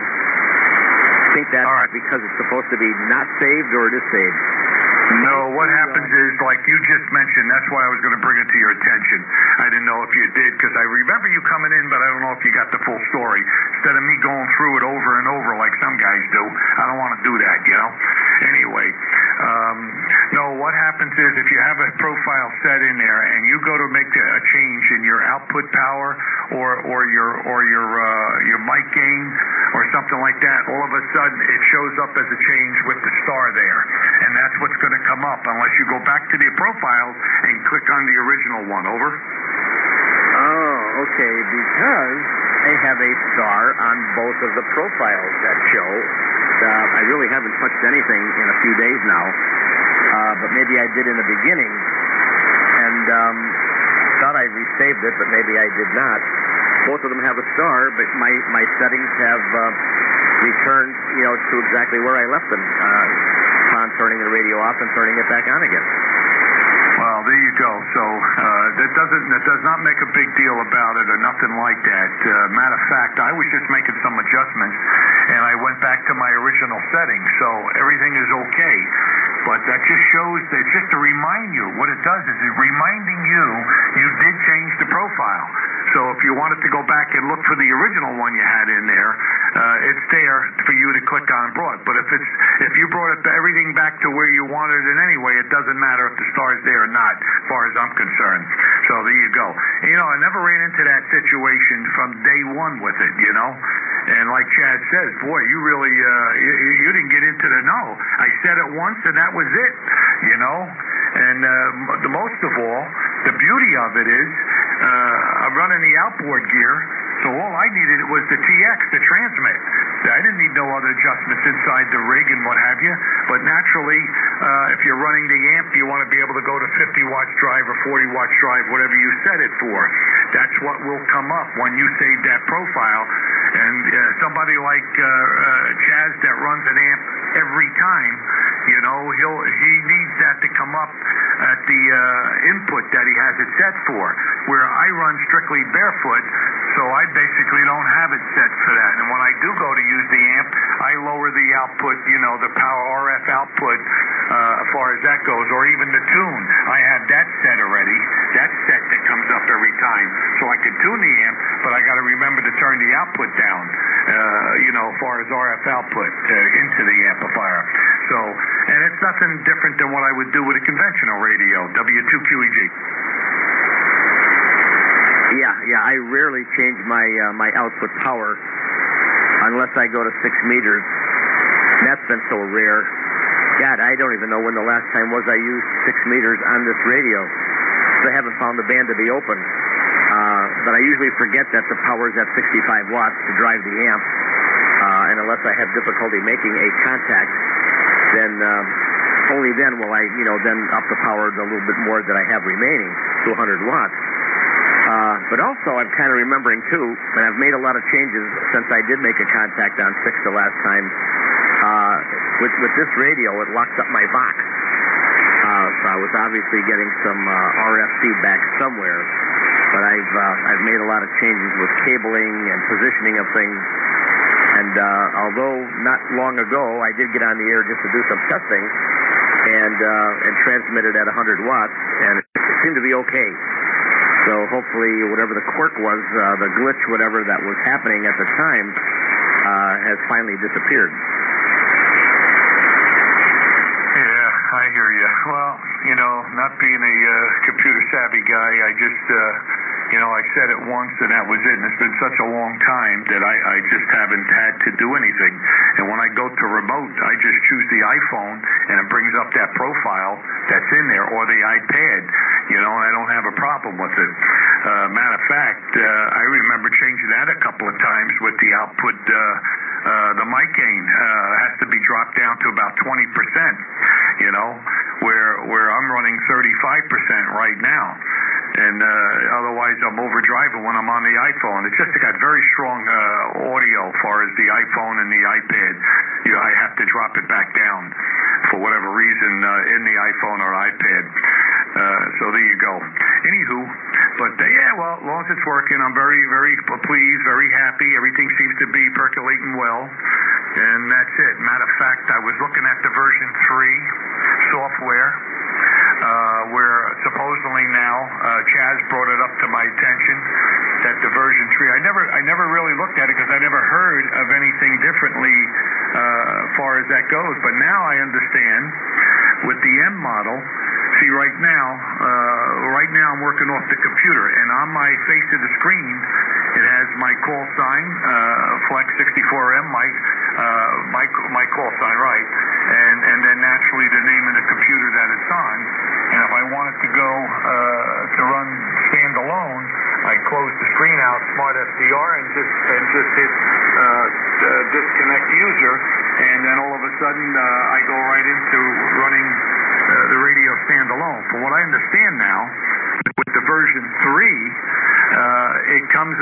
I think that's right. Because it's supposed to be not saved or it is saved. No, what happens is, like you just mentioned, that's why I was going to bring it to your attention. I didn't know if you did, because I remember you coming in, but I don't know if you got the full story. Instead of me going through it over and over like some guys do, I don't want to do that, you know? Anyway, um, no, what happens is if you have a profile set in there and you go to make a change in your output power or or your or your uh, your mic gain or something like that, all of a sudden it shows up as a change with the star there, and that's what's going to come up unless you go back to the profile and click on the original one. Over. Oh, okay, because I have a star on both of the profiles that show. Uh, I really haven't touched anything in a few days now, uh, but maybe I did in the beginning, and um, thought I resaved it, but maybe I did not. Both of them have a star, but my, my settings have uh, returned, you know, to exactly where I left them, uh, upon turning the radio off and turning it back on again. Well, there you go. So uh, that doesn't that does not make a big deal about it or nothing like that. Uh, matter of fact, I was just making some adjustments, and I went back to my original setting, so everything is okay. But that just shows that just to remind you, what it does is it's reminding you you did change the profile. So if you wanted to go back and look for the original one you had in there, uh, it's there for you to click on broad. But if it's if you brought it, everything back to where you wanted it anyway, it doesn't matter if the star's there or not, as far as I'm concerned. So there you go. And, you know, I never ran into that situation from day one with it, you know. And like Chad says, boy, you really, uh, you, you didn't get into the know. I said it once and that was it, you know. And uh, the most of all, the beauty of it is, uh, I'm running the outboard gear, so all I needed was the T X to transmit. I didn't need no other adjustments inside the rig and what have you. But naturally, uh, if you're running the amp, you want to be able to go to fifty watts drive or forty watts drive, whatever you set it for. That's what will come up when you save that profile. And uh, somebody like uh, uh, Chaz that runs an amp every time, you know, he'll he needs that to come up at the uh, input that he has it set for. Where I run strictly barefoot, so I basically don't have it set for that. And when I do go to use the amp, I lower the output, you know, the power R F output uh, as far as that goes, or even the tune. I have that set already. That set that comes up every time, so I can tune the amp, but I got to remember to turn the output down, uh, you know, as far as R F output uh, into the amplifier. So, and it's nothing different than what I would do with a conventional radio, W two Q E G. Yeah, yeah, I rarely change my uh, my output power unless I go to six meters. And that's been so rare. God, I don't even know when the last time was I used six meters on this radio. I haven't found the band to be open. Uh, but I usually forget that the power's at sixty-five watts to drive the amp. Uh, and unless I have difficulty making a contact, then um, only then will I, you know, then up the power a little bit more that I have remaining to one hundred watts. Uh, but also, I'm kind of remembering, too, and I've made a lot of changes since I did make a contact on six the last time. Uh, with, with this radio, it locked up my box. Uh, so I was obviously getting some uh, R F feedback somewhere. But I've uh, I've made a lot of changes with cabling and positioning of things. And uh, although not long ago, I did get on the air just to do some testing and, uh, and transmit it at one hundred watts, and it seemed to be okay. So hopefully whatever the quirk was, uh, the glitch, whatever that was happening at the time, uh, has finally disappeared. Yeah, I hear you. Well, you know, not being a uh, computer-savvy guy, I just, uh, you know, I said it once and that was it. And it's been such a long time that I, I just haven't had to do anything. And when I go to remote, I just choose the iPhone and it brings up that profile that's in there, or the iPad. You know, and I don't have a problem with it. Uh, matter of fact, uh, I remember changing that a couple of times with the output. Uh, uh, the mic gain uh, has to be dropped down to about twenty percent, you know, where where I'm running thirty-five percent right now. And uh, otherwise, I'm overdriving when I'm on the iPhone. It's just got very strong uh, audio as far as the iPhone and the iPad. You know, I have to drop it back down for whatever reason uh, in the iPhone or iPad. Uh, so there you go. Anywho, but uh, yeah, well, as long as it's working, I'm very, very pleased, very happy. Everything seems to be percolating well. And that's it. Matter of fact, I was looking at the version three software. Uh, where supposedly now uh, Chaz brought it up to my attention that the version three. I never, I never really looked at it because I never heard of anything differently uh, as far as that goes. But now I understand with the M model. See, right now, uh, right now I'm working off the computer, and on my face of the screen, it has my call sign, uh, Flex sixty-four M, my, uh, my, my call sign, right, and, and then naturally the name of the computer that it's on. And if I wanted to go uh, to run standalone, I close the screen out, Smart S D R, and just and just hit uh, uh, disconnect user, and then all of a sudden uh, I go right into running uh, the radio standalone. From what I understand now, with the version three, uh, it comes up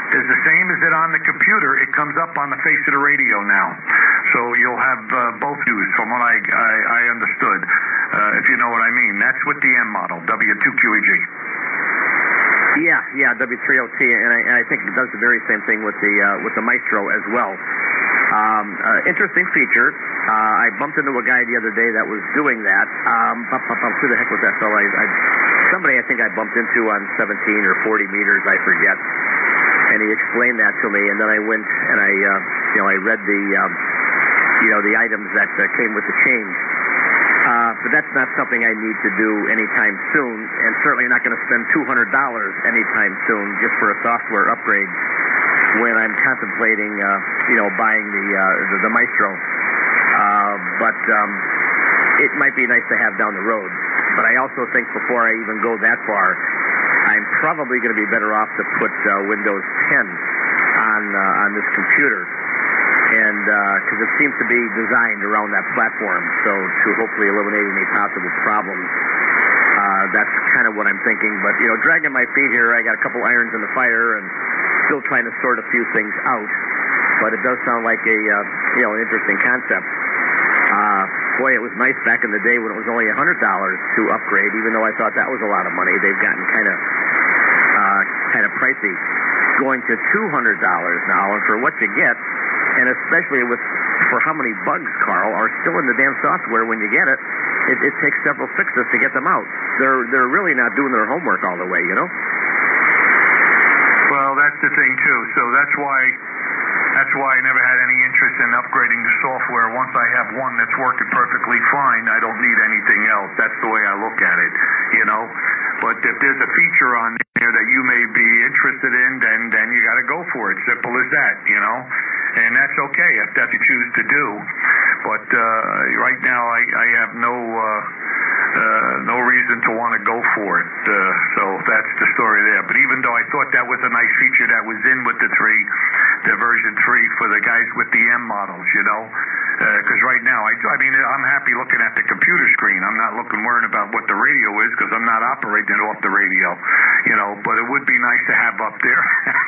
is the same as it on the computer. It comes up on the face of the radio now. So you'll have uh, both views from what I, I, I understood, uh, if you know what I mean. That's with the M model, W two Q E G. Yeah, yeah, W three O T, and I, and I think it does the very same thing with the uh, with the Maestro as well. Um, uh, interesting feature. Uh, I bumped into a guy the other day that was doing that. Um, who the heck was that fellow? I, I, somebody I think I bumped into on seventeen or forty meters, I forget. And he explained that to me, and then I went and I, uh, you know, I read the, um, you know, the items that uh, came with the change. Uh, but that's not something I need to do anytime soon, and certainly not going to spend two hundred dollars anytime soon just for a software upgrade when I'm contemplating, uh, you know, buying the, uh, the, the Maestro. Uh, but um, it might be nice to have down the road. But I also think before I even go that far, I'm probably going to be better off to put uh, Windows ten on uh, on this computer, and because uh, it seems to be designed around that platform, so to hopefully eliminate any possible problems. Uh, that's kind of what I'm thinking. But you know, dragging my feet here, I got a couple irons in the fire, and still trying to sort a few things out. But it does sound like a uh, you know an interesting concept. Uh, boy, it was nice back in the day when it was only one hundred dollars to upgrade, even though I thought that was a lot of money. They've gotten kind of uh, kind of pricey. Going to two hundred dollars now, and for what you get, and especially with for how many bugs, Carl, are still in the damn software when you get it, it, it takes several fixes to get them out. They're they're really not doing their homework all the way, you know? Well, that's the thing, too. So that's why... That's why I never had any interest in upgrading the software. Once I have one that's working perfectly fine, I don't need anything else. That's the way I look at it, you know. But if there's a feature on there that you may be interested in, then then you got to go for it. Simple as that, you know. And that's okay if that's what you choose to do. But uh, right now, I, I have no uh, uh, no reason to want to go for it. Uh, so that's the story there. But even though I thought that was a nice feature that was in with the three, the version three for the guys with the M models, you know. Because uh, right now, I, I mean, I'm happy looking at the computer screen. I'm not looking worrying about what the radio is because I'm not operating it off the radio, you know. But it would be nice to have up there.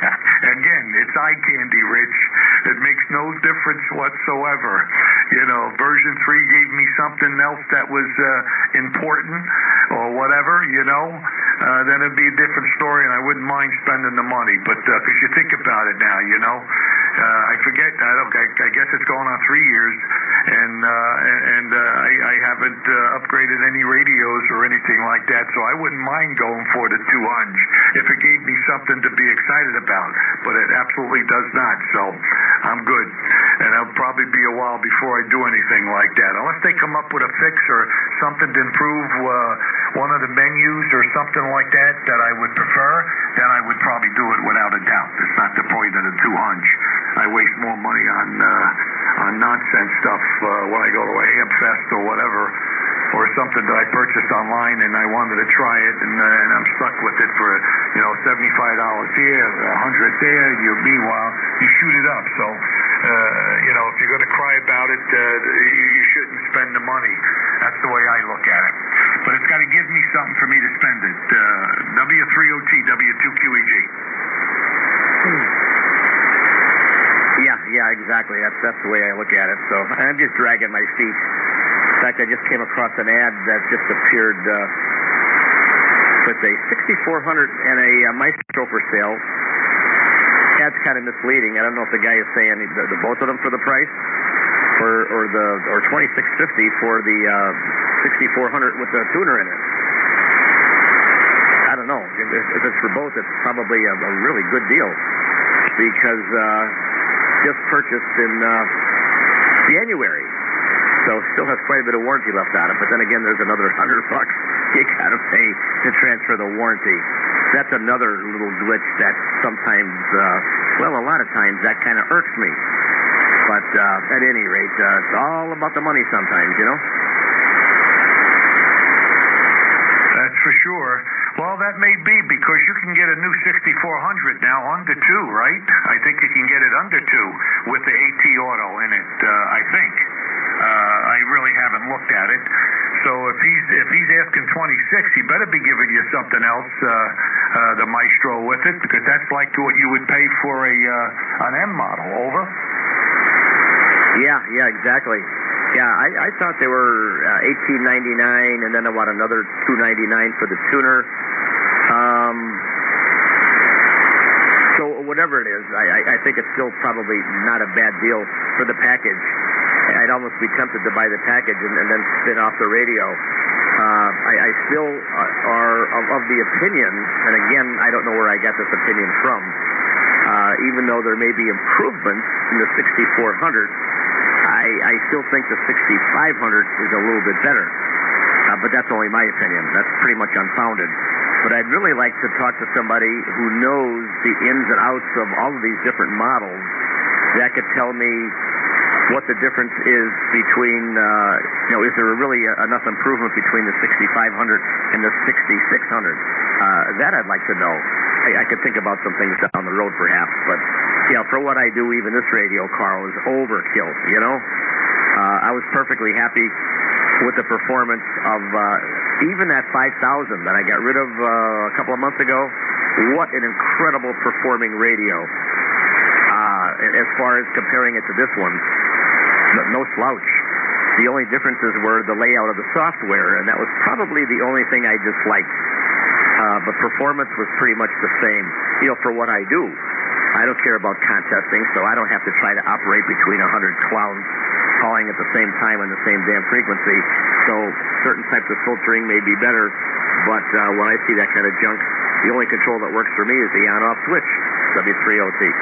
Again, it's eye candy, Rich. It makes no difference whatsoever. You know, version three gave me something else that was uh, important or whatever, you know. Uh, then it'd be a different story, and I wouldn't mind spending the money. But because uh, you think about it now, you know. Uh, I forget. I, don't, I, I guess it's going on three years, and uh, and uh, I, I haven't uh, upgraded any radios or anything like that. So I wouldn't mind going for the two hundred if it gave me something to be excited about. But it absolutely does not. So I'm good, and it'll probably be a while before I do anything like that, unless they come up with a fix or something to improve uh, one of the menus or something like that that I would prefer. Then I would probably do it without a doubt. It's not the point of the two hundred. I waste more money on uh, on nonsense stuff uh, when I go to a ham fest or whatever, or something that I purchased online and I wanted to try it, and, uh, and I'm stuck with it for you know seventy-five dollars here, a hundred there. You meanwhile you shoot it up. So uh, you know if you're going to cry about it, uh, you, you shouldn't spend the money. That's the way I look at it. But it's got to give me something for me to spend it. Uh, W three O T, W two Q E G. Hmm. Yeah, yeah, exactly. That's that's the way I look at it. So I'm just dragging my feet. In fact, I just came across an ad that just appeared uh, with a sixty-four hundred and a uh, Maestro for sale. Ad's kind of misleading. I don't know if the guy is saying the, the both of them for the price, or or the or twenty-six fifty for the uh, sixty-four hundred with the tuner in it. I don't know. If, if it's for both, it's probably a, a really good deal because. Uh, Just purchased in uh, January, so still has quite a bit of warranty left on it. But then again, there's another hundred bucks you gotta pay to transfer the warranty. That's another little glitch that sometimes, uh, well, a lot of times that kind of irks me. But uh, at any rate, uh, it's all about the money sometimes, you know. That's for sure. Well, that may be because you can get a new sixty-four hundred now under two, right? I think you can get it under two with the AT Auto in it, uh, I think. Uh, I really haven't looked at it. So if he's if he's asking twenty-six, he better be giving you something else uh, uh, the Maestro with it, because that's like what you would pay for a uh, an M model. Over. Yeah, yeah, exactly. Yeah, I, I thought they were uh, eighteen ninety-nine, and then about another two ninety-nine for the tuner. Um, so whatever it is, I, I think it's still probably not a bad deal for the package. I'd almost be tempted to buy the package and, and then spin off the radio. Uh, I, I still are of, of the opinion, and again, I don't know where I got this opinion from, uh, even though there may be improvements in the sixty-four hundred, I, I still think the sixty-five hundred is a little bit better. Uh, but that's only my opinion. That's pretty much unfounded. But I'd really like to talk to somebody who knows the ins and outs of all of these different models that could tell me what the difference is between, uh, you know, is there really enough improvement between the sixty-five hundred and the sixty-six hundred? Uh, that I'd like to know. I, I could think about some things down the road perhaps, but, you know, for what I do, even this radio, Carl, is overkill, you know? Uh, I was perfectly happy with the performance of uh, even that five thousand that I got rid of uh, a couple of months ago. What an incredible performing radio. Uh, as far as comparing it to this one, no slouch. The only differences were the layout of the software, and that was probably the only thing I disliked. Uh, but performance was pretty much the same. You know, for what I do, I don't care about contesting, so I don't have to try to operate between a hundred clowns calling at the same time on the same damn frequency. So certain types of filtering may be better, but uh, when I see that kind of junk, the only control that works for me is the on-off switch, W three O T.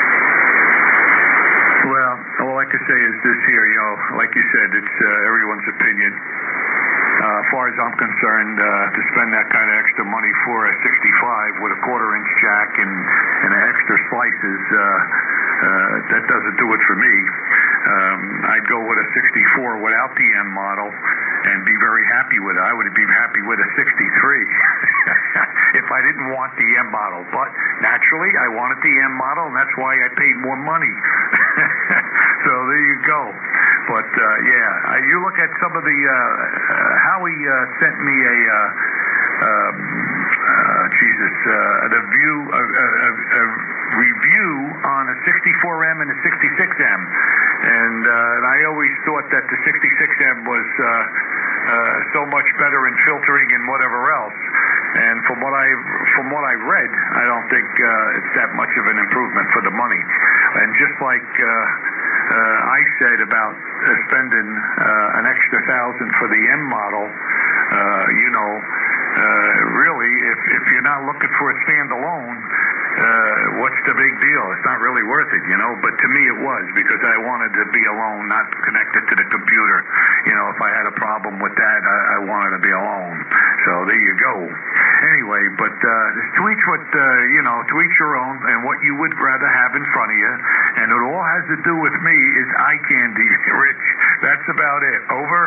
Well, all I can say is this here, you know, like you said, it's uh, everyone's opinion. Uh, as far as I'm concerned, uh, to spend that kind of extra money for a sixty-five with a quarter-inch jack and, and extra slices, uh, uh, that doesn't do it for me. Um, I'd go with a sixty-four without the M model and be very happy with it. I would be happy with a sixty-three if I didn't want the M model. But naturally, I wanted the M model, and that's why I paid more money. So there you go. But, uh, yeah, uh, you look at some of the, uh, uh, Howie uh, sent me a, uh, um, uh, Jesus, uh, the view, a, a, a review on a sixty-four M and a sixty-six M. And, uh, and I always thought that the sixty-six M was uh, uh, so much better in filtering and whatever else. And from what I from what I've read, I don't think uh, it's that much of an improvement for the money. And just like uh, uh, I said about uh, spending uh, an extra thousand for the M model, uh, you know, uh, really, if if you're not looking for a standalone, uh, what's the big deal? It's not really worth it, you know. But to me, it was, because I wanted to be alone, not connected to the computer. You know, if I had a problem with that, I, I wanted to be alone. So there you go. Anyway, but uh, to each what uh, you know, to each your own, and what you would rather have in front of you. And it all has to do with me is eye candy, Rich. That's about it. Over.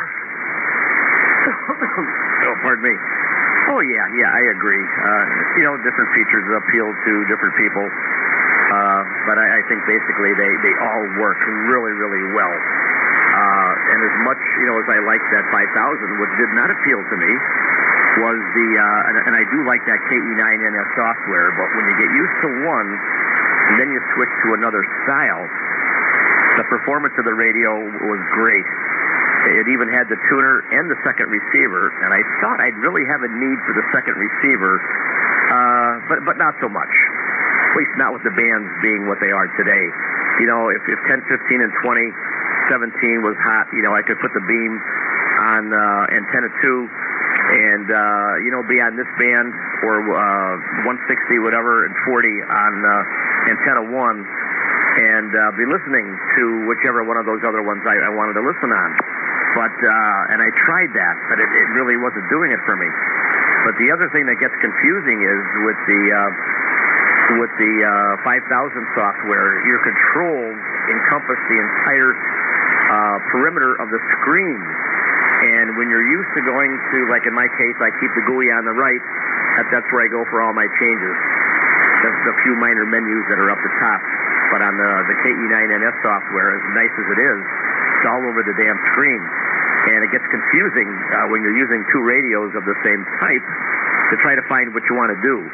Oh, pardon me. Oh, yeah, yeah, I agree. Uh, you know, different features appeal to different people. Uh, but I, I think basically they, they all work really, really well. Uh, and as much, you know, as I like that five thousand, what did not appeal to me was the, uh, and, and I do like that K E nine N S software, but when you get used to one, and then you switch to another style, the performance of the radio was great. It even had the tuner and the second receiver, and I thought I'd really have a need for the second receiver, uh, but but not so much. At least not with the bands being what they are today. You know, if, if ten, fifteen, and twenty, seventeen was hot, you know, I could put the beam on uh, antenna two and, uh, you know, be on this band, or uh, one sixty, whatever, and forty on uh, antenna one, and uh, be listening to whichever one of those other ones I, I wanted to listen on. But, uh, and I tried that, but it, it really wasn't doing it for me. But the other thing that gets confusing is with the, uh, with the, uh, five thousand software, your controls encompass the entire, uh, perimeter of the screen. And when you're used to going to, like in my case, I keep the G U I on the right, that, that's where I go for all my changes. There's a few minor menus that are up the top. But on the, the K E nine N S software, as nice as it is, it's all over the damn screen. And it gets confusing uh, when you're using two radios of the same type to try to find what you want to do.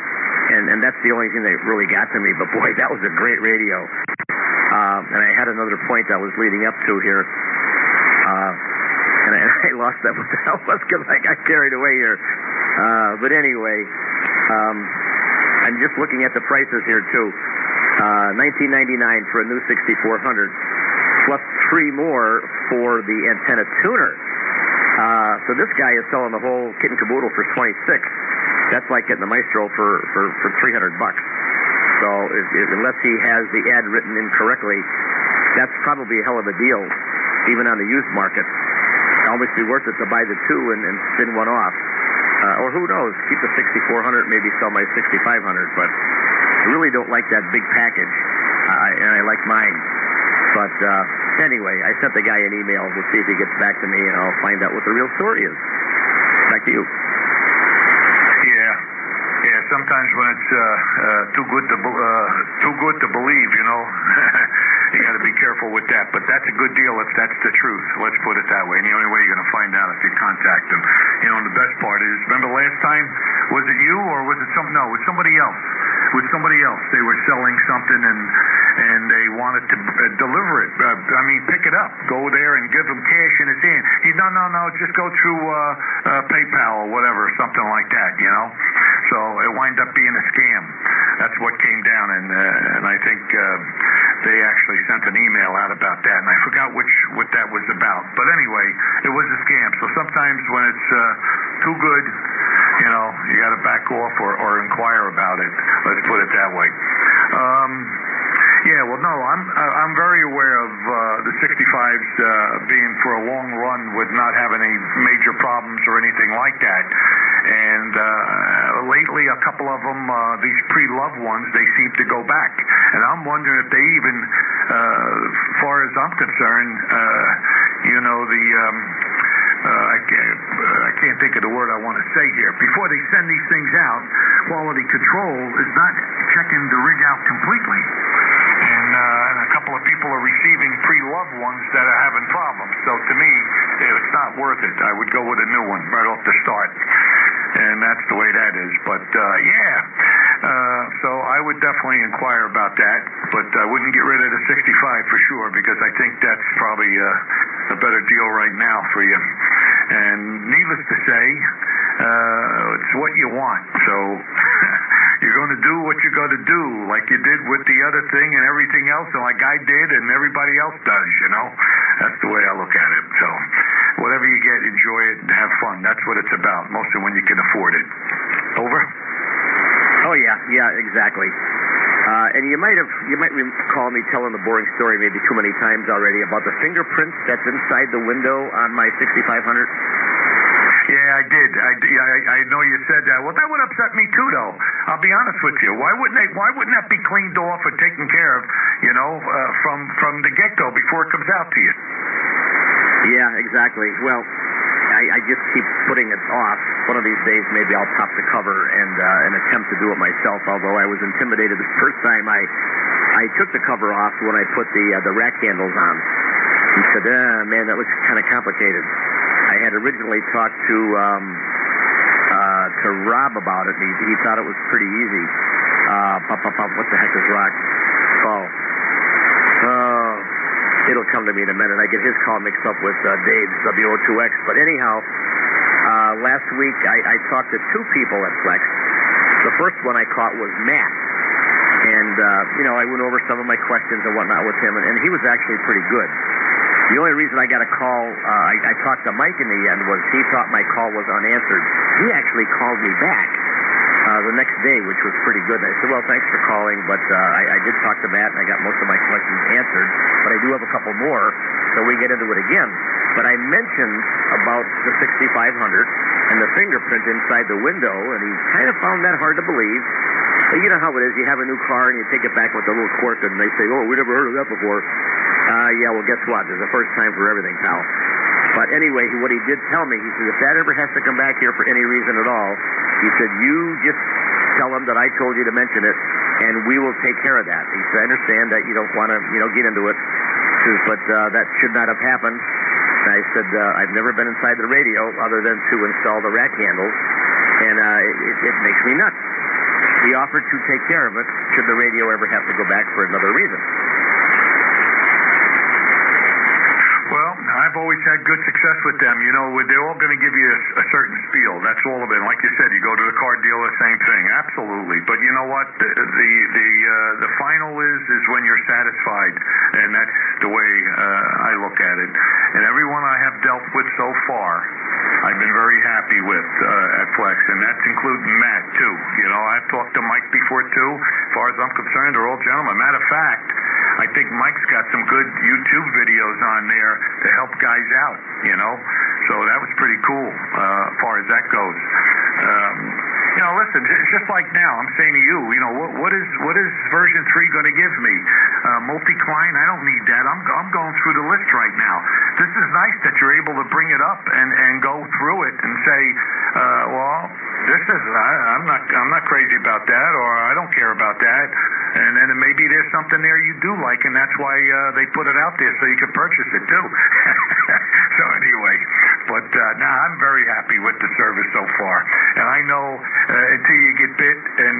and and that's the only thing that really got to me. But boy, that was a great radio. Uh, and I had another point I was leading up to here, uh, and I, I lost that. What the hell was because I got carried away here. Uh, but anyway, um, I'm just looking at the prices here too. Uh, nineteen ninety-nine for a new sixty-four hundred, plus three more for the antenna tuner. Uh, so this guy is selling the whole kit and caboodle for twenty-six. That's like getting the Maestro for, for, for three hundred bucks. So if, if, unless he has the ad written incorrectly, that's probably a hell of a deal, even on the used market. It'd almost be worth it to buy the two and, and spin one off. Uh, or who knows, keep the sixty-four hundred, maybe sell my sixty-five hundred. But I really don't like that big package, uh, and I like mine. But uh, anyway, I sent the guy an email. We'll see if he gets back to me, and I'll find out what the real story is. Back to you. Yeah, yeah. Sometimes when it's uh, uh, too good to uh, too good to believe, you know, you got to be careful with that. But that's a good deal if that's the truth. Let's put it that way. And the only way you're going to find out if you contact them. You know, and the best part is, remember last time, was it you or was it some? No, it was somebody else. With somebody else, they were selling something and and they wanted to uh, deliver it. Uh, I mean, pick it up, go there and give them cash in his hand. He no, no, no, just go through uh, uh, PayPal or whatever, something like that, you know. So it wound up being a scam. That's what came down, and uh, and I think uh, they actually sent an email out about that, and I forgot which what that was about. But anyway, it was a scam. So sometimes when it's uh, too good, you know, you got to back off or, or inquire about it. Let's put it that way. Um, yeah, well, no, I'm I'm very aware of uh, the sixty-fives uh, being for a long run with not having any major problems or anything like that. And uh, lately, a couple of them, uh, these pre-loved ones, they seem to go back. And I'm wondering if they even, uh, as far as I'm concerned, uh, you know, the um, uh, I can't uh, I can't think of the word I want to say here. Before they send these things out, quality control is not checking the rig out completely. And, uh, and a couple of people are receiving pre-loved ones that are having problems. So to me, it's not worth it. I would go with a new one right off the start. And that's the way that is. But, uh, yeah. Uh, so I would definitely inquire about that. But I wouldn't get rid of the sixty-five for sure, because I think that's probably uh, a better deal right now for you. And needless to say, uh, it's what you want. So you're going to do what you're going to do, like you did with the other thing and everything else, and like I did and everybody else does, you know. That's the way I look at it. So whatever you get, enjoy it and have fun. That's what it's about, mostly when you can afford it. Over? Oh, yeah, yeah, exactly. Uh, and you might have, you might recall me telling the boring story maybe too many times already about the fingerprints that's inside the window on my sixty-five hundred. Yeah, I did. I, I, I know you said that. Well, that would upset me too, though. I'll be honest with you. Why wouldn't they? Why wouldn't that be cleaned off or taken care of? You know, uh, from from the get-go before it comes out to you. Yeah, exactly. Well, I, I just keep putting it off. One of these days, maybe I'll pop the cover and uh, and attempt to do it myself. Although I was intimidated the first time I I took the cover off when I put the uh, the rack handles on. He said, "Ah, man, that looks kind of complicated." I had originally talked to um, uh, to Rob about it, and he, he thought it was pretty easy. Uh, pop, pop, pop, what the heck is Rock? Oh, oh, it'll come to me in a minute. I get his call mixed up with uh, Dave's W O two X. But anyhow, uh, last week I, I talked to two people at Flex. The first one I caught was Matt, and uh, you know I went over some of my questions and whatnot with him, and, and he was actually pretty good. The only reason I got a call, uh, I, I talked to Mike in the end, was he thought my call was unanswered. He actually called me back uh, the next day, which was pretty good. I said, well, thanks for calling, but uh, I, I did talk to Matt, and I got most of my questions answered, but I do have a couple more, so we get into it again. But I mentioned about the sixty-five hundred and the fingerprint inside the window, and he kind of found that hard to believe. But you know how it is. You have a new car, and you take it back with a little quirk, and they say, oh, we never heard of that before. Uh, yeah, well, guess what? There's a first time for everything, pal. But anyway, what he did tell me, he said, if that ever has to come back here for any reason at all, he said, you just tell him that I told you to mention it, and we will take care of that. He said, I understand that you don't want to, you know, get into it. He says, but uh, that should not have happened. And I said, uh, I've never been inside the radio other than to install the rack handles, and uh, it, it makes me nuts. he offered to take care of it should the radio ever have to go back for another reason. Well, I've always had good success with them. You know, they're all going to give you a, a certain spiel. That's all of it. Like you said, you go to the car dealer, same thing. Absolutely. But you know what? The the the, uh, the final is is when you're satisfied, and that's the way uh, I look at it. And everyone I have dealt with so far, I've been very happy with uh, at Flex, and that's including Matt too. You know, I've talked to Mike before too. As far as I'm concerned, they're all gentlemen. Matter of fact, I think Mike's got some good YouTube videos on there to help guys out, you know. So that was pretty cool uh, as far as that goes. Um, you know, listen, it's just like now, I'm saying to you, you know, what, what is what is version three going to give me? Uh, multi-client? I don't need that. I'm I'm going through the list right now. This is nice that you're able to bring it up and, and go through it and say, uh, well, this is I, I'm not I'm not crazy about that, or I don't care about that. And then maybe there's something there you do like, and that's why uh, they put it out there so you can purchase it too. So anyway, but uh, now nah, I'm very happy with the service so far, and I know uh, until you get bit and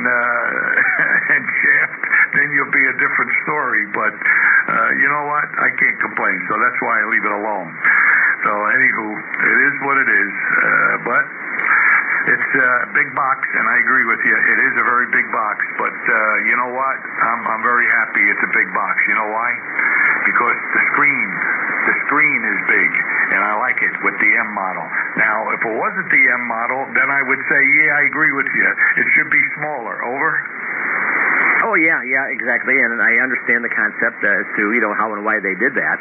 uh, and shaft, then you'll be a different story. But uh, you know what? I can't complain, so that's why I leave it alone. So anywho, it is what it is. Uh, but it's a big box, and I agree with you. It is a very big box, but uh, you know what? I'm I'm very happy it's a big box. You know why? Because the screen, the screen is big, and I like it with the M model. Now, if it wasn't the M model, then I would say, yeah, I agree with you. It should be smaller. Over? Oh, yeah, yeah, exactly, and I understand the concept as to, you know, how and why they did that.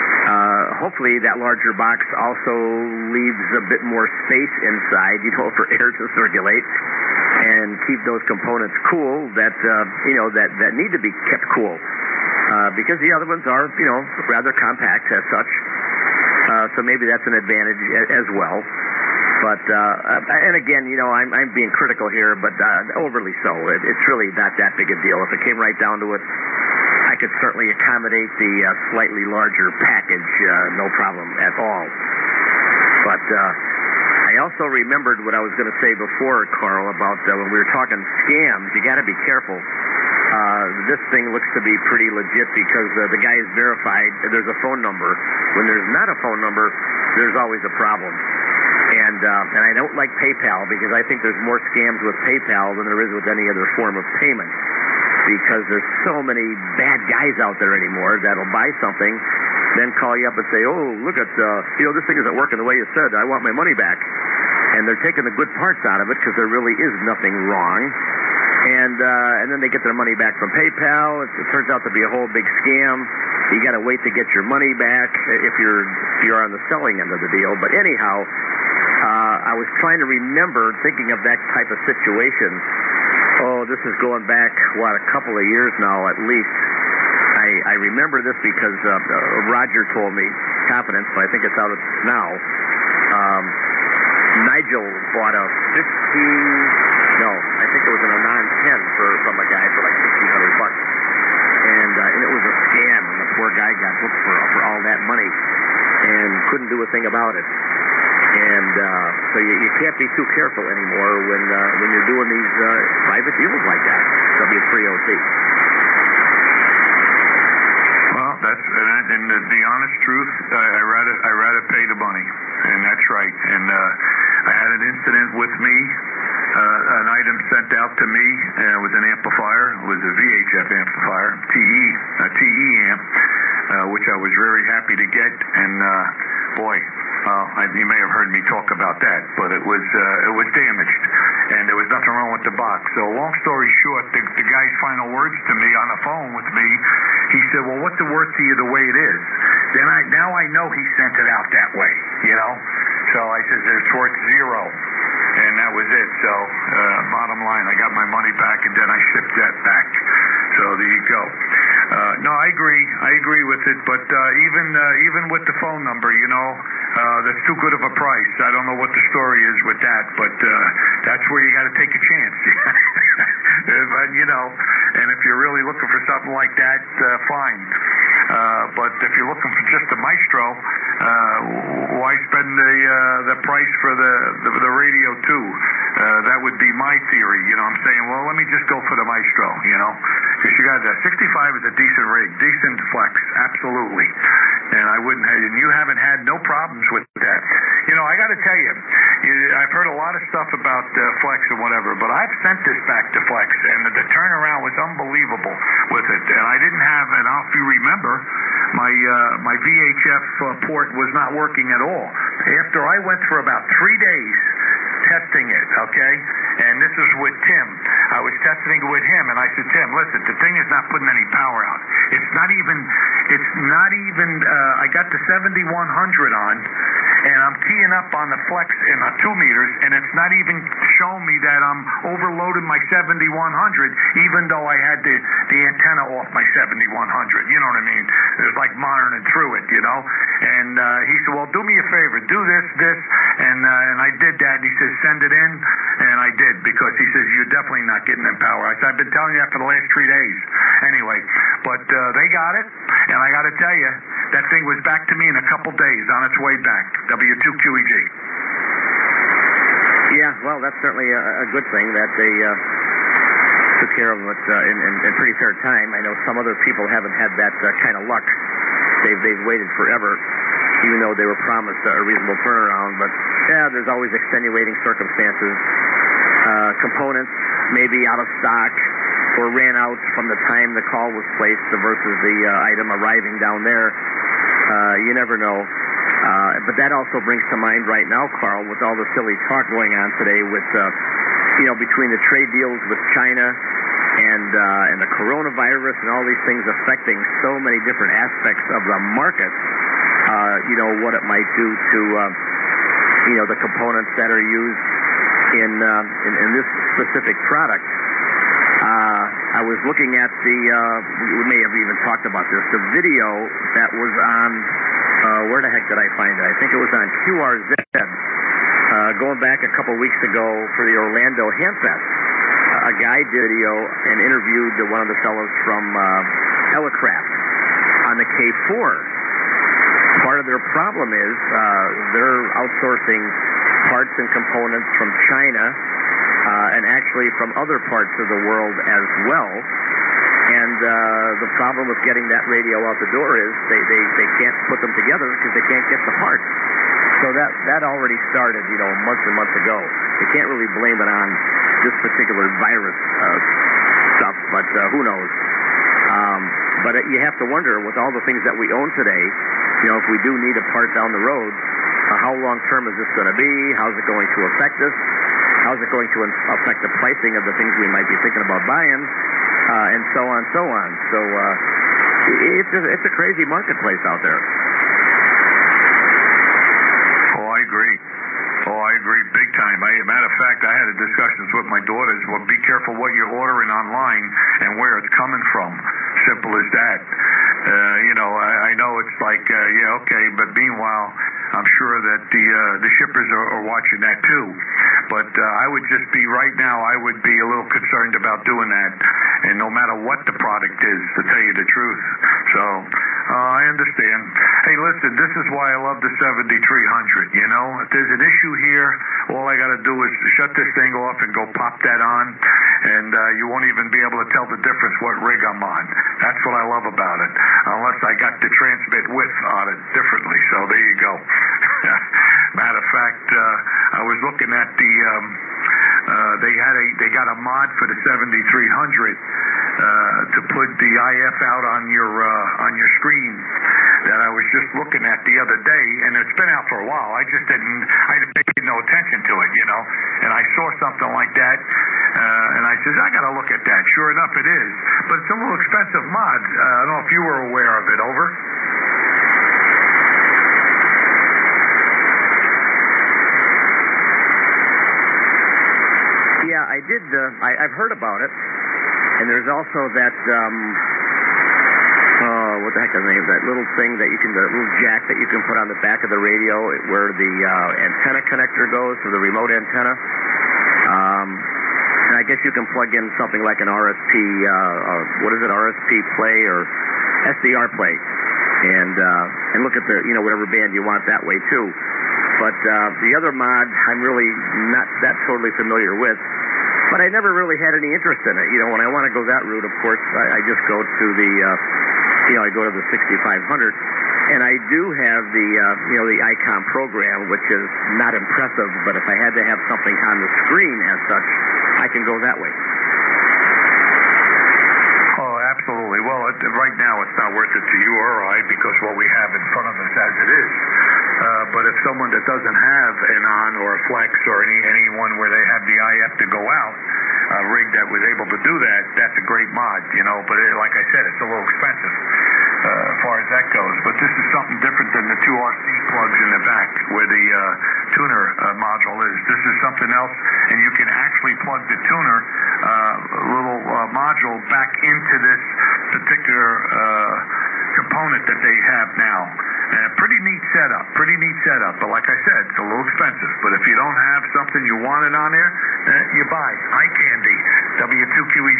Uh, hopefully that larger box also leaves a bit more space inside, you know, for air to circulate and keep those components cool that, uh, you know, that, that need to be kept cool. Uh, because the other ones are, you know, rather compact as such. Uh, so maybe that's an advantage as well. But, uh, and again, you know, I'm, I'm being critical here, but uh, overly so. It, it's really not that big a deal. If it came right down to it, I could certainly accommodate the uh, slightly larger package, uh, no problem at all. But uh, I also remembered what I was going to say before, Carl, about uh, when we were talking scams. You got to be careful. Uh, this thing looks to be pretty legit because uh, the guy is verified. There's a phone number. When there's not a phone number, there's always a problem. And uh, and I don't like PayPal because I think there's more scams with PayPal than there is with any other form of payment. Because there's so many bad guys out there anymore that'll buy something, then call you up and say, oh, look at, uh, you know, this thing isn't working the way you said. I want my money back. And they're taking the good parts out of it because there really is nothing wrong. And uh, and then they get their money back from PayPal. It, it turns out to be a whole big scam. You got to wait to get your money back if you're if you're on the selling end of the deal. But anyhow, uh, I was trying to remember, thinking of that type of situation. Oh, this is going back, what, a couple of years now at least. I, I remember this because uh, Roger told me, confidence, but I think it's out now. Um, Nigel bought a fifty, no, I think it was an Anon ten for, from a guy for like fifteen hundred bucks. And, uh, and it was a scam, and the poor guy got booked for, for all that money and couldn't do a thing about it. And uh, so you, you can't be too careful anymore when uh, when you're doing these uh, private deals like that. W three O T. Well, that's and, and the, the honest truth. I, I rather I rather pay the money, and that's right. And uh, I had an incident with me. Uh, an item sent out to me uh, was an amplifier. It was a V H F amplifier, T E, a T E amp, uh, which I was very happy to get. And uh, boy. Uh, I, you may have heard me talk about that, but it was uh, it was damaged, and there was nothing wrong with the box. So, long story short, the, the guy's final words to me on the phone with me, he said, "Well, what's it worth to you the way it is?" Then I now I know he sent it out that way, you know. So I said, "It's worth zero," and that was it. So, uh, bottom line, I got my money back, and then I shipped that back. So there you go. Uh, no, I agree. I agree with it, but uh, even uh, even with the phone number, you know. Uh, that's too good of a price. I don't know what the story is with that, but uh, that's where you got to take a chance. But, you know, and if you're really looking for something like that, uh, fine. Uh, but if you're looking for just a Maestro, uh, why spend the uh, the price for the, the the radio too? Uh, that would be my theory. You know, I'm saying, well, let me just go for the Maestro, you know, because you got that sixty-five is a decent rig, decent flex, absolutely. And I wouldn't have, and you haven't had no problems with that. You know, I got to tell you, you, I've heard a lot of stuff about uh, Flex and whatever, but I've sent this back to Flex, and the, the turnaround was unbelievable with it. And I didn't have, and if you remember, my uh, my V H F uh, port was not working at all. After I went for about three days testing it, okay? And this was with Tim. I was testing it with him, and I said, Tim, listen, the thing is not putting any power out. It's not even, it's not even, uh, I got the seventy-one hundred on, and I'm keying up on the Flex in a two meters, and it's not even showing me that I'm overloading my seventy-one hundred, even though I had the, the antenna off my seventy-one hundred. You know what I mean? It was like monitoring through it, you know? And uh, he said, well, do me a favor, do this, this, and uh, and I did that, and he says, send it in, and I did, because he says, you're definitely not getting that power. I said, I've been telling you that for the last three days. Anyway, but uh, they got it, and I got to tell you, that thing was back to me in a couple days, on its way back, W two Q E G. Yeah, well, that's certainly a, a good thing that they uh, took care of it uh, in, in, in pretty fair time. I know some other people haven't had that uh, kind of luck. They've, they've waited forever, even though they were promised a reasonable turnaround. But, yeah, there's always extenuating circumstances. Uh, components may be out of stock or ran out from the time the call was placed versus the uh, item arriving down there. Uh, you never know. Uh, but that also brings to mind right now, Carl, with all the silly talk going on today with, uh, you know, between the trade deals with China and uh, and the coronavirus and all these things affecting so many different aspects of the market, uh, you know, what it might do to, uh, you know, the components that are used in, uh, in, in this specific product. Uh, I was looking at the, uh, we may have even talked about this, the video that was on, uh, where the heck did I find it? I think it was on Q R Z, uh, going back a couple weeks ago for the Orlando Hamfest. A guy did a video and interviewed one of the fellows from uh, Elecraft on the K four. Part of their problem is uh, they're outsourcing parts and components from China uh, and actually from other parts of the world as well. And uh, the problem with getting that radio out the door is they, they, they can't put them together because they can't get the parts. So that, that already started, you know, months and months ago. You can't really blame it on this particular virus uh, stuff, but uh, who knows. Um, but it, you have to wonder, with all the things that we own today, you know, if we do need a part down the road, uh, how long-term is this going to be? How's it going to affect us? How's it going to affect the pricing of the things we might be thinking about buying? Uh, and so on, so on. So uh, it's, a, it's a crazy marketplace out there. Oh, I agree. Oh, I agree big time. I, matter of fact, I had a discussions with my daughters. Well, be careful what you're ordering online and where it's coming from. Simple as that. Uh, you know, I, I know it's like, uh, yeah, okay, but meanwhile, I'm sure that the uh, the shippers are, are watching that too. But uh, I would just be, right now, I would be a little concerned about doing that, and no matter what the product is, to tell you the truth. So, uh, I understand. Hey, listen, this is why I love the seventy-three hundred, you know? If there's an issue here, all I got to do is shut this thing off and go pop that on, and uh, you won't even be able to tell the difference what rig I'm on. That's what I love about it, unless I got the transmit width on it differently. So there you go. Matter of fact, uh, I was looking at the, um, uh, they had a, they got a mod for the seventy-three hundred uh, to put the I F out on your, uh, on your screen that I was just looking at the other day, and it's been out for a while. I just didn't, I paid no attention to it, you know, and I saw something like that, uh, and I said, I got to look at that. Sure enough, it is, but it's a little expensive mod. Uh, I don't know if you were aware of it. Over. Yeah, I did. Uh, I, I've heard about it, and there's also that. Um, oh, what the heck is the name? That little thing that you can, the little jack that you can put on the back of the radio, where the uh, antenna connector goes for the remote antenna. Um, and I guess you can plug in something like an R S P. Uh, uh, what is it? R S P Play or S D R Play, and uh, and look at the, you know, whatever band you want that way too. But uh, the other mod, I'm really not that totally familiar with. But I never really had any interest in it. You know, when I want to go that route, of course, I, I just go to the, uh, you know, I go to the sixty-five hundred. And I do have the, uh, you know, the ICOM program, which is not impressive, but if I had to have something on the screen as such, I can go that way. Oh, absolutely. Well, it, right now it's not worth it to you or I because what we have in front of us as it is. Uh, but if someone that doesn't have an on or a flex or any anyone where they have the I F to go out, a rig that was able to do that, that's a great mod, you know. But it, like I said, it's a little expensive uh, as far as that goes. But this is something different than the two R C plugs in the back where the uh, tuner uh, module is. This is something else, and you can actually plug the tuner uh, little uh, module back into this particular uh, component that they have now. Uh, pretty neat setup, pretty neat setup. But like I said, it's a little expensive. But if you don't have something you wanted on there, uh, you buy. Eye Candy, W two Q E G.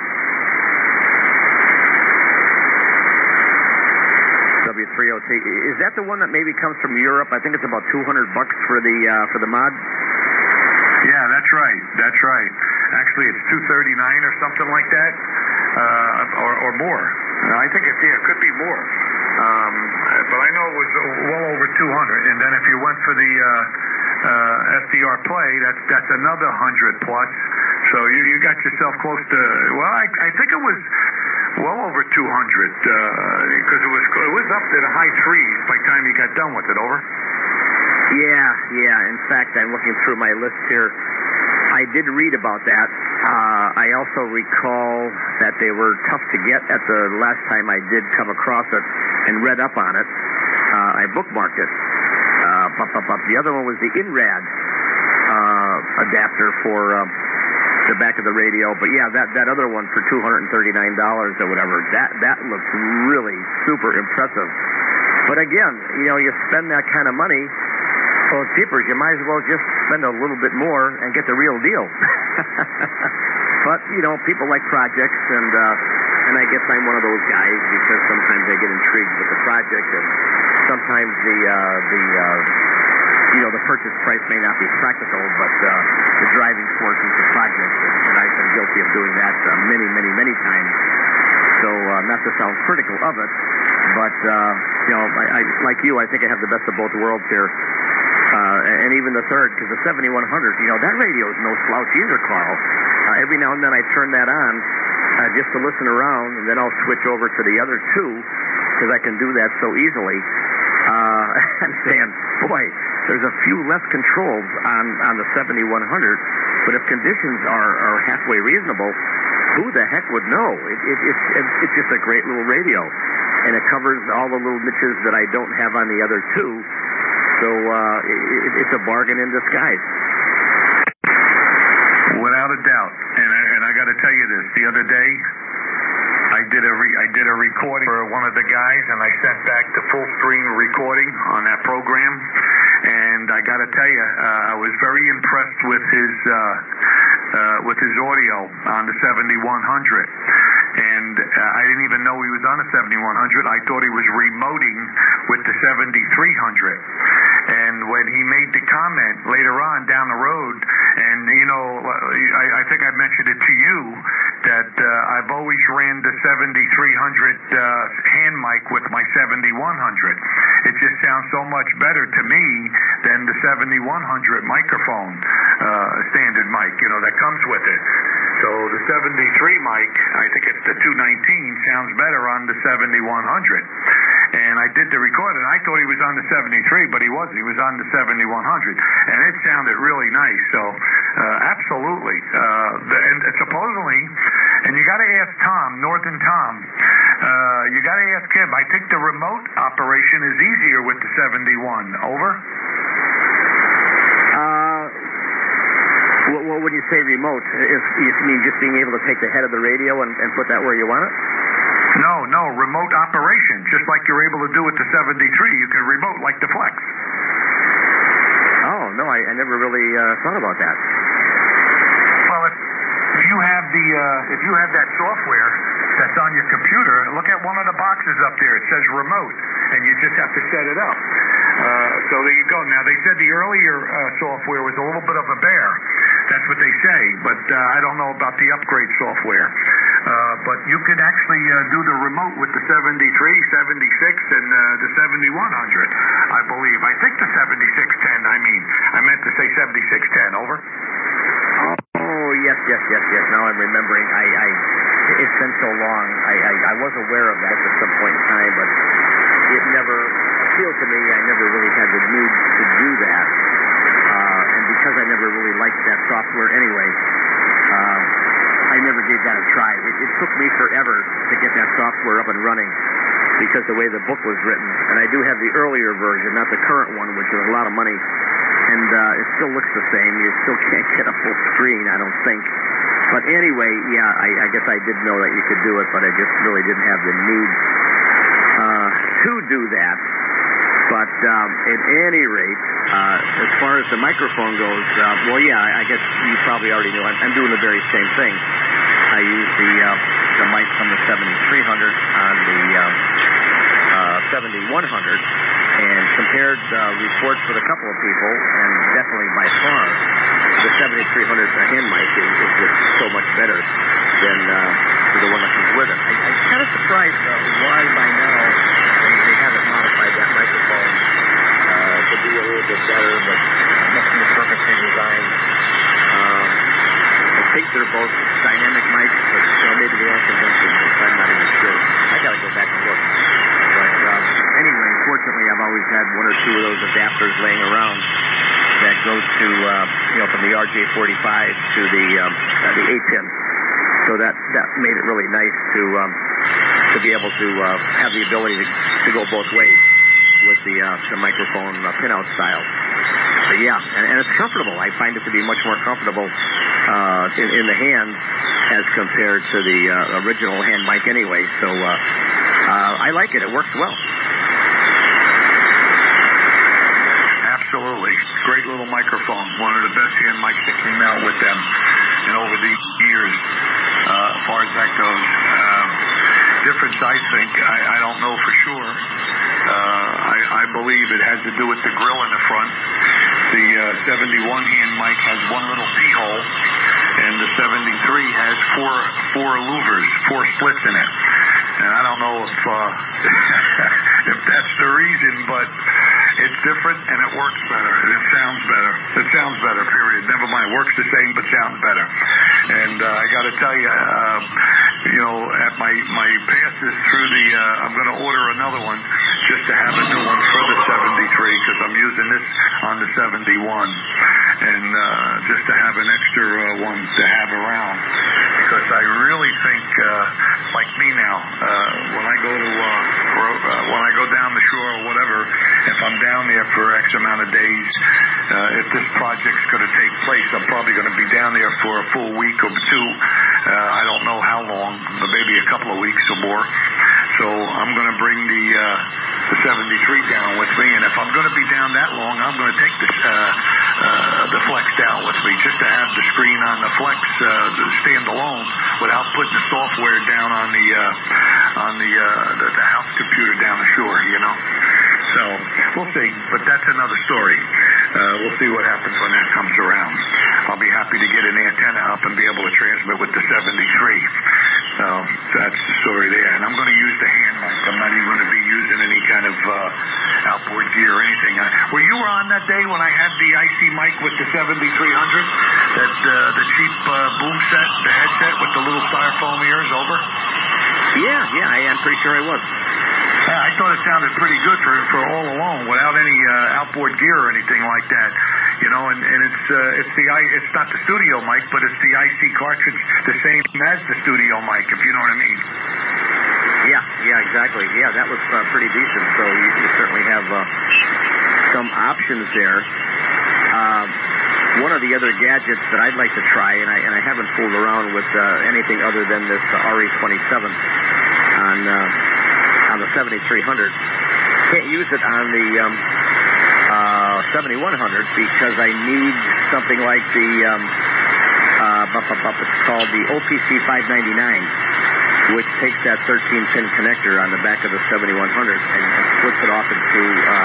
W three O T. Is that the one that maybe comes from Europe? I think it's about two hundred bucks for the uh, for the mod. Yeah, that's right. That's right. Actually, it's two thirty-nine or something like that, uh, or, or more. I think it's yeah, it could be more. Um, but I know it was well over two hundred. And then if you went for the uh, uh, S D R Play, that's that's another hundred plus. So you you got yourself close to. Well, I I think it was well over two hundred because uh, it was it was up to the high threes by the time you got done with it. Over. Yeah, yeah. In fact, I'm looking through my list here. I did read about that. Uh, I also recall that they were tough to get at the last time I did come across it and read up on it. Uh, I bookmarked it. Uh, bup, bup, bup. The other one was the INRAD uh, adapter for uh, the back of the radio. But yeah, that, that other one for two hundred thirty-nine dollars or whatever, that, that looks really super impressive. But again, you know, you spend that kind of money, well, cheapers, you might as well just spend a little bit more and get the real deal. But, you know, people like projects, and uh, and I guess I'm one of those guys because sometimes I get intrigued with the project, and sometimes the, uh, the uh, you know, the purchase price may not be practical, but uh, the driving force is the project, and, and I've been guilty of doing that uh, many, many, many times. So uh, not to sound critical of it, but, uh, you know, I, I, like you, I think I have the best of both worlds here. Uh, and even the third, because the seventy-one hundred, you know, that radio is no slouch either, Carl. Uh, every now and then I turn that on uh, just to listen around, and then I'll switch over to the other two, because I can do that so easily. Uh, I'm saying, boy, there's a few less controls on, on the seventy-one hundred, but if conditions are, are halfway reasonable, who the heck would know? It, it, it's, it's just a great little radio, and it covers all the little niches that I don't have on the other two. So uh, it, it's a bargain in disguise. Without a doubt, and I, and I got to tell you this: the other day, I did a re, I did a recording for one of the guys, and I sent back the full screen recording on that program. And I got to tell you, uh, I was very impressed with his uh, uh, with his audio on the seventy-one hundred. And uh, I didn't even know he was on the seventy-one hundred. I thought he was remoting with the seventy-three hundred. And when he made the comment later on down the road, and, you know, I, I think I mentioned it to you, that uh, I've always ran the seventy-three hundred uh, hand mic with my seventy-one hundred. It just sounds so much better to me than the seventy-one hundred microphone, uh, standard mic, you know, that comes with it. So the seventy-three mic, I think it's the two nineteen, sounds better on the seventy-one hundred. And I did the recording. I thought he was on the seventy-three, but he wasn't. He was on the seventy-one hundred. And it sounded really nice. So, uh, absolutely. Uh, and supposedly, and you got to ask Tom, Northern Tom, uh, you got to ask him. I think the remote operation is easier with the seventy-one. Over? Uh, well, when you say remote, if you mean just being able to take the head of the radio and, and put that where you want it? No, no, remote operation. Just like you're able to do with the seventy-three, you can remote like the Flex. Oh, no, I, I never really uh, thought about that. Well, if, if you have the uh, if you have that software that's on your computer, look at one of the boxes up there. It says remote, and you just have to set it up. Uh, so there you go. Now, they said the earlier uh, software was a little bit of a bear. That's what they say, but uh, I don't know about the upgrade software. Uh, but you can actually uh, do the remote with the seventy-three, seventy-six, and uh, the seventy-one hundred, I believe. I think the seventy-six ten, I mean. I meant to say seventy-six ten, over. Oh, yes, yes, yes, yes. Now I'm remembering. I, I, it's been so long. I, I, I was aware of that at some point in time, but it never appealed to me. I never really had the need to do that. Uh, and because I never really liked that software anyway, uh, I never gave that a try. It, it took me forever to get that software up and running because the way the book was written. And I do have the earlier version, not the current one, which is a lot of money. And uh, it still looks the same. You still can't get a full screen, I don't think. But anyway, yeah, I, I guess I did know that you could do it, but I just really didn't have the need uh, to do that. But um, at any rate, uh, as far as the microphone goes, uh, well, yeah, I guess you probably already know. I'm, I'm doing the very same thing. I use the uh, the mic from the seventy-three hundred on the uh, uh, seventy-one hundred, and compared uh, reports with a couple of people, and definitely by far, the seventy-three hundred, the hand mic, is, is just so much better than uh, the one that comes with it. I, I'm kind of surprised uh, why by now they, they haven't modified that microphone uh, to be a little bit better, but must be a perfectly designed. Um, I think they're both dynamic mics, but you know, maybe they are conventional mics. I'm not even sure. I got to go back and look. But um, anyway, fortunately, I've always had one or two of those adapters laying around that goes to, uh, you know, from the R J forty-five to the um, uh, the eight pin. So that, that made it really nice to um, to be able to uh, have the ability to, to go both ways with the uh, the microphone uh, pinout style. But yeah, and, and it's comfortable. I find it to be much more comfortable uh, in, in the hand as compared to the uh, original hand mic anyway. So uh, uh, I like it. It works well. Absolutely. Great little microphone. One of the best hand mics that came out with them and over the years, uh, as far as that goes. Um, difference, I think, I, I don't know for sure. Uh, I, I believe it has to do with the grill in the front. The uh, seventy-one hand mic has one little P-hole, and the seventy-three has four four louvers, four slits in it. And I don't know if uh, if that's the reason, but it's different and it works better. It sounds better. It sounds better, period. Never mind. It works the same, but sounds better. And uh, I got to tell you, uh, you know, at my, my passes through the, uh, I'm going to order another one just to have a new one for the seventy-three because I'm using this on the seventy-one. And uh, just to have an extra uh, one to have around. Because I really think, uh, like me now, uh, when I go to, uh, ro- uh, when I go down the shore or whatever, if I'm down there for X amount of days, uh, if this project's going to take place, I'm probably going to be down there for a full week or two. Uh, I don't know how long, but maybe a couple of weeks or more. So I'm going to bring the uh, the seventy-three down with me, and if I'm going to be down that long, I'm going to take this uh, uh, the Flex down with me just to have the screen on the Flex uh, stand alone without putting the software down on the uh, on the, uh, the the house computer down the shore, you know. So we'll see, but that's another story. Uh, we'll see what happens when that comes around. I'll be happy to get an antenna up and be able to transmit with the seventy-three. So that's the story there. And I'm going to use the hand mic. I'm not even going to be using any kind of uh, outboard gear or anything. Uh, were you on that day when I had the I C mic with the seventy-three hundred? That uh, the cheap uh, boom set, the headset with the little styrofoam ears over? Yeah, yeah, I am pretty sure I was. Yeah, I thought it sounded pretty good for, for all alone, without any uh, outboard gear or anything like that. You know, and, and it's uh, it's the I, it's not the studio mic, but it's the I C cartridge, the same as the studio mic, if you know what I mean. Yeah, yeah, exactly. Yeah, that was uh, pretty decent. So you, you certainly have uh, some options there. Uh, one of the other gadgets that I'd like to try, and I and I haven't fooled around with uh, anything other than this uh, R E twenty-seven on. Uh, on the seventy-three hundred. Can't use it on the um, uh, seventy-one hundred because I need something like the, um, uh, bup, bup, bup, it's called the O P C five ninety-nine, which takes that thirteen pin connector on the back of the seventy-one hundred and, and splits it off into uh,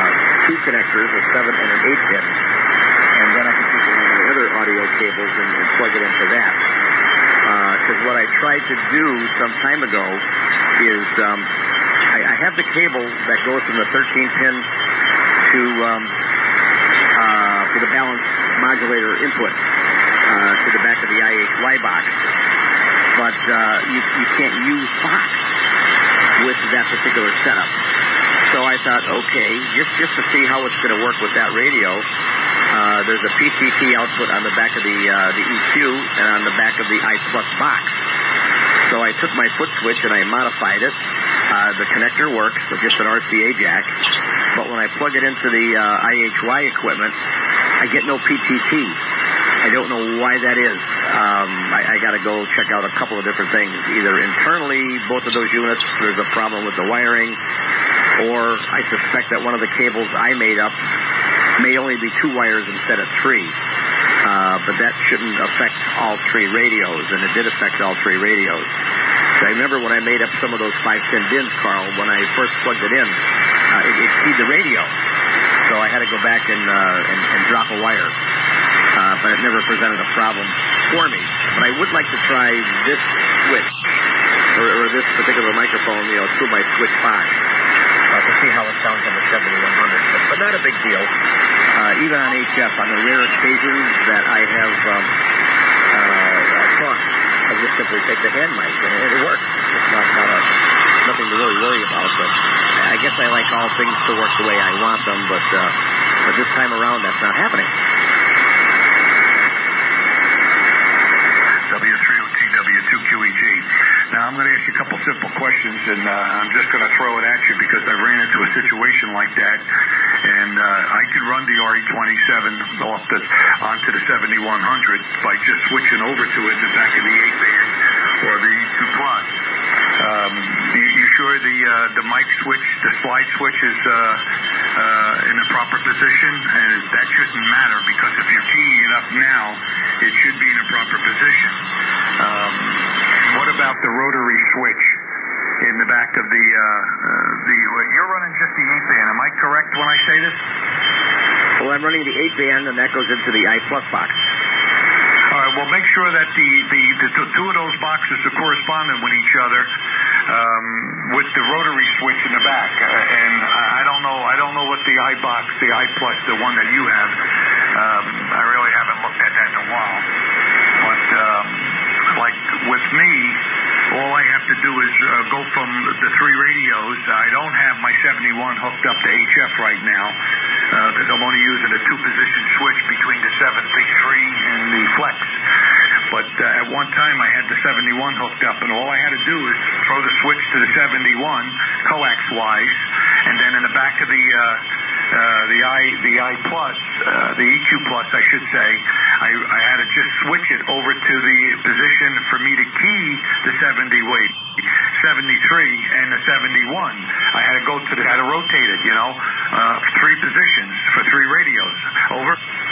two connectors, a seven and an eight pin, and then I can take one of the other audio cables and, and plug it into that. Because uh, what I tried to do some time ago is um, I, I have the cable that goes from the thirteen pin to um, uh, for the balance modulator input uh, to the back of the I H Y box, but uh, you, you can't use Fox with that particular setup. So I thought, okay, just just to see how it's going to work with that radio, uh, there's a P C T output on the back of the uh, the E Q and on the back of the I Plus box. So I took my foot switch and I modified it. Uh, the connector works with just an R C A jack, but when I plug it into the uh, I H Y equipment, I get no P T T. I don't know why that is. Um, I, I got to go check out a couple of different things. Either internally, both of those units, there's a problem with the wiring, or I suspect that one of the cables I made up may only be two wires instead of three. Uh, but that shouldn't affect all three radios, and it did affect all three radios. So I remember when I made up some of those five-pin DINs, Carl, when I first plugged it in, uh, it, it keyed the radio. So I had to go back and, uh, and, and drop a wire. Uh, but it never presented a problem for me. But I would like to try this switch, or, or this particular microphone, you know, through my switch box, uh, to see how it sounds on the seventy-one hundred. But, but not a big deal. Uh, even on H F, on the rare occasions that I have um, uh, talked, I just simply take the hand mic, and it, it works. It's not, not a, nothing to really worry about. But I guess I like all things to work the way I want them, but, uh, but this time around, that's not happening. W three O T W two Q E G. Now, I'm going to ask you a couple simple questions, and uh, I'm just going to throw it at you because I ran into a situation like that, and uh, I could run the R E twenty-seven off the, onto the seventy-one hundred by just switching over to it the back of the eight band or the E two Plus. Um, you, you sure the uh, the mic switch, the slide switch is uh, uh, in the proper position? And that shouldn't matter because if you're keying it up now, it should be in a proper position. Um, what about the rotary switch in the back of the, uh, uh, the, you're running just the eight band, am I correct when I say this? Well, I'm running the eight band, and that goes into the I Plus box. All right, well, make sure that the, the, the two of those boxes are correspondent with each other um, with the rotary switch in the back. Uh, and I don't know I don't know what the I box, the I Plus, the one that you have, um, I really haven't looked at that in a while. But, um, like with me, all I have to do is uh, go from the three radios. I don't have my seventy-one hooked up to H F right now because uh, I'm only using a two-position switch between the seven three three and the Flex. But uh, at one time I had the seventy-one hooked up, and all I had to do is throw the switch to the seventy-one, coax-wise, and then in the back of the uh, uh, the I the I Plus, uh, the E Q Plus, I should say, I, I had to just switch it over to the position for me to key the seventy weight, seventy-three and the seventy-one. I had to go to the, had to rotate it, you know, uh, three positions for three radios. Over.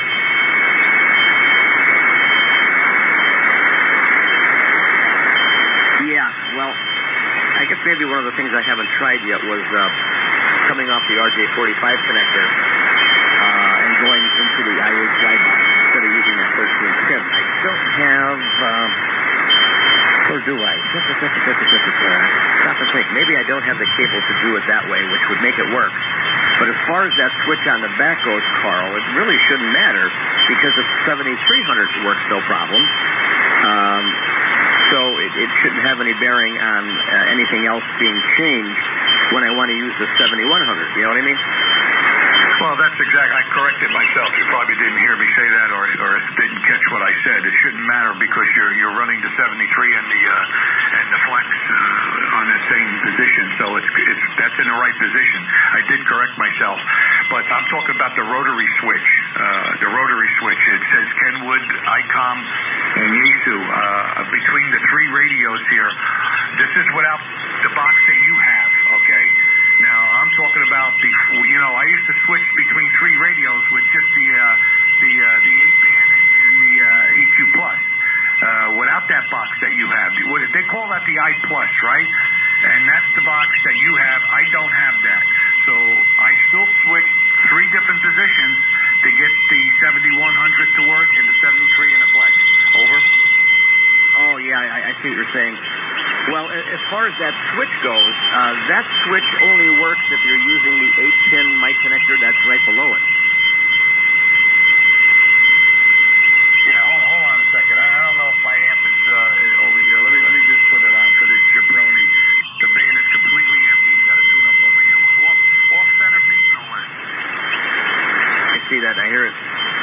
Yeah, well, I guess maybe one of the things I haven't tried yet was uh, coming off the R J forty-five connector uh, and going into the I H Y box instead of using that thirteen pin. I don't have, um, or do I? Stop and think. Maybe I don't have the cable to do it that way, which would make it work. But as far as that switch on the back goes, Carl, it really shouldn't matter because the seventy-three hundred works no problem. Um, so it, it shouldn't have any bearing on uh, anything else being changed when I want to use the seventy-one hundred. You know what I mean? Well, that's exactly, I corrected myself. You probably didn't hear me say that or, or didn't catch what I said. It shouldn't matter because you're you're running the seventy-three and the uh, and the Flex uh, on the same position. So it's it's that's in the right position. I did correct myself. But I'm talking about the rotary switch. Uh, the rotary switch. It says Kenwood, ICOM, and Yaesu. Uh, between the three radios here, this is without the box that you have, okay? Now, I'm talking about, the, you know, I used to switch between three radios with just the uh, the uh, the eight band and, and the uh, E Q Plus. Uh, without that box that you have. They call that the I Plus, right? And that's the box that you have. I don't have that. So I still switch three far as that switch goes, uh, that switch only works if you're using the eight-pin mic connector that's right below it. Yeah, hold, hold on a second. I, I don't know if my amp is uh, over here. Let me let me just put it on for this jabroni. The band is completely empty. He's got to tune up over here. Off, off center beat, no less. I see that. I hear it.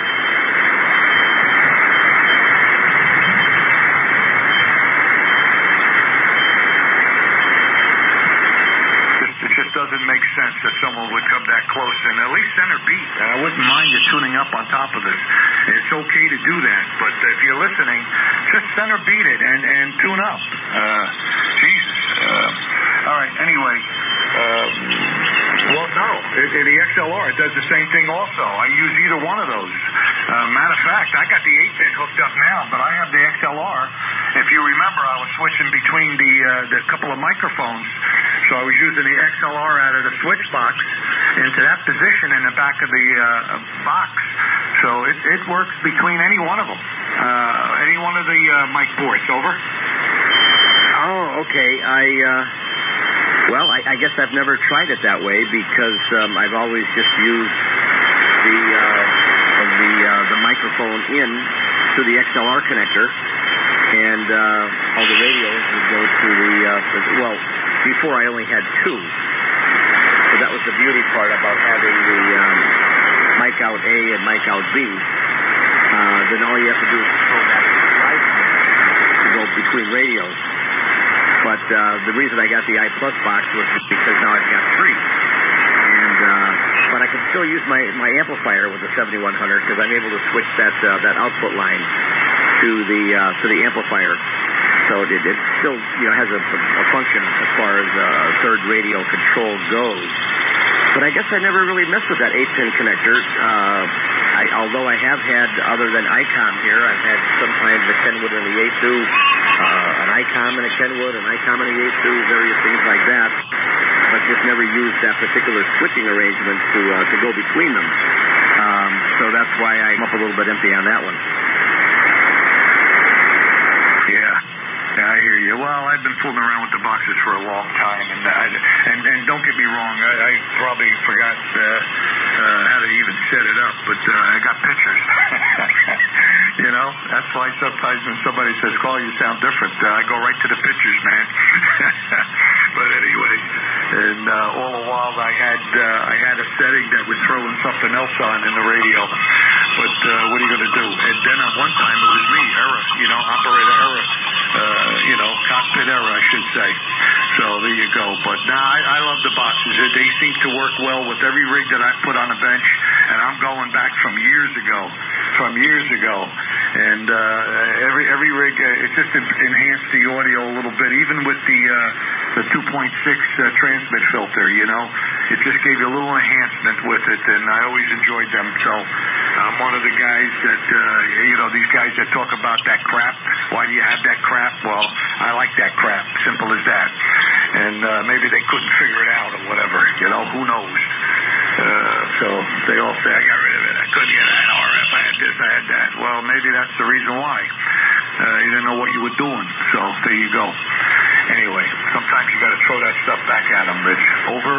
It just doesn't make sense that someone would come that close and at least center beat. I wouldn't mind you tuning up on top of this. It's okay to do that, but if you're listening, just center beat it and, and tune up. Uh, Jesus. Uh, all right, anyway. Uh, well, no. It, it, the X L R, it does the same thing also. I use either one of those. Uh, matter of fact, I got the eight-pin hooked up now, but I have the X L R. If you remember, I was switching between the, uh, the couple of microphones. So I was using the X L R out of the switch box into that position in the back of the uh, box. So it, it works between any one of them. Uh, any one of the uh, mic ports. Over. Oh, okay. I, uh, well, I, I guess I've never tried it that way because um, I've always just used the, uh, the, uh, the microphone in to the X L R connector. And uh, all the radios would go to the, uh, well, before I only had two. So that was the beauty part about having the um, mic out A and mic out B. Uh, then all you have to do is control that right to go between radios. But uh, the reason I got the I Plus box was because now I've got three. And uh, but I can still use my, my amplifier with the seventy-one hundred because I'm able to switch that uh, that output line to the uh, to the amplifier. So it, it still, you know, has a, a function as far as uh, third radio control goes. But I guess I never really messed with that eight-pin connector. Uh, I, although I have had, other than ICOM here, I've had sometimes a Kenwood and a Yaesu, uh, an ICOM and a Kenwood, an ICOM and a Yaesu, various things like that. But just never used that particular switching arrangement to uh, to go between them. Um, so that's why I'm up a little bit empty on that one. Yeah. Yeah, I hear you. Well, I've been fooling around with the boxes for a long time, and I, and, and don't get me wrong, I, I probably forgot uh, uh, how to even set it up, but uh, I got pictures. You know, that's why sometimes when somebody says, "Call, you sound different," uh, I go right to the pictures, man. But anyway, and uh, all the while I had uh, I had a setting that was throwing something else on in the radio. But uh, what are you going to do? And then at one time it was me, error, you know, operator error. Uh, you know, cockpit error, I should say. So there you go. But now nah, I, I love the boxes. They seem to work well with every rig that I put on a bench, and I'm going back from years ago, from years ago. And uh, every every rig, uh, it just enhanced the audio a little bit, even with the uh, the two point six uh, transmit filter. You know, it just gave you a little enhancement with it, and I always enjoyed them. So I'm one of the guys that uh, you know, these guys that talk about that crap. Why do you have that crap? Well, I like that crap. Simple as that. And uh, maybe they couldn't figure it out or whatever. You know, who knows? Uh, so they all say, I got rid of it. I couldn't get an R F. I had this, I had that. Well, maybe that's the reason why. Uh, you didn't know what you were doing. So there you go. Anyway, sometimes you got to throw that stuff back at them, Rich. Over.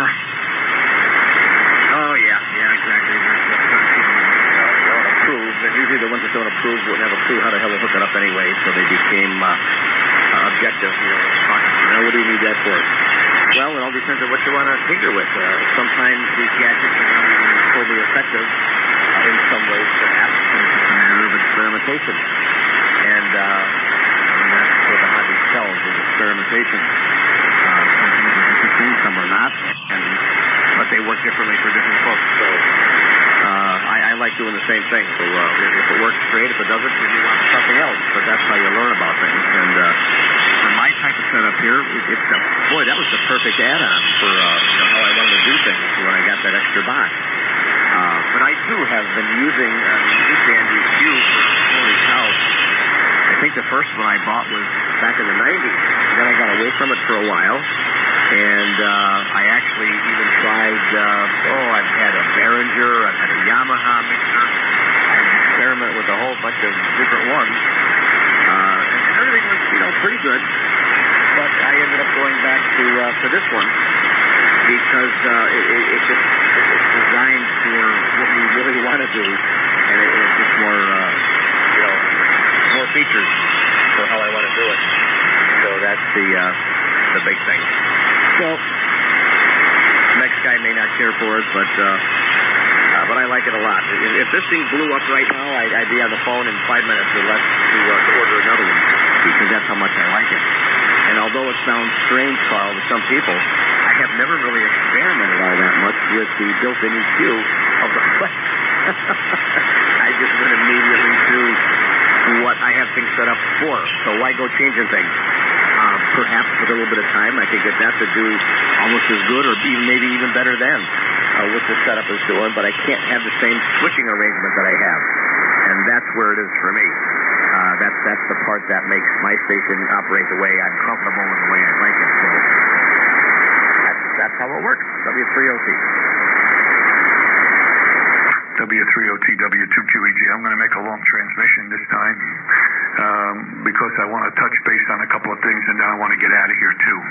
Oh, yeah. Yeah, exactly. That's, that's not keeping them uh, approved. And usually the ones that don't approve wouldn't have a clue how the hell to hook it up anyway, so they became uh, uh, objective. You know, now, what do you need that for? Well, it all depends on what you want to tinker with. Uh, sometimes these gadgets are not even totally effective uh, in some ways, perhaps. It's a matter of experimentation. And, uh, and that's what the hobby sells, is experimentation. Uh, some things are interesting, some are not. And, but they work differently for different folks. So uh, I, I like doing the same thing. So uh, if it works, great. If it doesn't, then you want something else. But that's how you learn about things. And uh, for my type of setup here, it, it's uh, boy, that was the perfect add-on for uh, you know, how I wanted to do things when I got that extra box. Uh, but I too have been using uh, the Dandy Q for holy cow. I think the first one I bought was back in the nineties. And then I got away from it for a while. And uh, I actually even tried, uh, oh, I've had a Behringer, I've had a Yamaha mixer. I experimented with a whole bunch of different ones. Uh, and everything was, you know, pretty good. But I ended up going back to uh, to this one because uh, it, it, it just it's designed for what we really want to do, and it, it's just more uh, you know more features for how I want to do it. So that's the uh, the big thing. So next guy may not care for it, but uh, uh, but I like it a lot. If, if this thing blew up right now, I'd, I'd be on the phone in five minutes or less to, uh, to order another one because that's how much I like it. And although it sounds strange, Carl, to some people, I have never really experimented all that much with the built-in E Q of the Flex. I just went immediately to what I have things set up for. So why go changing things? Uh, perhaps with a little bit of time, I could get that to do almost as good or even maybe even better than uh, what the setup is doing, but I can't have the same switching arrangement that I have. And that's where it is for me. Uh, that's that's the part that makes my station operate the way I'm comfortable with, the way I like it. So that's, that's how it works. W three O T. W three O T, W two Q E G. I'm going to make a long transmission this time um, because I want to touch base on a couple of things, and then I want to get out of here, too.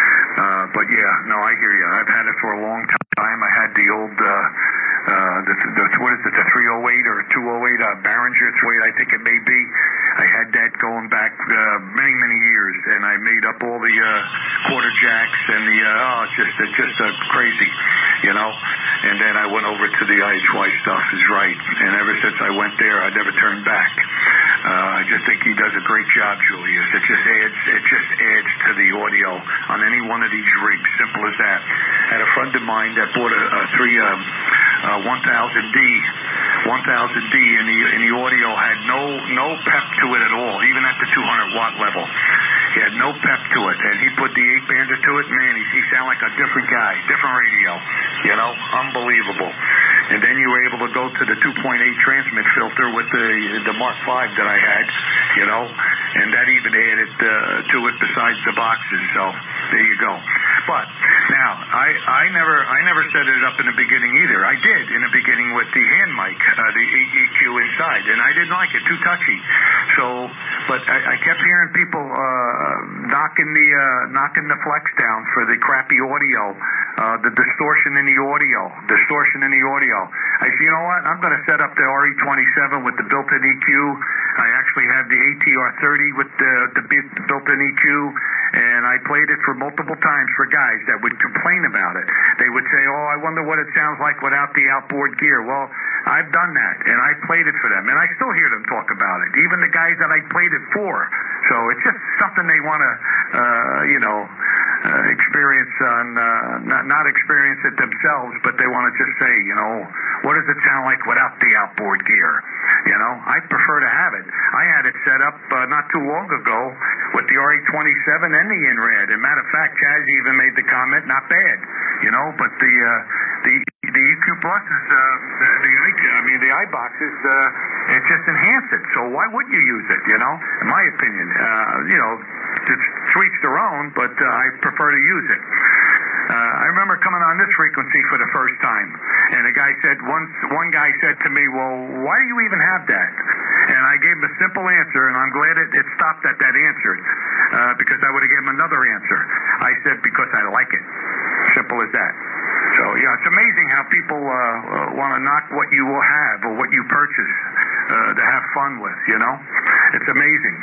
Uh, but, yeah, no, I hear you. I've had it for a long time. I had the old, uh, uh, the, the, what is it, the three oh eight or two oh eight, uh, Behringer three oh eight, I think it may be. I had that going back uh, many, many years, and I made up all the uh, quarter jacks and the, uh, oh, it's just, it's just uh, crazy, you know. And then I went over to the I H Y stuff, is right. And ever since I went there, I never turned back. Uh, I just think he does a great job, Julius. It just adds, it just adds to the audio on any one of these rigs. Simple as that. I had a friend of mine that bought a, a three, um, uh, one thousand D, one thousand D, and the, and the audio had no, no pep to it at all, even at the two hundred watt level. He had no pep to it, and he put the eight bander to it. Man, he, he sounded like a different guy, different radio, you know, unbelievable. And then you were able to go to the two point eight transmit filter with the the Mark five that I had, you know, and that even added uh, to it besides the boxes. So there you go. But now I I never I never set it up in the beginning either. I did in the beginning with the hand mic, uh, the E Q inside, and I didn't like it, too touchy. So, but I, I kept hearing people uh, knocking the uh, knocking the flex down for the crappy audio, uh, the distortion in the audio, distortion in the audio. I said, you know what? I'm going to set up the R E twenty-seven with the built-in E Q. I actually have the A T R thirty with the, the built-in E Q, and I played it for multiple times for guys that would complain about it. They would say, oh, I wonder what it sounds like without the outboard gear. Well, I've done that, and I played it for them, and I still hear them talk about it, even the guys that I played it for. So it's just something they want to, uh, you know, uh, experience on, uh, not, not experience it themselves, but they want to just say, you know, what does it sound like without the outboard gear? You know, I prefer to have it. I had it set up uh, not too long ago with the R E twenty-seven and the InRad. As a matter of fact, Chaz even made the comment, not bad, you know, but the uh, the the E Q Pluses, uh, the, the I mean the iBoxes, uh, it just enhance it. So why would you use it? You know, in my opinion, uh, you know, it's to each their own, but uh, I prefer to use it. Uh, I remember coming on this frequency for the first time, and a guy said, one, one guy said to me, well, why do you even have that? And I gave him a simple answer, and I'm glad it, it stopped at that answer, uh, because I would have given him another answer. I said, because I like it. Simple as that. So, yeah, it's amazing how people uh, uh, want to knock what you will have or what you purchase uh, to have fun with, you know? It's amazing.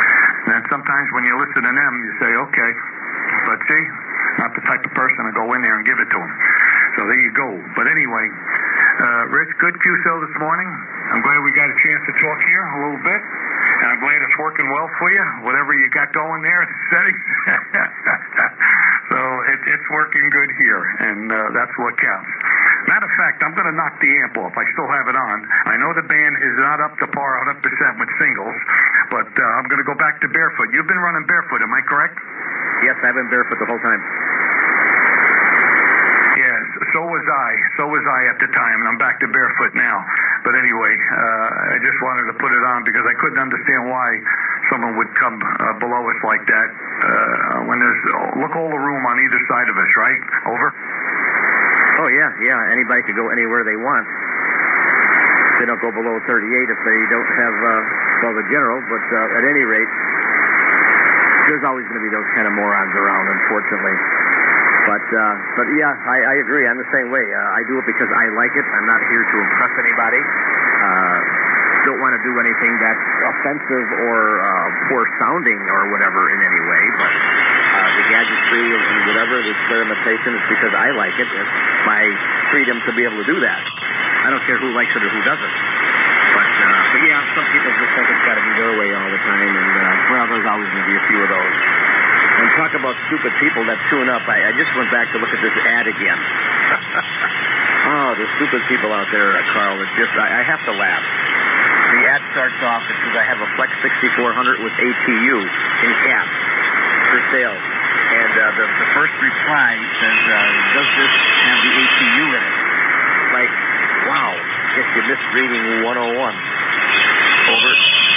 And sometimes when you listen to them, you say, okay, but see, not the type of person to go in there and give it to them. So there you go. But anyway, uh, Rich, good Q S O this morning. I'm glad we got a chance to talk here a little bit. And I'm glad it's working well for you. Whatever you got going there, it's steady. So it, it's working good here, and uh, that's what counts. Matter of fact, I'm going to knock the amp off. I still have it on. I know the band is not up to par one hundred percent with singles, but uh, I'm going to go back to barefoot. You've been running barefoot, am I correct? Yes, I've been barefoot the whole time. Yes, so was I. So was I at the time, and I'm back to barefoot now. But anyway, uh, I just wanted to put it on because I couldn't understand why someone would come uh, below us like that uh, when there's, look, all the room on either side of us, right? Over? Oh, yeah, yeah. Anybody could go anywhere they want. They don't go below thirty-eight if they don't have, uh, well, the general, but uh, at any rate, there's always going to be those kind of morons around, unfortunately. But, uh, but yeah, I, I agree. I'm the same way. Uh, I do it because I like it. I'm not here to impress anybody. Uh, don't want to do anything that's offensive or uh, poor sounding or whatever in any way. But uh, the gadgetry and whatever, the experimentation is because I like it. It's my freedom to be able to do that. I don't care who likes it or who doesn't. But, uh, but yeah, some people just think it's got to be their way all the time. And, uh, well, there's always going to be a few of those. And talk about stupid people that tune up. I, I just went back to look at this ad again. Oh, the stupid people out there, uh, Carl. It's just, I, I have to laugh. The ad starts off, it says, I have a Flex sixty-four hundred with A T U in caps for sale. And uh, the, the first reply says, uh, does this have the A T U in it? Like, wow. Guess you missed reading one oh one. Over.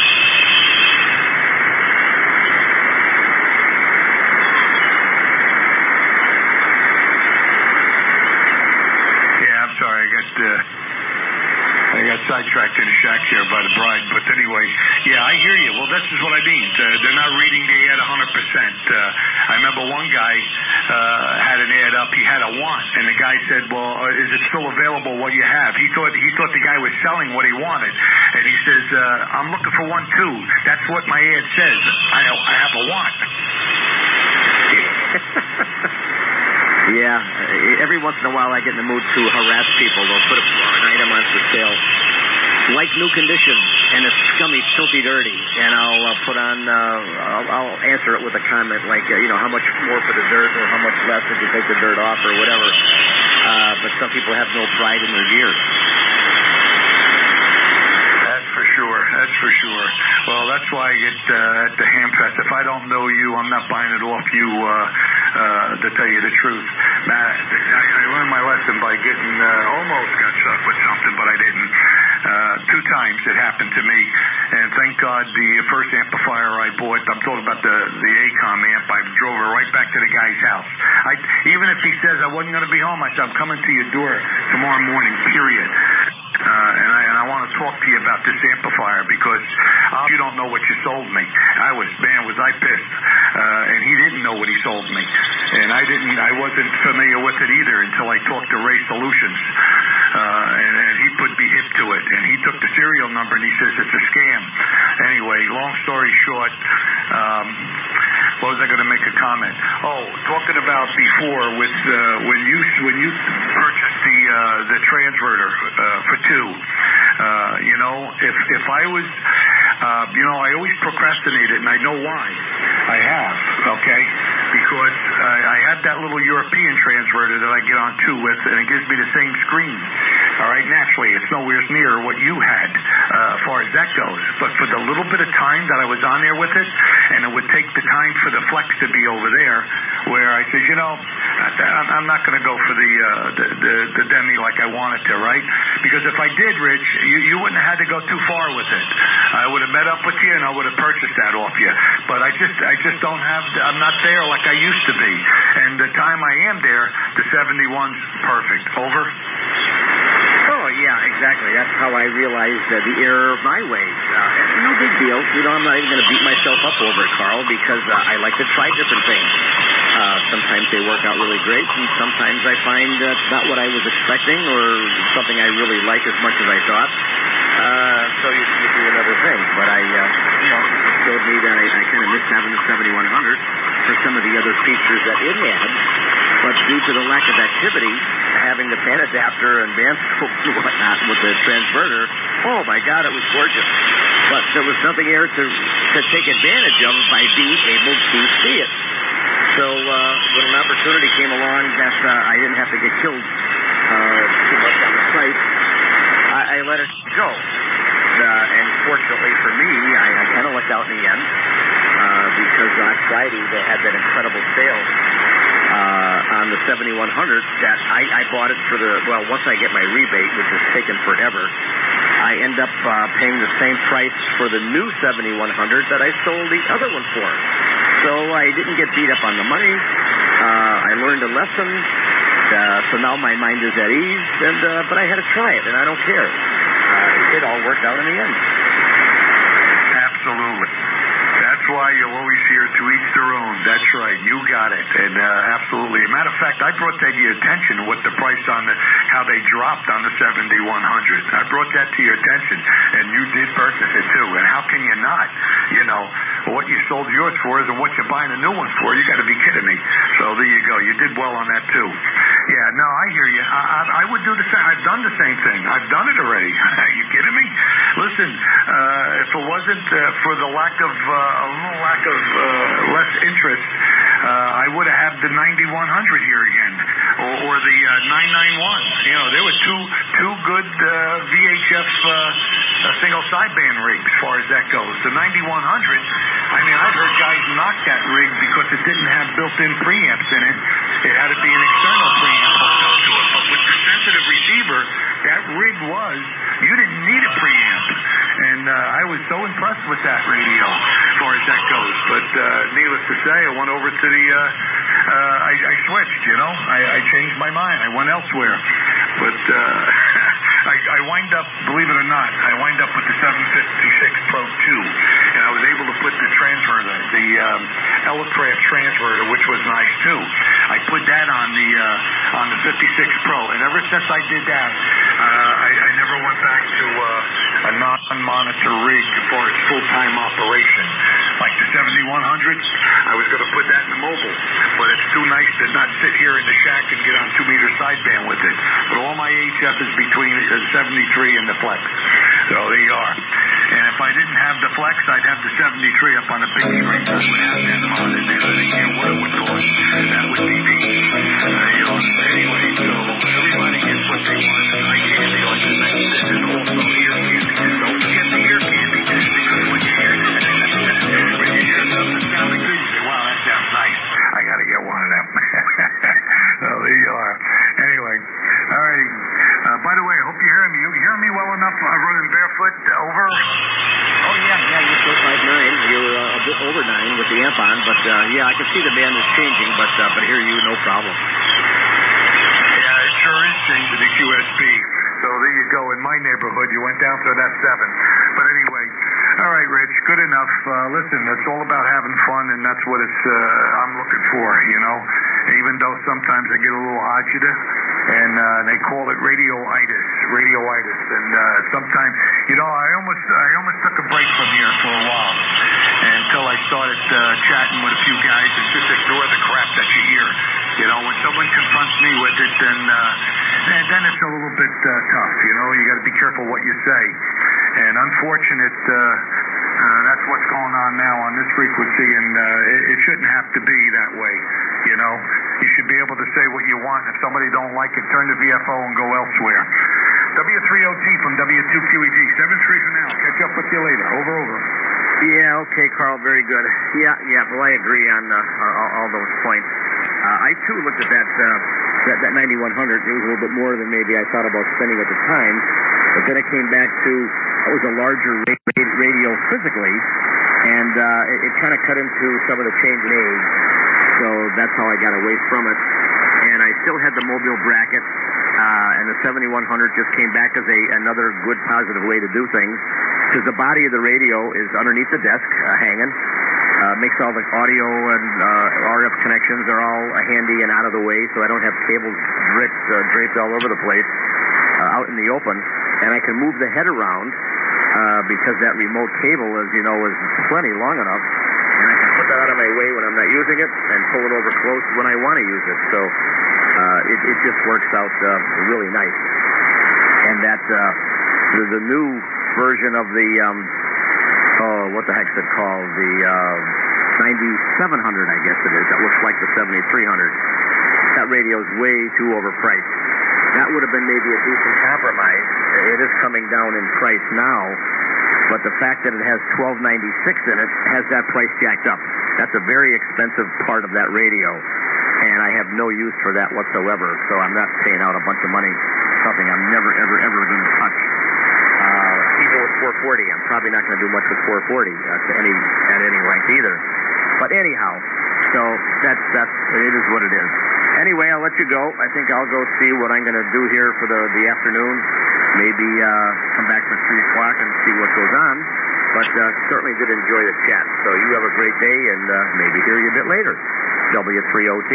Sorry, I got uh, I got sidetracked in a shack here by the bride. But anyway, yeah, I hear you. Well, this is what I mean. Uh, they're not reading the ad one hundred percent. Uh, I remember one guy uh, had an ad up. He had a want, and the guy said, "Well, uh, is it still available? What you have?" He thought he thought the guy was selling what he wanted, and he says, uh, "I'm looking for one too. That's what my ad says. I I have a want." Yeah, every once in a while I get in the mood to harass people. They'll put an item on for sale, like new condition, and it's scummy, filthy, dirty. And I'll uh, put on, uh, I'll, I'll answer it with a comment like, uh, you know, how much more for the dirt, or how much less if you take the dirt off, or whatever. Uh, but some people have no pride in their gear. That's for sure. That's for sure. Well, that's why I get uh, at the Hamfest. If I don't know you, I'm not buying it off you. Uh, Uh, to tell you the truth, Matt, I, I learned my lesson by getting uh, almost got stuck with something, but I didn't. Uh, two times it happened to me, and thank God the first amplifier I bought, I'm talking about the the ACOM amp, I drove her right back to the guy's house. I, even if he says I wasn't going to be home, I said, I'm coming to your door tomorrow morning, period. Uh, and I, and I want to talk to you about this amplifier because uh, you don't know what you sold me. I was, man, was I pissed. Uh, and he didn't know what he sold me. And I didn't, I wasn't familiar with it either until I talked to Ray Solutions. Uh, and, and he put me hip to it. And he took the serial number and he says it's a scam. Anyway, long story short, um, what was I going to make a comment? Oh, talking about before with uh, when you when you purchased the uh, the transverter uh, for two, uh, you know, if if I was, uh, you know, I always procrastinated, and I know why. I have, okay, because I, I have that little European transverter that I get on two with, and it gives me the same screen. All right, naturally, it's nowhere near what you had uh, as far as that goes. But for the little bit of time that I was on there with it, and it would take the time for the Flex to be over there, where I said, you know, I'm not going to go for the, uh, the the the Demi like I wanted to, right? Because if I did, Rich, you, you wouldn't have had to go too far with it. I would have met up with you, and I would have purchased that off you. But I just I just don't have, I'm not there like I used to be. And the time I am there, the seventy-one's perfect. Over? Oh, yeah, exactly. That's how I realized uh, the error of my ways. Uh, no big deal. You know, I'm not even going to beat myself up over it, Carl, because uh, I like to try different things. Uh, sometimes they work out really great, and sometimes I find uh, it's not what I was expecting or something I really like as much as I thought. Uh, so you, you do another thing. But I, uh, you know, it showed me that I, I kind of missed having the seventy-one hundred for some of the other features that it had. But due to the lack of activity, having the fan adapter and band scopes and whatnot with the transverter, oh my God, it was gorgeous. But there was nothing here to to take advantage of by being able to see it. So uh, when an opportunity came along that uh, I didn't have to get killed uh, too much on the site, I, I let it go. Uh, and fortunately for me, I, I kind of lucked out in the end uh, because on Friday they had that incredible sale uh, on the seventy-one hundred that I, I bought it for the, well, once I get my rebate, which is taken forever, I end up uh, paying the same price for the new seventy-one hundred that I sold the other one for. So I didn't get beat up on the money. Uh, I learned a lesson. Uh, so now my mind is at ease, and uh, but I had to try it, and I don't care. Uh, it all worked out in the end. Absolutely. That's why you'll always hear to each their own. That's right. You got it. And uh, absolutely. As a matter of fact, I brought that to your attention what the price on the, how they dropped on the seventy-one hundred. I brought that to your attention, and you did purchase it too. And how can you not? You know, what you sold yours for isn't what you're buying a new one for. You got to be kidding me. So there you go. You did well on that too. Yeah, no, I hear you. I, I, I would do the same. I've done the same thing. I've done it already. Are you kidding me? Listen, uh, if it wasn't uh, for the lack of uh, a little lack of uh, less interest, uh, I would have had the ninety-one hundred here again, or, or the uh, nine ninety-one. You know, there were two two good uh, V H F uh, uh, single sideband rigs as far as that goes. The ninety-one hundred. I mean, I've heard guys knock that rig because it didn't have built-in preamps in it. It had to be an external preamp hooked up to it. But with the sensitive receiver, that rig was, you didn't need a preamp. And uh, I was so impressed with that radio as far as that goes. But uh, needless to say, I went over to the, uh, uh, I, I switched, you know. I, I changed my mind. I went elsewhere. But uh, I, I wind up, believe it or not, I wind up with the seven fifty-six Pro two. And I was able to put the transverter, the um, Electraft transverter, which was nice too. I put that on the uh, on the fifty-six Pro. And ever since I did that, uh, I, I never went back to uh, a non-monitor rig for its full-time operation. Like the seventy-one hundred, I was going to put that in the mobile, but it's too nice to not sit here in the shack and get on two-meter sideband with it. But all my H F is between the seventy-three and the Flex. So there you are. And if I didn't have the Flex, I'd have the seventy-three up on the big screen. I would have that on it. There's an idea what it would cost. That would be the, uh, you know, anyway, so everybody gets what they want. I can't be like this. This is also ear candy. Don't forget the ear candy. Because when you hear when you hear something sounding good, you say, wow, that sounds nice. I got to get one of them. So there you are. Anyway, all right. Uh, by the way, I hope you hear me. You hear me well enough uh, running barefoot? Uh, over? Oh, yeah, yeah, you're still five nine. You're uh, a bit over nine with the amp on, but uh, yeah, I can see the band is changing, but uh, but hear you, no problem. Yeah, it sure is changing the Q S B. So there you go. In my neighborhood, you went down to an F seven. But anyway, all right, Rich, good enough. Uh, listen, it's all about having fun, and that's what it's uh, I'm looking for, you know. Even though sometimes I get a little agita, and uh, they call it radioitis, radioitis, and uh, sometimes, you know, I almost I almost took a break from here for a while, until I started uh, chatting with a few guys and just ignore the crap that you hear. You know, when someone confronts me with it, then uh, then, then it's a little bit uh, tough. You know, you got to be careful what you say, and unfortunate. Uh, Uh, that's what's going on now on this frequency, and uh, it, it shouldn't have to be that way, you know. You should be able to say what you want. If somebody don't like it, turn the V F O and go elsewhere. W three O T from W two Q E G. seven three for now. Catch up with you later. Over, over. Yeah, okay, Carl, very good. Yeah, yeah, well, I agree on uh, all, all those points. Uh, I, too, looked at that, uh, that, that ninety-one hundred. It was a little bit more than maybe I thought about spending at the time, but then it came back to it was a larger radio physically, and uh, it, it kind of cut into some of the change in age, so that's how I got away from it. And I still had the mobile bracket, uh, and the seventy-one hundred just came back as a another good positive way to do things, because the body of the radio is underneath the desk, uh, hanging, uh, makes all the audio and uh, R F connections are all handy and out of the way, so I don't have cables draped, uh, draped all over the place uh, out in the open, and I can move the head around. Uh, because that remote cable, as you know, is plenty long enough, and I can put that out of my way when I'm not using it and pull it over close when I want to use it. So uh, it, it just works out uh, really nice. And that uh, the, the new version of the um, oh, what the heck's it called? The uh, ninety-seven hundred, I guess it is. That looks like the seventy-three hundred. That radio is way too overpriced. That would have been maybe a decent compromise. It is coming down in price now, but the fact that it has twelve ninety-six in it has that price jacked up. That's a very expensive part of that radio, and I have no use for that whatsoever, so I'm not paying out a bunch of money for something I'm never, ever, ever going to touch. Uh, even with four forty, I'm probably not going to do much with four forty uh, to any, at any length either. But anyhow, so that's, that's, it is what it is. Anyway, I'll let you go. I think I'll go see what I'm going to do here for the, the afternoon. Maybe uh, come back for three o'clock and see what goes on. But uh, certainly did enjoy the chat. So you have a great day, and uh, maybe hear you a bit later. W three O T.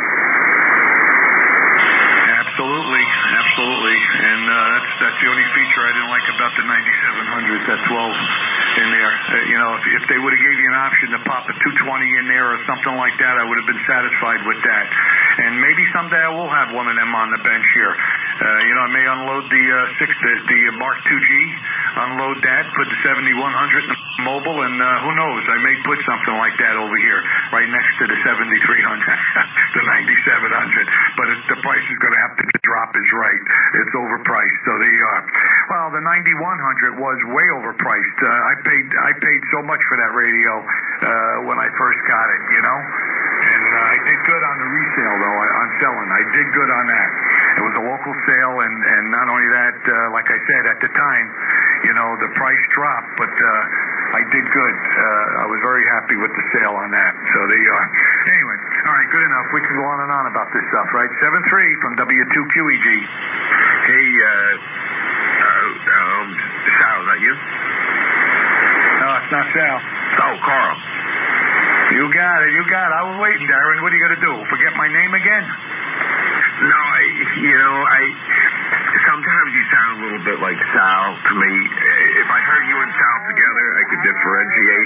Absolutely, absolutely. And uh, that's that's the only feature I didn't like about the ninety-seven hundred, that twelve in there. Uh, you know, if, if they would have gave you an option to pop a two twenty in there or something like that, I would have been satisfied with that. And maybe someday I will have one of them on the bench here. Uh, you know, I may unload the uh, six, the, the Mark two G, unload that, put the seventy-one hundred in the mobile, and uh, who knows, I may put something like that over here, right next to the seventy-three hundred, the ninety-seven hundred. But it's, the price is going to have to drop is right. It's overpriced, so there you are. Well, the ninety-one hundred was way overpriced. Uh, I paid I paid so much for that radio uh, when I first got it, you know. And uh, I did good on the resale, though, on selling. I did good on that. It was a local sale, and, and not only that, uh, like I said, at the time, you know, the price dropped, but uh, I did good. Uh, I was very happy with the sale on that. So there you are. Anyway, all right, good enough. We can go on and on about this stuff, right? seven three from W two Q E G. Hey, uh, uh, um, Sal, is that you? No, it's not Sal. Oh, Carl. You got it, you got it. I was waiting, Darren. What are you going to do? Forget my name again? No, I, you know, I, sometimes you sound a little bit like Sal to me. If I heard you and Sal together, I could differentiate.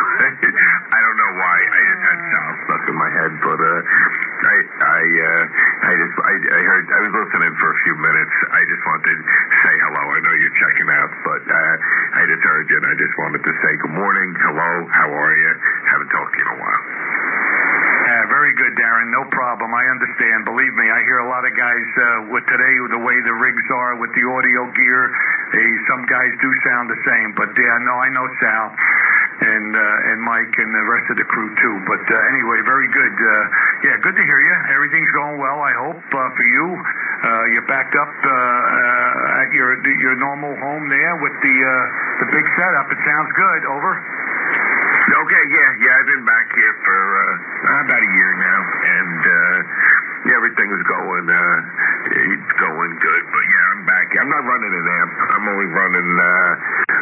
I don't know why. I just had Sal stuck in my head, but, uh, I, I, uh, I just, I, I heard, I was listening for a few minutes. I just wanted to say hello. I know you're checking out, but, uh, I just heard you and I just wanted to say good morning, hello, how are you? Haven't talked to you in a while. Yeah, very good, Darren. No problem. I understand. Believe me, I hear a lot of guys uh, with today, the way the rigs are with the audio gear. They, some guys do sound the same. But yeah, no, I know Sal and uh, and Mike and the rest of the crew too. But uh, anyway, very good. Uh, yeah, good to hear you. Everything's going well, I hope, uh, for you. Uh, you're back up uh, uh, at your your normal home there with the uh, the big setup. It sounds good. Over. Okay, yeah, yeah, I've been back here for uh, about a year now, and uh, yeah, everything's going uh, going good. But yeah, I'm back. I'm not running an amp. I'm only running uh,